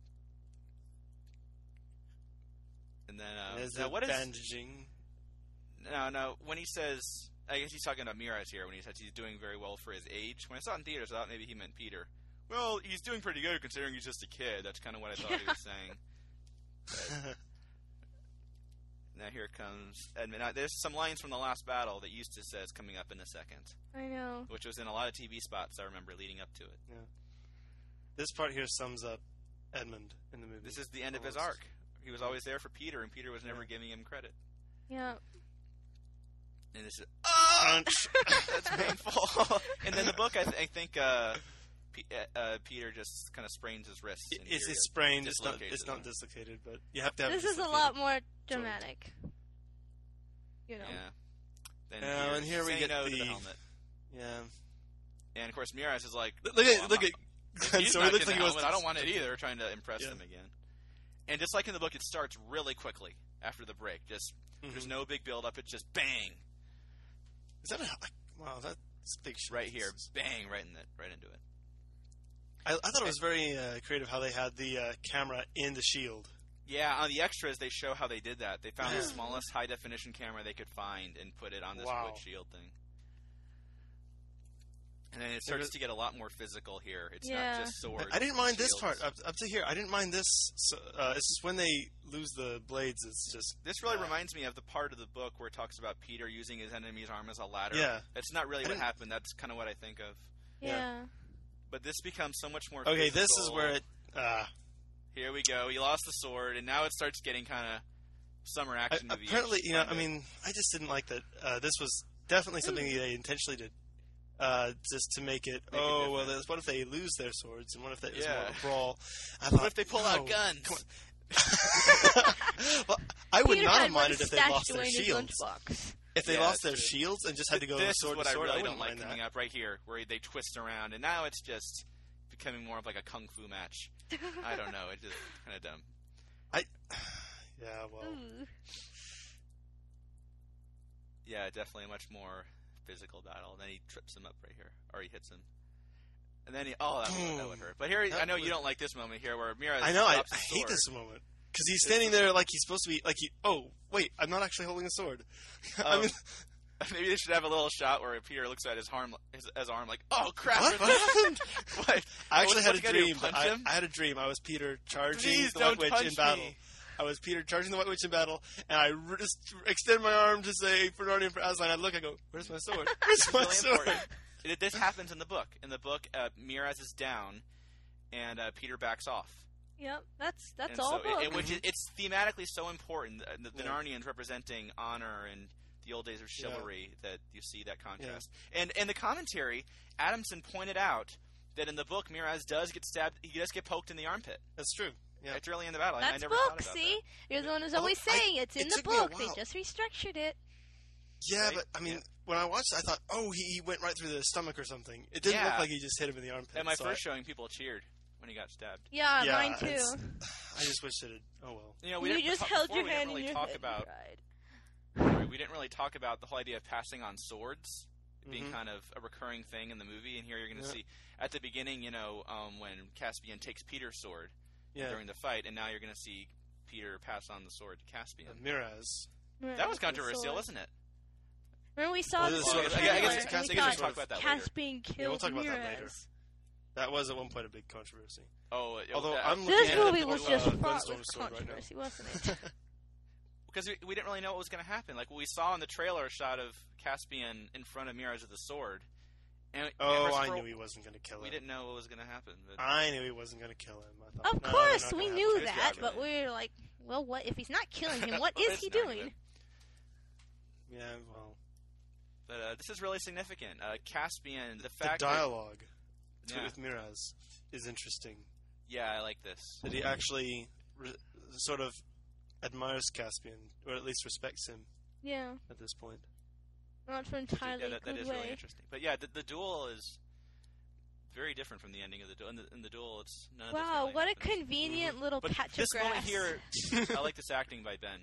And then now what is bandaging? No. When he says, I guess he's talking about Miraz here. When he says he's doing very well for his age. When I saw it in theaters, I thought maybe he meant Peter. Well, he's doing pretty good considering he's just a kid. That's kind of what I thought he was saying. Now here comes Edmund. Now, there's some lines from the last battle that Eustace says coming up in a second. I know. Which was in a lot of TV spots, I remember, leading up to it. Yeah. This part here sums up Edmund in the movie. This is the end of his arc. He was always there for Peter, and Peter was never giving him credit. Yeah. And this is... That's painful. And then the book, I think... Peter just kind of sprains his wrist. It's sprained. It's not dislocated, but you have to have. This is a lot more dramatic. Yeah. Then and here we get the helmet. Yeah. And of course, Miraz is like, look at. So he looks like he was. I don't want it either. Trying to impress them again. And just like in the book, it starts really quickly after the break. Just there's no big build up. It's just bang. Is that wow? That's big. Right here, bang! Right into it. I thought it was very creative how they had the camera in the shield. Yeah, on the extras they show how they did that. They found the smallest high-definition camera they could find and put it on this wood shield thing. And then it starts to get a lot more physical here. It's not just swords. I didn't mind this part. Up to here, I didn't mind this. It's just when they lose the blades, it's just... This really reminds me of the part of the book where it talks about Peter using his enemy's arm as a ladder. Yeah. That's not really what happened. That's kind of what I think of. Yeah. But this becomes so much more Okay, physical. this is where it... Here we go. He lost the sword, and now it starts getting kind of summer action movie. Apparently, I mean, I just didn't like that. This was definitely something they intentionally did. Just to make it, what if they lose their swords, and what if that is more of a brawl? What if they pull out guns? Well, I would Peter not have minded if they lost their shields. If they lost their true. shields and just had to go sword to sword, I really wouldn't don't like mind coming that. up right here, where they twist around, and now it's just becoming more of like a kung fu match. I don't know, it's just kind of dumb. Yeah, well... Yeah, definitely a much more physical battle. And then he trips him up right here, or he hits him. And then that would hurt. But here, I know you don't like this moment here, where Miraz drops I his hate sword. this moment. Because he's standing there like he's supposed to be, like oh, wait, I'm not actually holding a sword. I mean... Maybe they should have a little shot where Peter looks at his arm like, oh crap! What happened? What? I actually had a dream. I had a dream. I was Peter charging the White Witch in battle. I was Peter charging the White Witch in battle, and I just extend my arm to say Fernardian for Aslan. I look, I go, where's my sword? Where's my sword? This happens in the book. In the book, Miraz is down, and Peter backs off. Yep, that's and all. So it's thematically so important. The Narnians representing honor and the old days of chivalry that you see that contrast. And in the commentary, Adamson pointed out that in the book, Miraz does get stabbed. He does get poked in the armpit. That's true. Yeah. It's early in the battle. That's I never book, thought about see? that. You're the one who's always saying it's in the book. They just restructured it. Yeah, right? But, I mean, when I watched it, I thought, he went right through the stomach or something. It didn't look like he just hit him in the armpit. At my first showing, people cheered when he got stabbed. Yeah, mine too. I just wish it had... Oh, well. You just held your hand in your head We didn't really talk about the whole idea of passing on swords being kind of a recurring thing in the movie. And here you're going to see, at the beginning, when Caspian takes Peter's sword during the fight, and now you're going to see Peter pass on the sword to Caspian. Miraz. That was controversial, wasn't it? Remember we saw the sword. I guess we can talk about that later. Caspian killed we'll talk about that later. Miraz. That was at one point a big controversy. Oh, although I'm looking this at movie was just fraught with controversy, wasn't it? Because we didn't really know what was going to happen. Like, we saw in the trailer a shot of Caspian in front of Miraz with a sword. And I knew he wasn't going to kill him. We didn't know what was going to happen. But I knew he wasn't going to kill him. I thought, of course, we knew that, but we were like, well, what if he's not killing him? What is he doing? Yeah, well... But this is really significant. Caspian, the dialogue with Miraz is interesting. Yeah, I like this. That he actually sort of admires Caspian, or at least respects him. Yeah. At this point. Not for entirely that is really interesting. But yeah, the duel is very different from the ending of the duel. In the duel, it's none of this really what happens. a convenient little patch of grass. This moment here, I like this acting by Ben.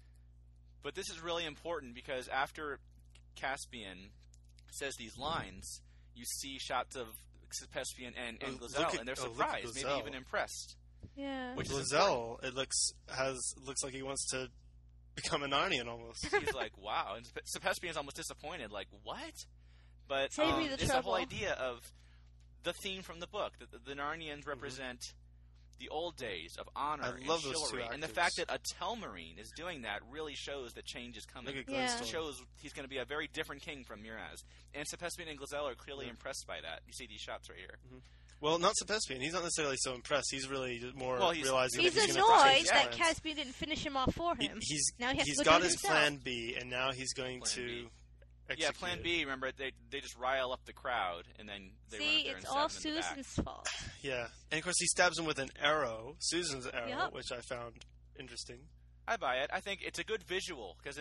But this is really important because after Caspian says these lines, you see shots of Caspian and Glozell, and they're surprised, maybe even impressed. Yeah. Which Glozell, it looks like he wants to become a Narnian almost. He's like, wow. And Caspian's almost disappointed, like, what? But it's the whole idea of the theme from the book, that the Narnians represent the old days of honor and chivalry. And the fact that a Telmarine is doing that really shows that change is coming. It shows he's going to be a very different king from Miraz. And Caspian and Glozell are clearly impressed by that. You see these shots right here. Mm-hmm. Well, not Caspian. He's not necessarily so impressed. He's really more realizing he's that he's annoyed that Caspian didn't finish him off for him. He's got his plan B, and now he's going to execute. Yeah, plan B, remember, they just rile up the crowd, and then they run up there and it's all Susan's fault. Yeah, and of course he stabs him with an arrow, Susan's arrow, which I found interesting. I buy it. I think it's a good visual, because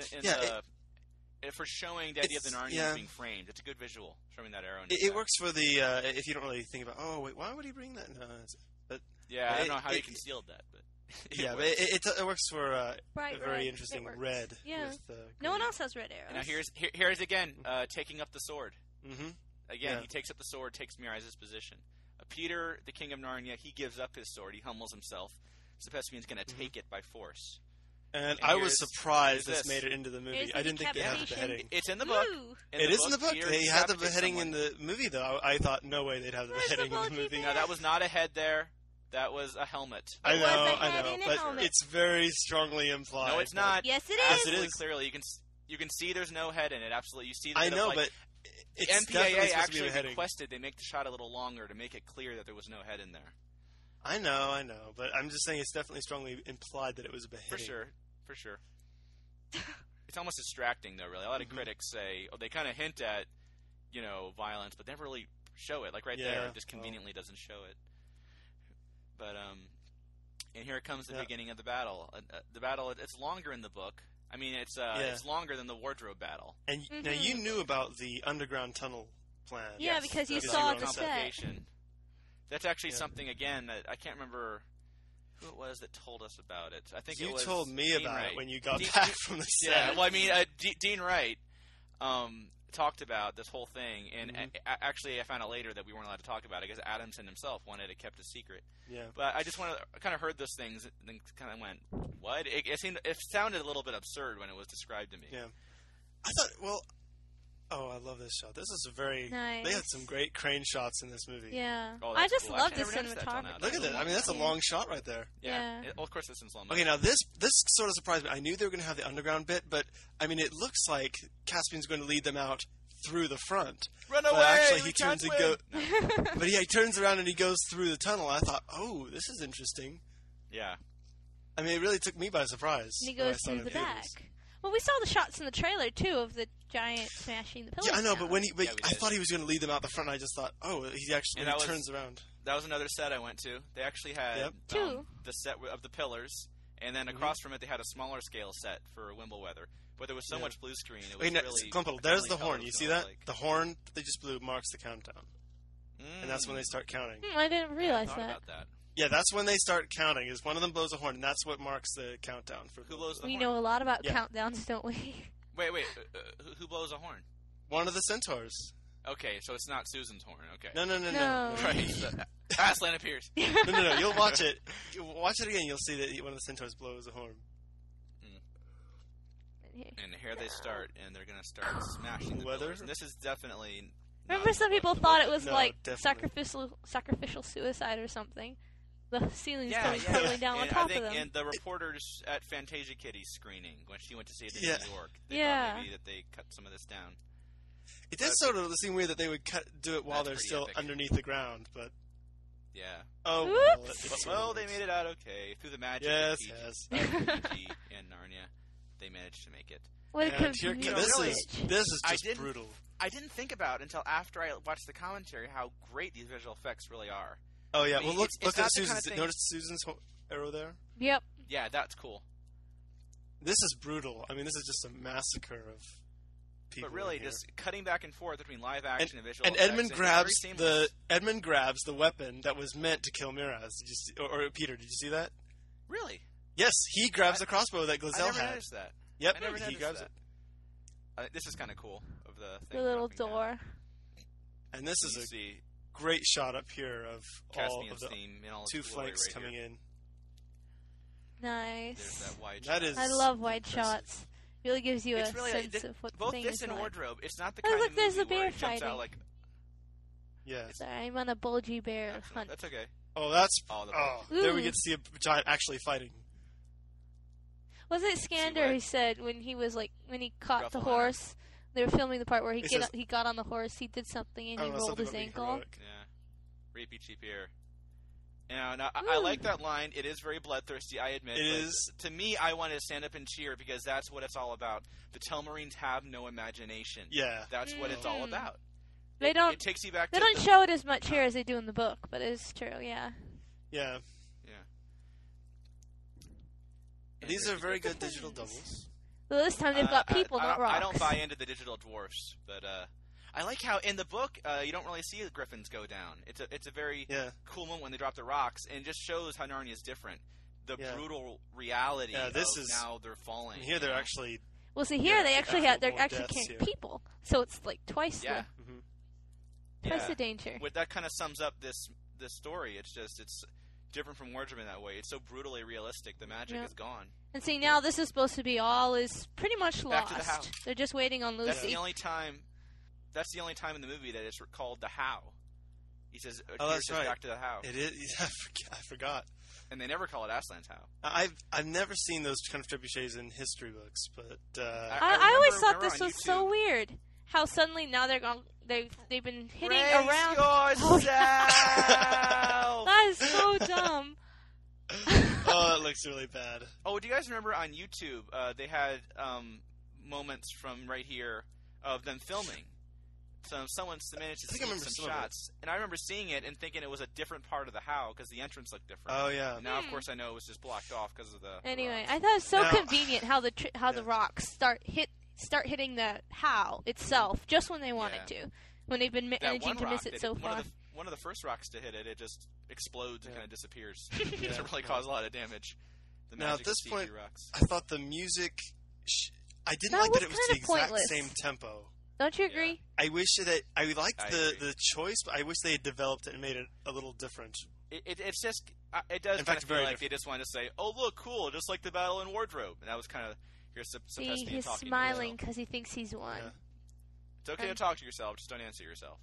for showing the idea of the Narnians being framed, it's a good visual, showing that arrow. It works for the, if you don't really think about, why would he bring that? No, I don't know how he concealed that, but... It works for a very interesting red. Yeah. No one else has red arrows. Now here's again taking up the sword. Mm-hmm. Again, he takes up the sword, takes Miraz's position. Peter, the king of Narnia, he gives up his sword. He humbles himself. Caspian's going to take it by force. And I was surprised this made it into the movie. I didn't think they had the beheading. It's in the book. It is in the book. They had the beheading in the movie, though. I thought, no way they'd have the beheading in the movie. No, that was not a head there. That was a helmet. I know, but it's very strongly implied. No, it's not. Yes, it is. Absolutely, clearly, you can see there's no head in it. Absolutely, you see. I know, but it's MPAA actually requested they make the shot a little longer to make it clear that there was no head in there. I know, but I'm just saying it's definitely strongly implied that it was a beheading. For sure. It's almost distracting, though. Really, a lot of critics say they kind of hint at, violence, but never really show it. Like there, it just conveniently doesn't show it. But and here comes the beginning of the battle. The battle, it's longer in the book. I mean, it's longer than the wardrobe battle. And now you knew about the underground tunnel plan. Yeah, because you saw the set. That's actually something again that I can't remember who it was that told us about it. I think you it was told me Dean about Wright. It when you got back from the set. Yeah, well, I mean, Dean Wright talked about this whole thing, and actually I found out later that we weren't allowed to talk about it because Adamson himself wanted it kept a secret. Yeah. But I just kind of heard those things and then kind of went, what? It sounded a little bit absurd when it was described to me. Yeah. I thought, I love this shot. This is nice. They had some great crane shots in this movie. Yeah. Oh, I just cool. love the cinematography. Look at that. I mean, that's a long shot right there. Yeah. Of course, this is slow motion. Okay, now this sort of surprised me. I knew they were going to have the underground bit, but I mean, it looks like Caspian's going to lead them out through the front. Run away! But actually, he turns around and he goes through the tunnel. I thought, this is interesting. Yeah. I mean, it really took me by surprise. And he goes through the back. Well, we saw the shots in the trailer, too, of the giant smashing the pillars. Yeah, I know, down. but I thought he was going to lead them out the front, and I just thought, he actually turns around. That was another set I went to. They actually had the set of the pillars, and then across from it, they had a smaller scale set for Wimbleweather. But there was so much blue screen, it was really... Klumpel, there's the horn. You see that? The horn that they just blew marks the countdown. And that's when they start counting. I didn't realize that. About that. Yeah, that's when they start counting, is one of them blows a horn, and that's what marks the countdown. For who blows the horn? We know a lot about countdowns, don't we? Wait, who blows a horn? One of the centaurs. Okay, so it's not Susan's horn, okay. No. Right, Aslan appears. No, you'll watch it. Watch it again, you'll see that one of the centaurs blows a horn. And here they start, and they're going to start smashing the pillars. And this is definitely... Remember some people thought it was sacrificial suicide or something? The ceiling's coming totally down on top of them. And the reporters at Fantasia Kitty's screening, when she went to see it in New York, they thought maybe that they cut some of this down. It does sort of seem weird that they would do it while they're still underneath the ground, but... Yeah. Oh, well, they made it out okay. Through the magic of PG and Narnia, they managed to make it. This is just brutal. I didn't think about until after I watched the commentary how great these visual effects really are. Oh, yeah. Well, look at Susan's. Notice Susan's arrow there? Yep. Yeah, that's cool. This is brutal. I mean, this is just a massacre of people. But really, just cutting back and forth between live action and visual effects. And Edmund grabs the weapon that was meant to kill Miraz. Did you see, or Peter, did you see that? Really? Yes, he grabs the crossbow that Glazell had. I never noticed that. Yep, he grabs it. This is kind of cool. Of the little door. Down. And this is a great shot up here of all of the two flanks coming in. Nice. There's that wide shot. I love wide shots. Really gives you a sense of what the thing is like. Both this and wardrobe, it's not the kind of movie a bear where it fighting. jumps out like... Yeah. Sorry, I'm on a bulgy bear hunt. That's okay. Oh, there we get to see a giant actually fighting. Was it Skander who said when he caught the horse, they were filming the part where he got on the horse, he did something and he rolled his ankle? Yeah. Rapey cheap ear. Now I like that line. It is very bloodthirsty, I admit. It is. To me, I want to stand up and cheer because that's what it's all about. The Telmarines have no imagination. Yeah. That's what it's all about. It takes you back. They don't show it as much here as they do in the book, but it is true. Yeah. Yeah. These are very good digital doubles. Well, this time they've got people, not rocks. I don't buy into the digital dwarfs, but I like how in the book you don't really see the griffins go down. It's a very cool moment when they drop the rocks, and it just shows how Narnia is different. The brutal reality of now they're falling. And here they're actually... Well, see, here they're actually carrying people, so it's like twice twice the danger. That kind of sums up this story. It's different from Wardrobe in that way. It's so brutally realistic. The magic is gone. And see, now this is supposed to be is pretty much back lost. To the How. They're just waiting on Lucy. That's the only time in the movie that it's called the How. He says, that's right. Back to the How. It is. I forgot. And they never call it Aslan's How. I've never seen those kind of trebuchets in history books, but I always thought this was so weird. How suddenly now they've been hitting around. Yourself. That is so dumb. Oh, it looks really bad. Oh, do you guys remember on YouTube they had moments from right here of them filming? So someone managed to see some shots, and I remember seeing it and thinking it was a different part of the How because the entrance looked different. Oh yeah. Now of course I know it was just blocked off because of the. Anyway, rocks. I thought it was so convenient how the rocks start hitting the How itself just when they wanted to, when they've been managing to miss it so far. One of the first rocks to hit it, it just explodes and kind of disappears. It doesn't really cause a lot of damage. Now at this point, rocks. I thought the music. I didn't like that it was the exact same tempo. Don't you agree? I wish that I liked the choice, but I wish they had developed it and made it a little different. It's just it does kind of feel like they just wanted to say, "Oh, look, cool, just like the battle in Wardrobe," and that was kind of here's he's smiling because he thinks he's won. Yeah. It's okay to talk to yourself, just don't answer yourself.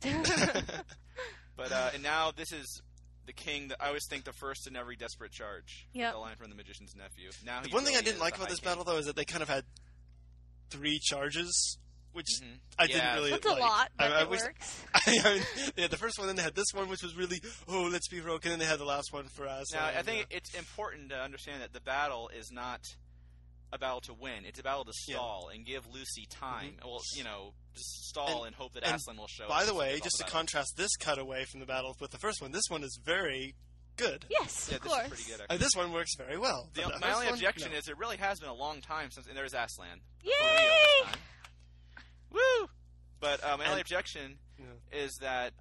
But and now this is the king that I always think the first in every desperate charge. Yeah. The line from The Magician's Nephew. Now one thing I didn't like about this battle though is that they kind of had 3 charges. Which I didn't really like. That's a lot, but it works. The first one, then they had this one, which was really, let's be heroic, and then they had the last one for us. Now, I think it's important to understand that the battle is not a battle to win. It's a battle to stall and give Lucy time. Well, just stall and hope that Aslan will show up. By the way, just to contrast this cutaway from the battle with the first one, this one is very good. Yes, of course. This is pretty good. This one works very well. My only objection is it really has been a long time since, and there's Aslan. Yay! Woo! But my only objection is that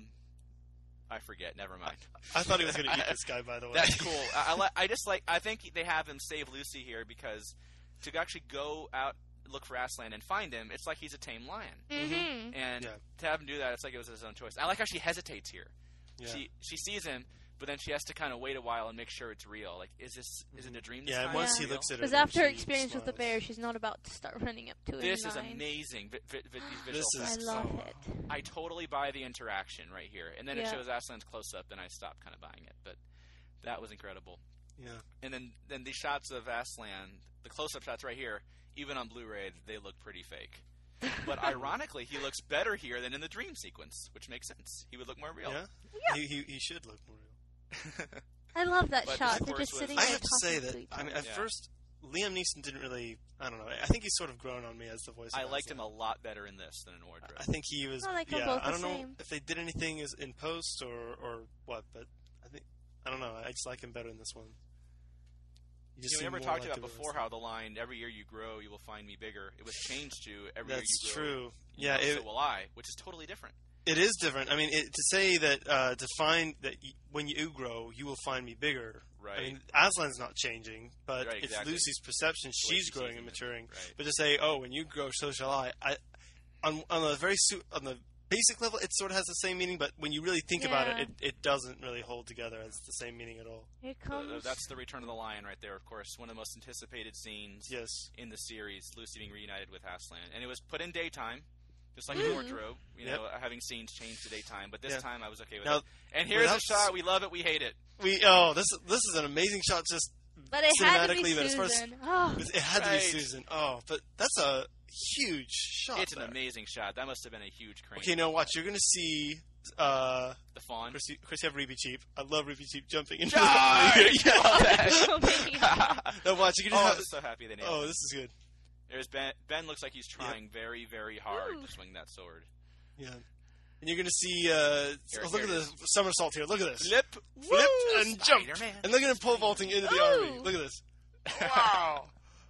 I forget. Never mind. I thought he was going to eat this guy. By the way, that's cool. I think they have him save Lucy here because to actually go out look for Aslan and find him, it's like he's a tame lion. Mm-hmm. And to have him do that, it's like it was his own choice. I like how she hesitates here. Yeah. She sees him, but then she has to kind of wait a while and make sure it's real. Like, is it a dream this time? And once he looks at her, because after her experience with the bear, she's not about to start running up to it. This is amazing. I love it. I totally buy the interaction right here. And then it shows Aslan's close-up, and I stopped kind of buying it. But that was incredible. Yeah. And then the shots of Aslan, the close-up shots right here, even on Blu-ray, they look pretty fake. But ironically, he looks better here than in the dream sequence, which makes sense. He would look more real. Yeah. He should look more real. I love that shot. They're just sitting there. I have to say that at first Liam Neeson didn't really. I don't know. I think he's sort of grown on me as the voice. I liked him a lot better in this than in Wardrobe. I think he was. I like them both I don't the know same. if they did anything in post or what, but I don't know. I just like him better in this one. We never talked about before how the line "Every year you grow, you will find me bigger." It was changed to "Every year you grow, true. So will I," which is totally different. It is different. I mean, to say that to find that when you grow, you will find me bigger. Right. I mean, Aslan's not changing, but it's Lucy's perception. She's growing and maturing. Right. But to say, "Oh, when you grow, so shall I," on the basic level, it sort of has the same meaning. But when you really think about it, it doesn't really hold together as the same meaning at all. Here comes. That's the Return of the Lion right there. Of course, one of the most anticipated scenes in the series. Lucy being reunited with Aslan, and it was put in daytime. Just like in Wardrobe, having scenes change to daytime. But this time I was okay with it. And here's a shot. We love it. We hate it. This is an amazing shot. Just but it had to be Susan. It had to be Susan. Oh, but that's a huge shot. It's an amazing shot. That must have been a huge crane. Okay, now watch. You're going to see the fawn. Chris, you have Reapy Cheap. I love Reapy Cheap jumping into Now watch. You're gonna I'm so happy they nailed it. Oh, this is good. There's Ben. Ben looks like he's trying very, very hard to swing that sword. Yeah. And you're going to see, look at the somersault here. Look at this. Flip, and jump. And look at him pole vaulting into the army. Look at this. Wow.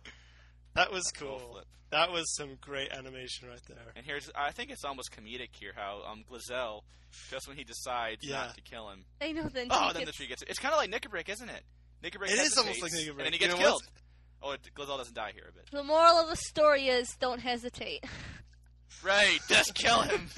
That was cool. Flip. That was some great animation right there. And I think it's almost comedic here how Glazell, just when he decides not to kill him. I know, then the tree gets it. It's kind of like Nickelbrick, isn't it? Nickelbrick It is almost like Nickelbrick. And then he gets killed. Oh, Glazell doesn't die here a bit. The moral of the story is don't hesitate. Right, just kill him.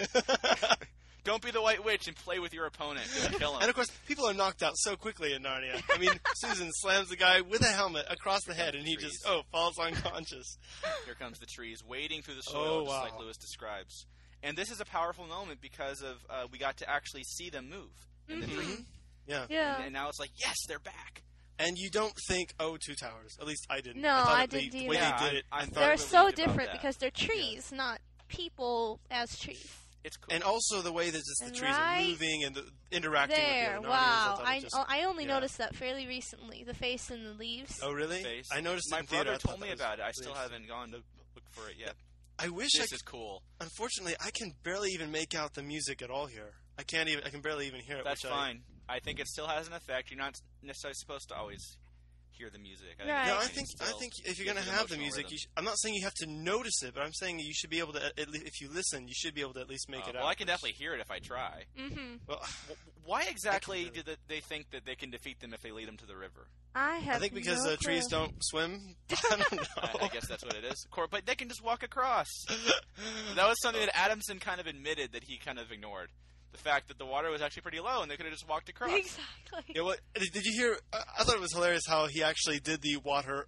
Don't be the White Witch and play with your opponent. Just kill him. And of course, people are knocked out so quickly in Narnia. I mean, Susan slams the guy with a helmet across the head, and he just falls unconscious. Here comes the trees wading through the soil, just like Lewis describes. And this is a powerful moment because of we got to actually see them move in the dream. Yeah. And now it's like, yes, they're back. And you don't think, Two Towers. At least I didn't. No, I didn't either. The way they did it, they're so different because they're trees, not people as trees. It's cool. And also the way that the trees are moving and interacting with the wow. I only noticed that fairly recently. The face in the leaves. Oh, really? I noticed My brother told me about it. I still haven't gone to look for it yet. I wish this is cool. Unfortunately, I can barely even make out the music at all here. I can barely even hear it. That's fine. I think it still has an effect. You're not necessarily supposed to always hear the music. I think if you're going to have the music, I'm not saying you have to notice it, but I'm saying you should be able to. If you listen, you should be able to at least make it out. Well, I can definitely hear it if I try. Mm-hmm. Well, why exactly do they think that they can defeat them if they lead them to the river? I think because the trees don't swim. I don't know. I guess that's what it is. But they can just walk across. That was something that Adamson kind of admitted that he kind of ignored. The fact that the water was actually pretty low and they could have just walked across. Exactly. Yeah, did you hear? I thought it was hilarious how he actually did the water.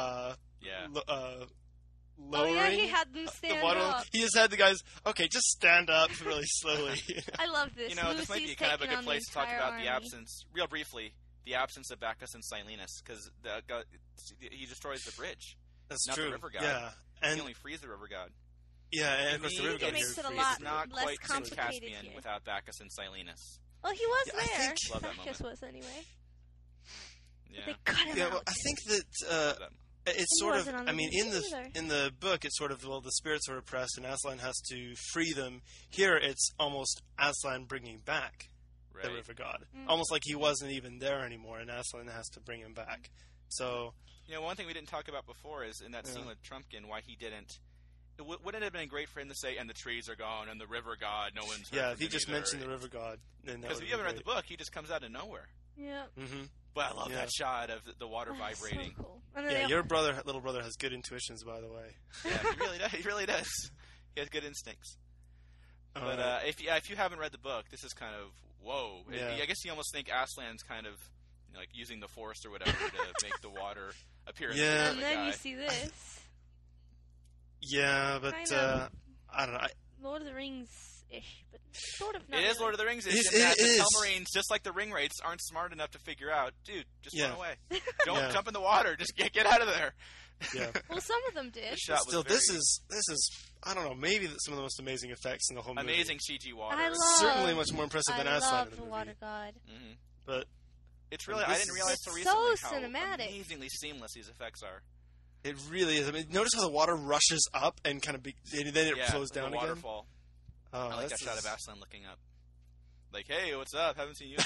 Lowering he had them stand up. He just had the guys. Okay, just stand up really slowly. I love this. This might be kind of a good place to talk about the absence, real briefly, the absence of Bacchus and Silenus, because he destroys the bridge. That's not true. The river god. Yeah, and he only frees the river god. Yeah, and of course the river god makes it a it's lot not less quite complicated Caspian here. without Bacchus and Silenus. Well, he was there. Love that Bacchus moment. was anyway. Yeah. They cut him out. Well, I think that It's sort of. I mean, in the book, it's sort of the spirits are oppressed, and Aslan has to free them. Here, it's almost Aslan bringing back the river god, almost like he wasn't even there anymore, and Aslan has to bring him back. So, one thing we didn't talk about before is in that scene with Trumpkin, why he didn't. Wouldn't it have been great for him to say, "And the trees are gone, and the river god, no one's heard if he just mentioned the river god, then because if you haven't read the book, he just comes out of nowhere. Yeah. Mm-hmm. But I love that shot of the water vibrating. So cool. Yeah, your little brother has good intuitions, by the way. Yeah, he really does. He really does. He has good instincts. But if you haven't read the book, this is kind of whoa. Yeah. I guess you almost think Aslan's kind of like using the Force or whatever to make the water appear. Yeah, and then you see this. Yeah, but I don't know. Lord of the Rings-ish, but sort of not. It is Lord of the Rings-ish. The Telmarines, just like the ring wraiths, aren't smart enough to figure out, dude, just run away. Don't jump in the water. Just get out of there. Yeah. Well, some of them did. Still, this is I don't know, maybe some of the most amazing effects in the whole movie. Amazing CG water. Certainly much more impressive than Aslan in the movie. Water God. Mm-hmm. But it's really I didn't realize so recently how cinematic. Amazingly seamless these effects are. It really is. I mean, notice how the water rushes up and kind of then it flows down again. Waterfall. Oh, I like that shot of Aslan looking up. Like, hey, what's up? Haven't seen you.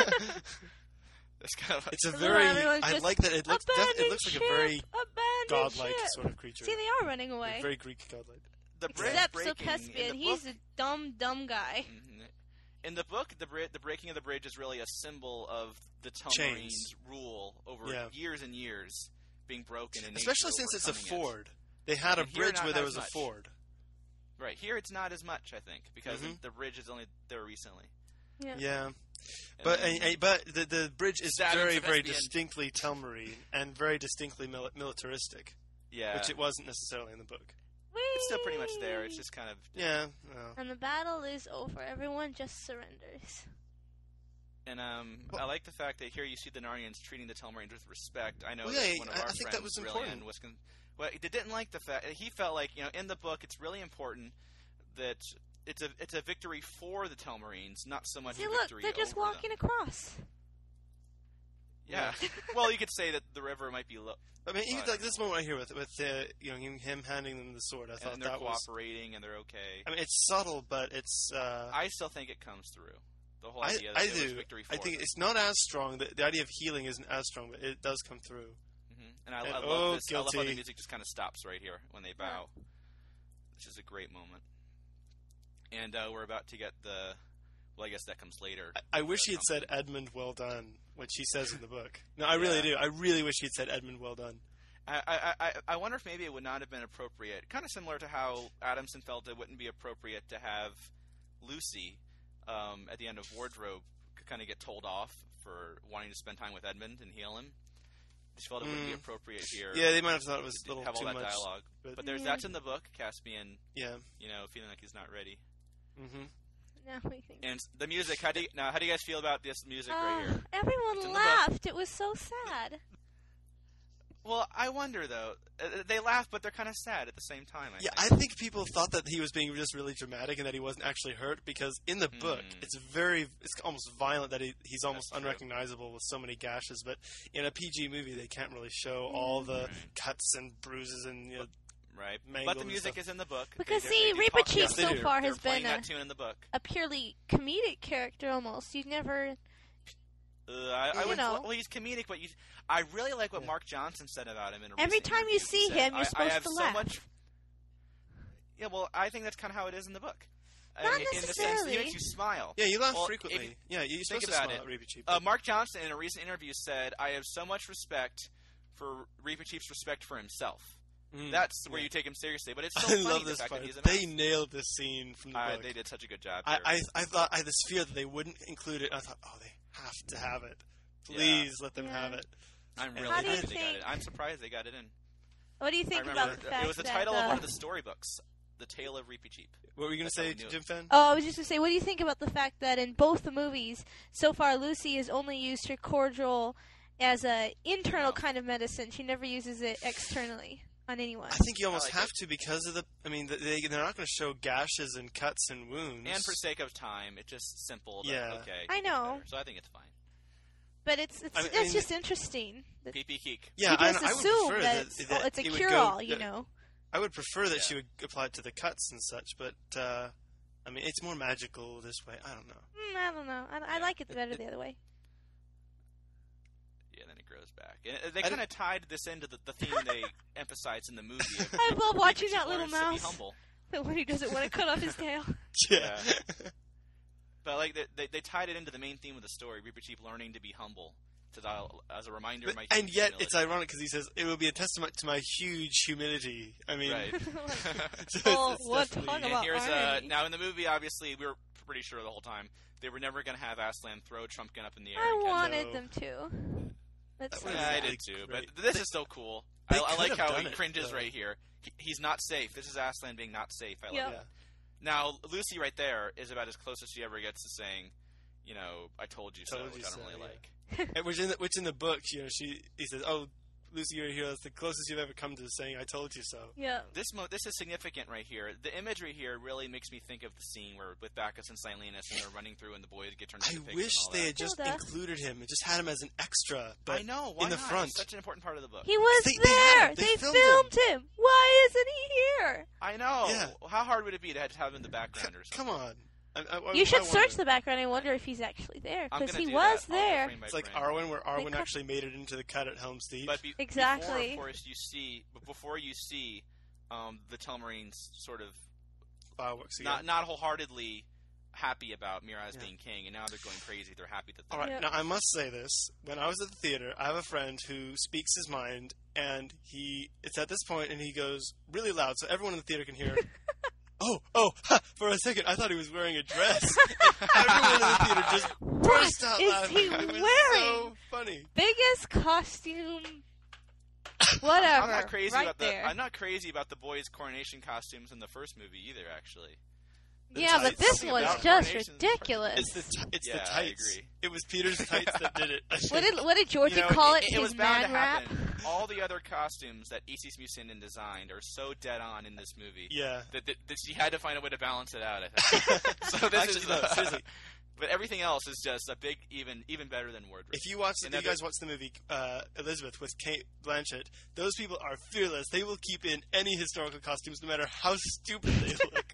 It's kind of. It's a very. I like that. It looks like a very godlike sort of creature. See, they are running away. Very Greek godlike. Except for Caspian, he's a dumb guy. Mm-hmm. In the book, the breaking of the bridge is really a symbol of the Telmarines' rule over years and years. Being broken, and especially since it's a ford. They had a bridge where there was a ford. Right here, it's not as much, I think, because the bridge is only there recently. Yeah. But the bridge is very distinctly Telmarine and very distinctly militaristic. Yeah, which it wasn't necessarily in the book. It's still pretty much there. It's just kind of And the battle is over. Everyone just surrenders. And I like the fact that here you see the Narnians treating the Telmarines with respect. I know one of our friends, that was important. They didn't like the fact he felt like in the book it's really important that it's a victory for the Telmarines, not so much a victory over them. They're just walking across. Yeah. Well, you could say that the river might be low. I mean, even like this moment right here with him handing them the sword, I thought and they're cooperating and they're okay. I mean, it's subtle, but it's. I still think it comes through. The whole idea that it was victory for I think it's not as strong. The idea of healing isn't as strong, but it does come through. Mm-hmm. And I love this. I love how the music just kind of stops right here when they bow. Which is a great moment. And we're about to get the... Well, I guess that comes later. I wish he had said, Edmund, well done, which he says in the book. No, I really do. I really wish he had said, Edmund, well done. I wonder if maybe it would not have been appropriate. Kind of similar to how Adamson felt it wouldn't be appropriate to have Lucy... at the end of Wardrobe, could kind of get told off for wanting to spend time with Edmund and heal him. Just felt it wouldn't be appropriate here. Yeah, they might have thought it was a little too much. Have all that dialogue. But that's in the book, Caspian. Yeah. Feeling like he's not ready. Mm-hmm. Now we think. And the music. How do you guys feel about this music right here? Everyone laughed. It was so sad. Well, I wonder though. They laugh, but they're kind of sad at the same time. I think people thought that he was being just really dramatic and that he wasn't actually hurt because in the book it's almost violent that he's almost unrecognizable with so many gashes. But in a PG movie, they can't really show all the cuts and bruises and right. But the music is in the book because Reepicheep so far has been that tune in the book. A purely comedic character almost. You've never. Well, he's comedic, but I really like what Mark Johnson said about him in a every time you see him, you're supposed to laugh. Yeah, well, I think that's kind of how it is in the book. Not necessarily. In the sense, he makes you smile. Yeah, you laugh frequently. You're supposed to smile at Reepicheep. Mark Johnson, in a recent interview, said, I have so much respect for Reepicheep's respect for himself. That's where you take him seriously, but it's so funny love this the fact part. that he's a They nailed this scene from the book. They did such a good job. I thought I had this fear that they wouldn't include it. I thought, they have to have it. Please let them have it. I'm really glad they got it. I'm surprised they got it in. What do you think about the fact it was the title of one of the storybooks, The Tale of Reepicheep. What were you going to say, Jim Fenn? Oh, I was just going to say, what do you think about the fact that in both the movies, so far Lucy has only used her cordial as an internal kind of medicine. She never uses it externally on anyone. I think you almost have to because of they're not going to show gashes and cuts and wounds. And for sake of time, it's just simple. Yeah. Okay. I know. So I think it's fine. But it's just interesting. Pee-pee keek. Yeah, you just assume that it's a cure-all, you know. I would prefer that she would apply it to the cuts and such, but I mean, it's more magical this way. I don't know. I don't know. I like it better the other way. Yeah, then it grows back. And they kind of tied this into the theme they emphasized in the movie. I love watching that little mouse. When he doesn't want to cut off his tail. Yeah. But like they tied it into the main theme of the story, Reaper Chief learning to be humble, as a reminder of my huge and yet humility. It's ironic because he says, it will be a testament to my huge humility. I mean... Right. And here's now in the movie, obviously, we were pretty sure the whole time, they were never going to have Aslan throw Trumpkin up in the air. I wanted them to. I did too, but this is so cool. I like how he cringes right here. He's not safe. This is Aslan being not safe. I like it. Now, Lucy right there is about as close as she ever gets to saying, you know, I told you so, which I don't really like. Which in the book, you know, he says, "Oh, Lucy, you're a hero. That's the closest you've ever come to saying I told you so." Yeah. This is significant right here. The imagery here really makes me think of the scene where with Bacchus and Silenus and they're running through and the boys get turned into pigs. I wish and all they that. had just included him and just had him as an extra. But I know. Why in the not? front, It's such an important part of the book. He was there. They filmed him. Why isn't he here? I know. Yeah. How hard would it be to have him in the background or something? Come on. You should search the background and wonder if he's actually there, because he was there. It's like Arwen, where Arwen actually made it into the cut at Helm's Deep. But exactly. Before you see the Telmarines sort of not wholeheartedly happy about Miraz being king, and now they're going crazy. They're happy that they're all right. Now I must say this: when I was at the theater, I have a friend who speaks his mind, and it's at this point, and he goes really loud, so everyone in the theater can hear. For a second, I thought he was wearing a dress. Everyone in the theater just burst out laughing. What is he wearing? So funny. Biggest costume. Whatever. I'm not crazy about the boys' coronation costumes in the first movie either, actually. But this was just ridiculous. It's the tights. I agree. It was Peter's tights that did it. What did Georgie call it? It was bound to happen. All the other costumes that E.C. Smithson designed are so dead on in this movie. Yeah. That she had to find a way to balance it out, I think. So this seriously. But everything else is just a big, even better than wardrobe. If you guys watch the movie Elizabeth with Kate Blanchett, those people are fearless. They will keep in any historical costumes, no matter how stupid they look.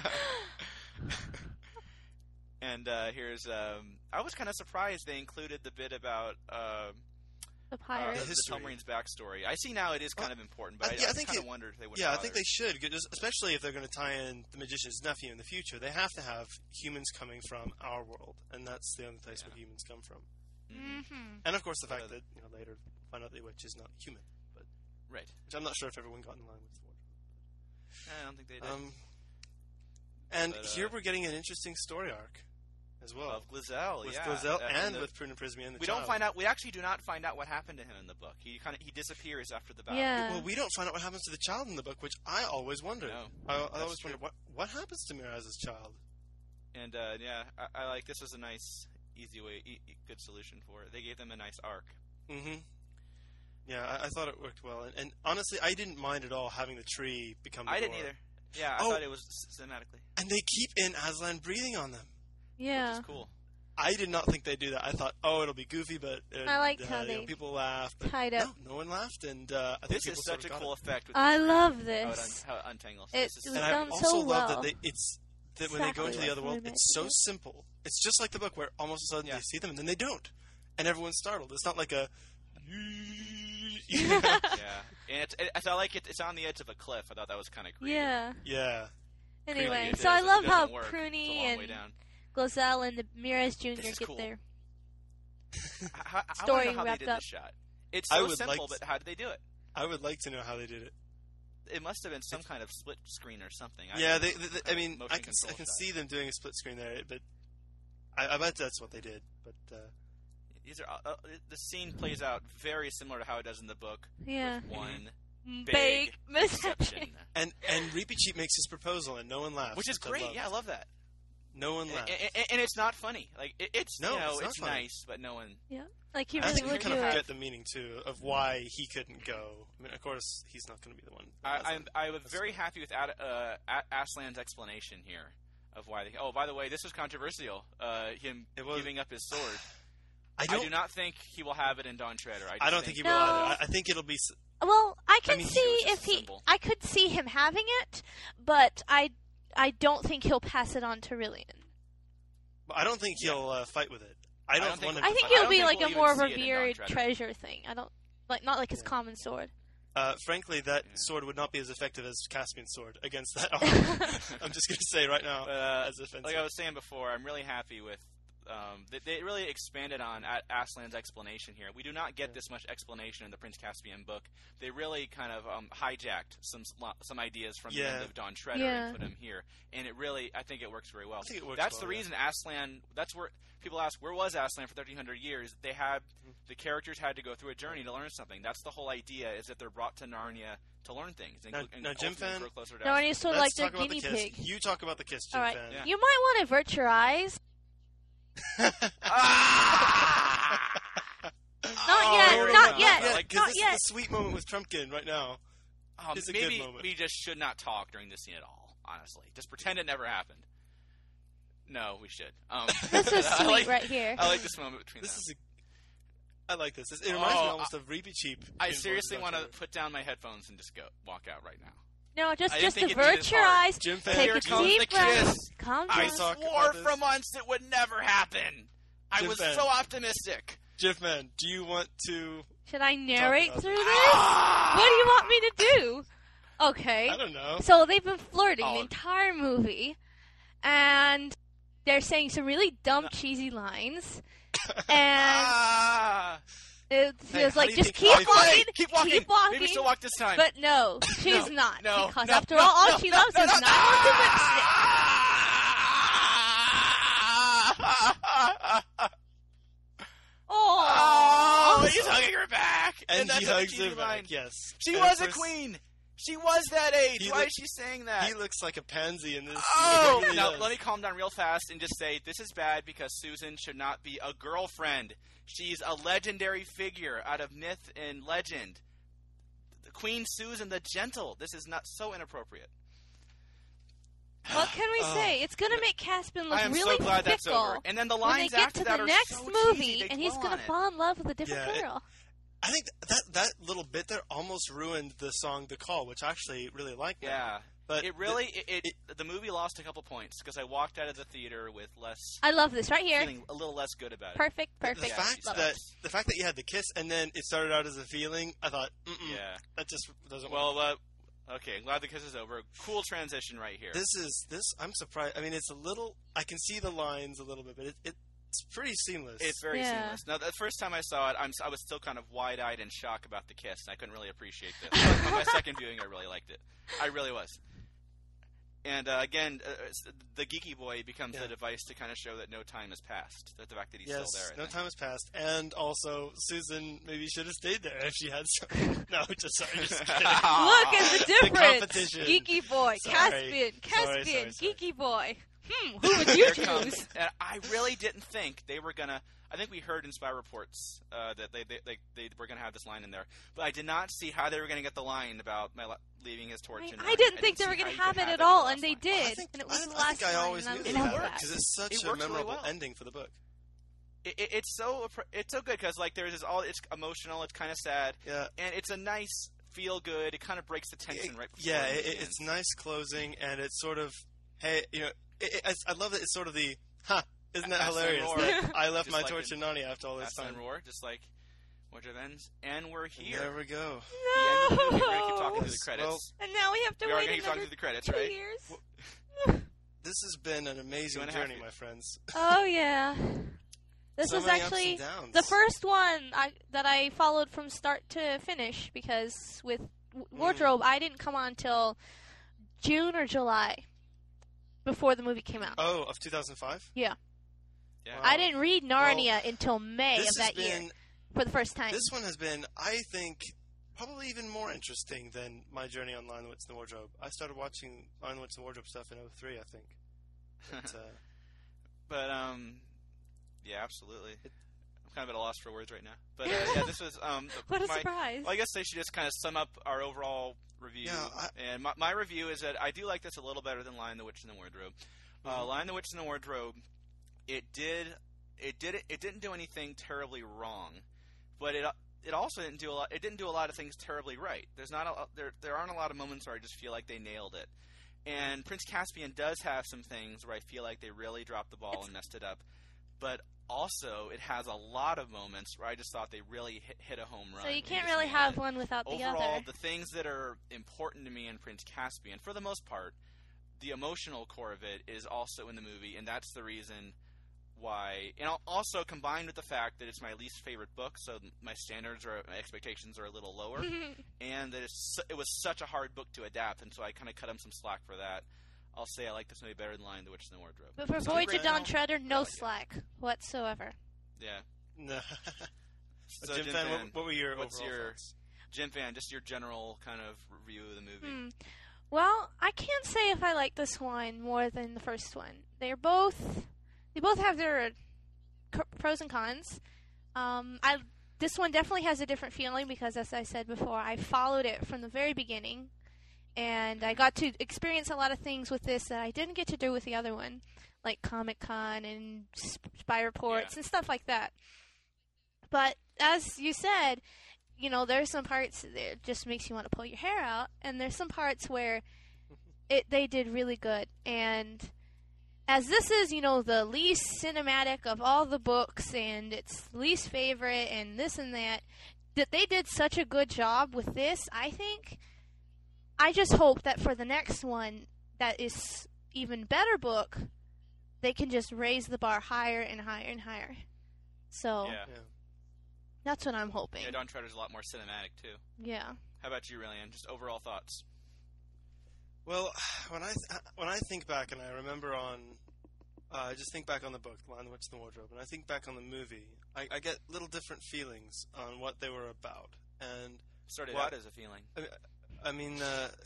And here's I was kind of surprised they included the bit about the pirate, the Telmarine's backstory. I see now it is kind of important, but I kind of wondered if they would. Yeah, I think they should, especially if they're going to tie in the magician's nephew in the future. They have to have humans coming from our world, and that's the only place where humans come from. Mm-hmm. And of course, the fact that later find out the witch is not human, but right, which I'm not sure if everyone got in line with the wardrobe. I don't think they did. And here we're getting an interesting story arc as well. Of Glozell, with Glozell and with Prune and Prismia and the child. We actually do not find out what happened to him in the book. He disappears after the battle. Yeah. Well, we don't find out what happens to the child in the book, which I always wondered. No, I always wondered what happens to Miraz's child. And I like this was a nice, easy way, good solution for it. They gave them a nice arc. Mm-hmm. Yeah, I thought it worked well, and honestly, I didn't mind at all having the tree become. I didn't either. Yeah, I thought it was cinematically. And they keep in Aslan breathing on them. Yeah. Which is cool. I did not think they'd do that. I thought, it'll be goofy, but I liked how they people laughed. Tied up. No one laughed, and I think this is such a cool effect. With I love this. How it untangles. And I also so love well. that when they go into the other world, it's so simple. It's just like the book, where almost a sudden they see them, and then they don't, and everyone's startled. It's not like a. Yeah, and I like it. It's on the edge of a cliff. I thought that was kind of creepy. Yeah. Anyway, so I love how Pruny and Glozell and the Miraz Jr. get their story wrapped up. It's so simple, but how did they do it? I would like to know how they did it. It must have been some kind of split screen or something. I mean, I can see them doing a split screen there, but I bet that's what they did. But these are the scene plays out very similar to how it does in the book. Yeah. With one big misception. And Reepicheep makes his proposal, and no one laughs. Which is great. Yeah, I love that. No one laughs. And it's not funny. Like it's it's funny. nice, but no one. Yeah. Like he really would kind of forget the meaning too of why he couldn't go. I mean, of course, he's not going to be the one. I was very happy with Aslan's explanation here of why. By the way, this was controversial. Him giving up his sword. I do not think he will have it in Dawn Treader. I don't think he will either. I think it'll be... Well, I could see him having it, but I don't think he'll pass it on to Rillian. I don't think he'll fight with it. I think it'll be like a more revered treasure thing. Not like his common sword. Frankly, that sword would not be as effective as Caspian's sword against that armor. I'm just going to say right now, as offensive. Like I was saying before, I'm really happy with. They really expanded on Aslan's explanation here. We do not get this much explanation in the Prince Caspian book. They really kind of hijacked some ideas from the end of Dawn Treader and put them here. And I think it works very well. That's the reason Aslan. That's where people ask, where was Aslan for 1,300 years? The characters had to go through a journey to learn something. That's the whole idea. Is that they're brought to Narnia to learn things. Now Jim Fan. Narnia's sort of like the guinea pig. You talk about the kiss, Jim Fan. Yeah. You might want to avert your eyes. Not yet. This is the sweet moment with Trumpkin right now. It's a maybe good moment. We just should not talk during this scene at all. Honestly, just pretend it never happened. No, we should. This is sweet right here. I like this moment between them. I like this. It reminds me almost of Reapy Cheap. I seriously want to put down my headphones and just walk out right now. No, just avert your eyes. Jim Fan, take a deep breath. Calm down. I swore for months it would never happen. I was so optimistic. Jim Fan, do you want to... Should I narrate through this? What do you want me to do? Okay. I don't know. So they've been flirting the entire movie, and they're saying some really dumb, cheesy lines, and... It was like, just keep walking. Keep walking. Maybe she'll walk this time. But no, she's not. Because after all she loves is not the lipstick. Oh, he's hugging her back. And he hugs her back, yes. She was a queen. She was that age. Why is she saying that? He looks like a pansy in this. Oh! Really now, let me calm down real fast and just say, this is bad because Susan should not be a girlfriend. She's a legendary figure out of myth and legend. The Queen Susan the Gentle. This is not so inappropriate. What can we say? It's going to make Caspian look really so glad fickle. That's over. And then the lines after that are so cheesy. When they get to the next movie, and he's going to fall in love with a different girl. I think that little bit there almost ruined the song "The Call," which I actually really liked. Yeah, but the movie lost a couple points because I walked out of the theater with less. I love this right here. Feeling a little less good about it. Perfect. The fact that you had the kiss and then it started out as a feeling, I thought, that just doesn't work. Well, okay, glad the kiss is over. Cool transition right here. I'm surprised. I mean, it's a little. I can see the lines a little bit, but it's pretty seamless. It's very seamless. Now, the first time I saw it, I was still kind of wide-eyed in shock about the kiss. I couldn't really appreciate this. But on my second viewing, I really liked it. I really was. And again, the geeky boy becomes the device to kind of show that no time has passed. That the fact that he's still there. No time has passed. And also, Susan maybe should have stayed there if she had some. No, just kidding. Look at the difference. The competition. Geeky boy, Caspian, geeky boy. Who would you choose? And I really didn't think they were gonna. I think we heard in spy reports that they were gonna have this line in there, but I did not see how they were gonna get the line about leaving his torch. I didn't think they were gonna have it at all, and they did. And it was the last line. I always knew it would work because it's such a memorable ending for the book. It's so good because there's this it's emotional, it's kind of sad, and it's a nice feel good. It kind of breaks the tension right before. Yeah, it's nice closing, and it's sort of I love that it's sort of the isn't that hilarious? I left my torch in Narnia after all this time. Roar, just like Wardrobe ends, and we're here. There we go. No. We're going to keep talking through the credits. And now we have to wait keep talking through the credits, 2 right? years. This has been an amazing journey, my friends. Oh yeah. This was actually the first one that I followed from start to finish because with Wardrobe I didn't come on until June or July. Before the movie came out. Oh, of 2005? Yeah. Wow. I didn't read Narnia until May of that year for the first time. This one has been, I think, probably even more interesting than my journey on Lion, the Witch, and the Wardrobe. I started watching Lion, the Witch, and the Wardrobe stuff in 2003, I think. But yeah, absolutely. I'm kind of at a loss for words right now. But this was what a surprise. Well, I guess they should just kind of sum up our overall review. And my review is that I do like this a little better than Lion, the Witch, and the Wardrobe. Lion, the Witch, and the Wardrobe, it did it didn't do anything terribly wrong, but it also didn't do a lot. It didn't do a lot of things terribly right. There aren't a lot of moments where I just feel like they nailed it. And Prince Caspian does have some things where I feel like they really dropped the ball and messed it up. But also, it has a lot of moments where I just thought they really hit a home run. So you can't really have one without the other. Overall, the things that are important to me in Prince Caspian, for the most part, the emotional core of it is also in the movie, and that's the reason why. And also combined with the fact that it's my least favorite book, so my expectations are a little lower, and that it was such a hard book to adapt, and so I kind of cut him some slack for that. I'll say I like this movie better than Lion, the Witch, and the Wardrobe. But for Voyage of Dawn Treader, no slack whatsoever. Yeah. No. So Jim Fan, what were your overall thoughts? Jim Fan, just your general kind of review of the movie. Well, I can't say if I like this one more than the first one. They both have their pros and cons. This one definitely has a different feeling because, as I said before, I followed it from the very beginning. And I got to experience a lot of things with this that I didn't get to do with the other one, like Comic-Con and spy reports and stuff like that. But as you said, there's some parts that it just makes you want to pull your hair out, and there's some parts where they did really good. And as this is, the least cinematic of all the books, and it's least favorite, and this and that they did such a good job with this, I think. I just hope that for the next one, that is even better book, they can just raise the bar higher and higher and higher. So, that's what I'm hoping. Yeah, Dawn Treader's a lot more cinematic, too. Yeah. How about you, Rillian? Just overall thoughts? Well, when I think back, and I remember I just think back on the book, The Lion, the Witch, and the Wardrobe, and I think back on the movie, I get little different feelings on what they were about. And started out as a feeling. I mean,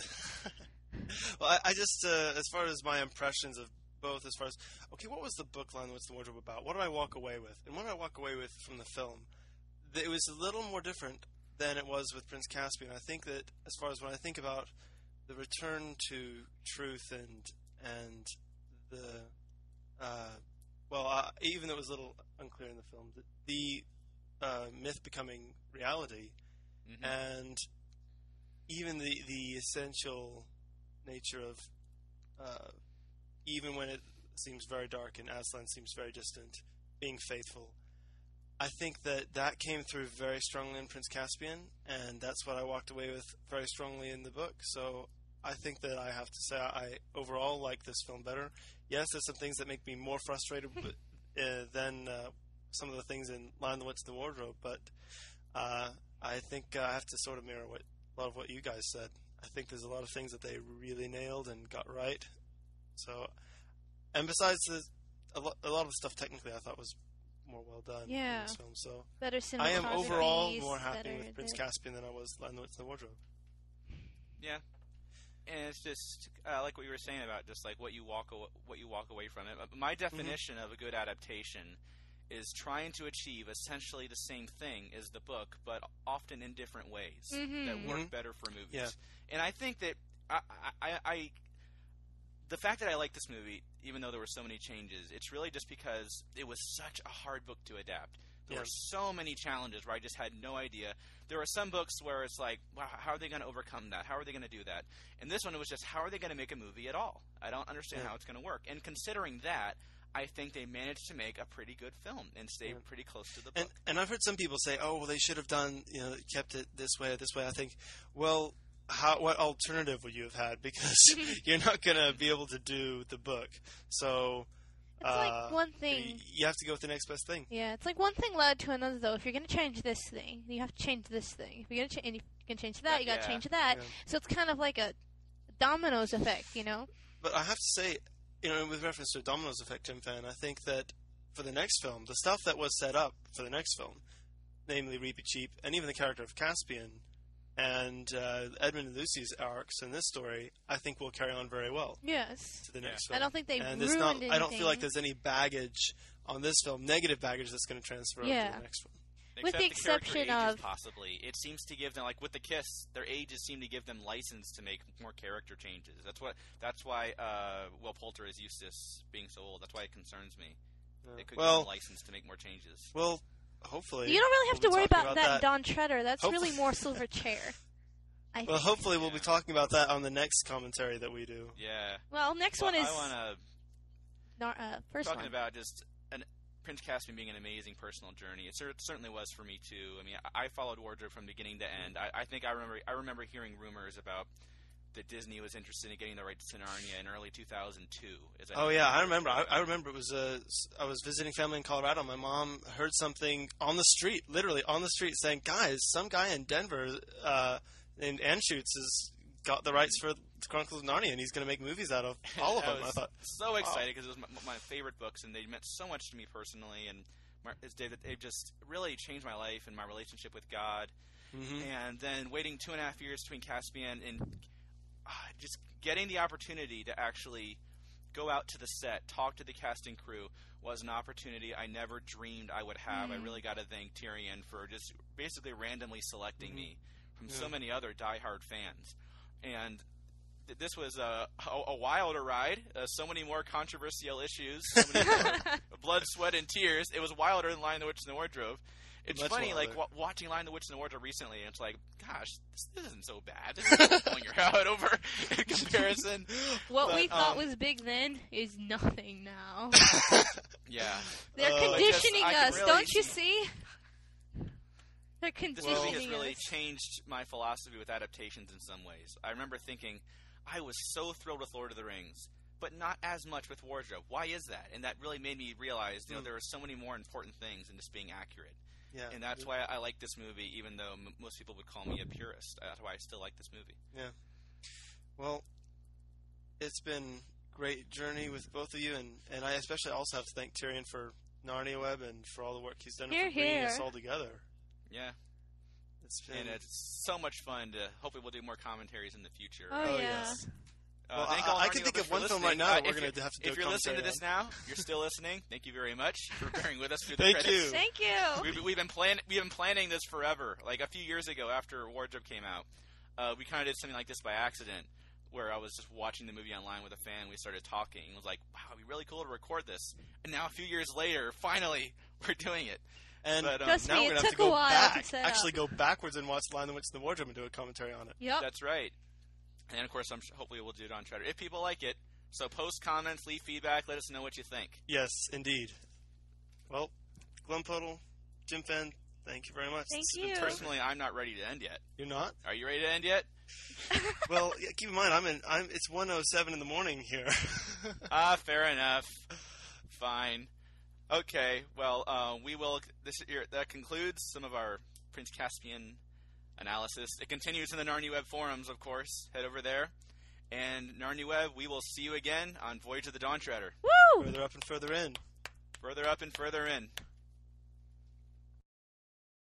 well, I just, as far as my impressions of both, as far as, what was the book Lion, the Witch, and the Wardrobe about? What did I walk away with? And what did I walk away with from the film? It was a little more different than it was with Prince Caspian. I think that, as far as when I think about the return to truth and the, even though it was a little unclear in the film, the myth becoming reality, and even the essential nature of, even when it seems very dark and Aslan seems very distant, being faithful. I think that came through very strongly in Prince Caspian, and that's what I walked away with very strongly in the book. So I think that I have to say I overall like this film better. Yes, there's some things that make me more frustrated than some of the things in Lion, the Witch, and the Wardrobe, but I think I have to sort of mirror a lot of what you guys said. I think there's a lot of things that they really nailed and got right. So, and besides a lot of the stuff technically I thought was more well done in this film. So better cinematography. I am overall more happy with Prince Caspian than I was Lion, the Witch, and the Wardrobe. Yeah, and it's just like what you were saying about just like what you walk away from it. My definition of a good adaptation is trying to achieve essentially the same thing as the book, but often in different ways that work better for movies. Yeah. And I think that I the fact that I like this movie, even though there were so many changes, it's really just because it was such a hard book to adapt. There were so many challenges where I just had no idea. There were some books where it's like, wow, how are they going to overcome that? How are they going to do that? And this one, it was just, how are they going to make a movie at all? I don't understand how it's going to work. And considering that, I think they managed to make a pretty good film and stay pretty close to the book. And I've heard some people say, oh, well, they should have done, kept it this way. I think, well, what alternative would you have had? Because you're not going to be able to do the book. So it's like one thing. You have to go with the next best thing. Yeah, it's like one thing led to another, though. If you're going to change this thing, you have to change this thing. If you're going to and you can change that, you got to change that. Yeah. So it's kind of like a dominoes effect, But I have to say, with reference to a dominoes effect, Jim Fan, I think that for the next film, the stuff that was set up for the next film, namely Reepicheep, and even the character of Caspian, and Edmund and Lucy's arcs in this story, I think will carry on very well. Yes. To the next film. I don't think they ruined anything. I don't feel like there's any baggage on this film, negative baggage that's going to transfer over to the next one. With the exception of possibly, it seems to give them, like with the Kiss, their ages seem to give them license to make more character changes. That's why Will Poulter is Eustace being so old. That's why it concerns me. They could get a license to make more changes. Well, hopefully. You don't really have to worry about that, Don Treader. That's really more Silverchair. Hopefully we'll be talking about that on the next commentary that we do. Yeah. Well, next one is... I want to... first talking about just Prince Caspian being an amazing personal journey. It certainly was for me, too. I mean, I followed Wardrobe from beginning to end. I think I remember hearing rumors about that Disney was interested in getting the rights to Narnia in early 2002. I remember. I remember it was I was visiting family in Colorado. My mom heard something on the street, literally on the street, saying, "Guys, some guy in Denver named Anschutz has got the rights for Chronicles of Narnia, and he's going to make movies out of all of them." I thought so excited because it was my favorite books, and they meant so much to me personally, and they just really changed my life and my relationship with God. Mm-hmm. And then waiting 2.5 years between Caspian and just getting the opportunity to actually go out to the set, talk to the cast and crew, was an opportunity I never dreamed I would have. I really got to thank Tyrion for just basically randomly selecting me from so many other diehard fans. And this was a wilder ride, so many more controversial issues, so many more blood, sweat, and tears. It was wilder than Lion, the Witch, and the Wardrobe. It's much funny, wilder. Like, watching Lion, the Witch, and the Wardrobe recently, and it's like, gosh, this isn't so bad. This isn't pulling your head over in comparison. What we thought was big then is nothing now. Yeah. They're conditioning us, really don't you see? They're conditioning us. This movie has really changed my philosophy with adaptations in some ways. I remember thinking, I was so thrilled with Lord of the Rings, but not as much with Wardrobe. Why is that? And that really made me realize, there are so many more important things in just being accurate. Yeah, and that's why I like this movie, even though most people would call me a purist. That's why I still like this movie. Yeah. Well, it's been a great journey with both of you, and I especially also have to thank Tyrion for Narnia Web and for all the work he's done for bringing us all together. Yeah. And it's so much fun to... Hopefully we'll do more commentaries in the future. Oh yeah. Yes. Well, I can think of one film right now that we're going to have to do a commentary on. If you're listening to this now, you're still listening. Thank you very much for bearing with us through the credits. Thank you. We've been planning this forever. Like a few years ago, after Wardrobe came out, we kind of did something like this by accident, where I was just watching the movie online with a fan. We started talking. It was like, wow, it'd be really cool to record this. And now, a few years later, finally, we're doing it. And now we're going to have to go back, actually go backwards and watch Lion, the Witch, and the Wardrobe and do a commentary on it. Yep. That's right. And, of course, hopefully we'll do it on Twitter if people like it. So post comments, leave feedback, let us know what you think. Yes, indeed. Well, Glenn Puddle, Jim Fenn, thank you very much. Thank you. Personally, I'm not ready to end yet. You're not? Are you ready to end yet? Well, keep in mind, it's 1:07 in the morning here. Fair enough. Fine. Okay, well, that concludes some of our Prince Caspian analysis. It continues in the Narnia Web forums, of course. Head over there. And Narnia Web, we will see you again on Voyage of the Dawn Treader. Woo! Further up and further in. Further up and further in.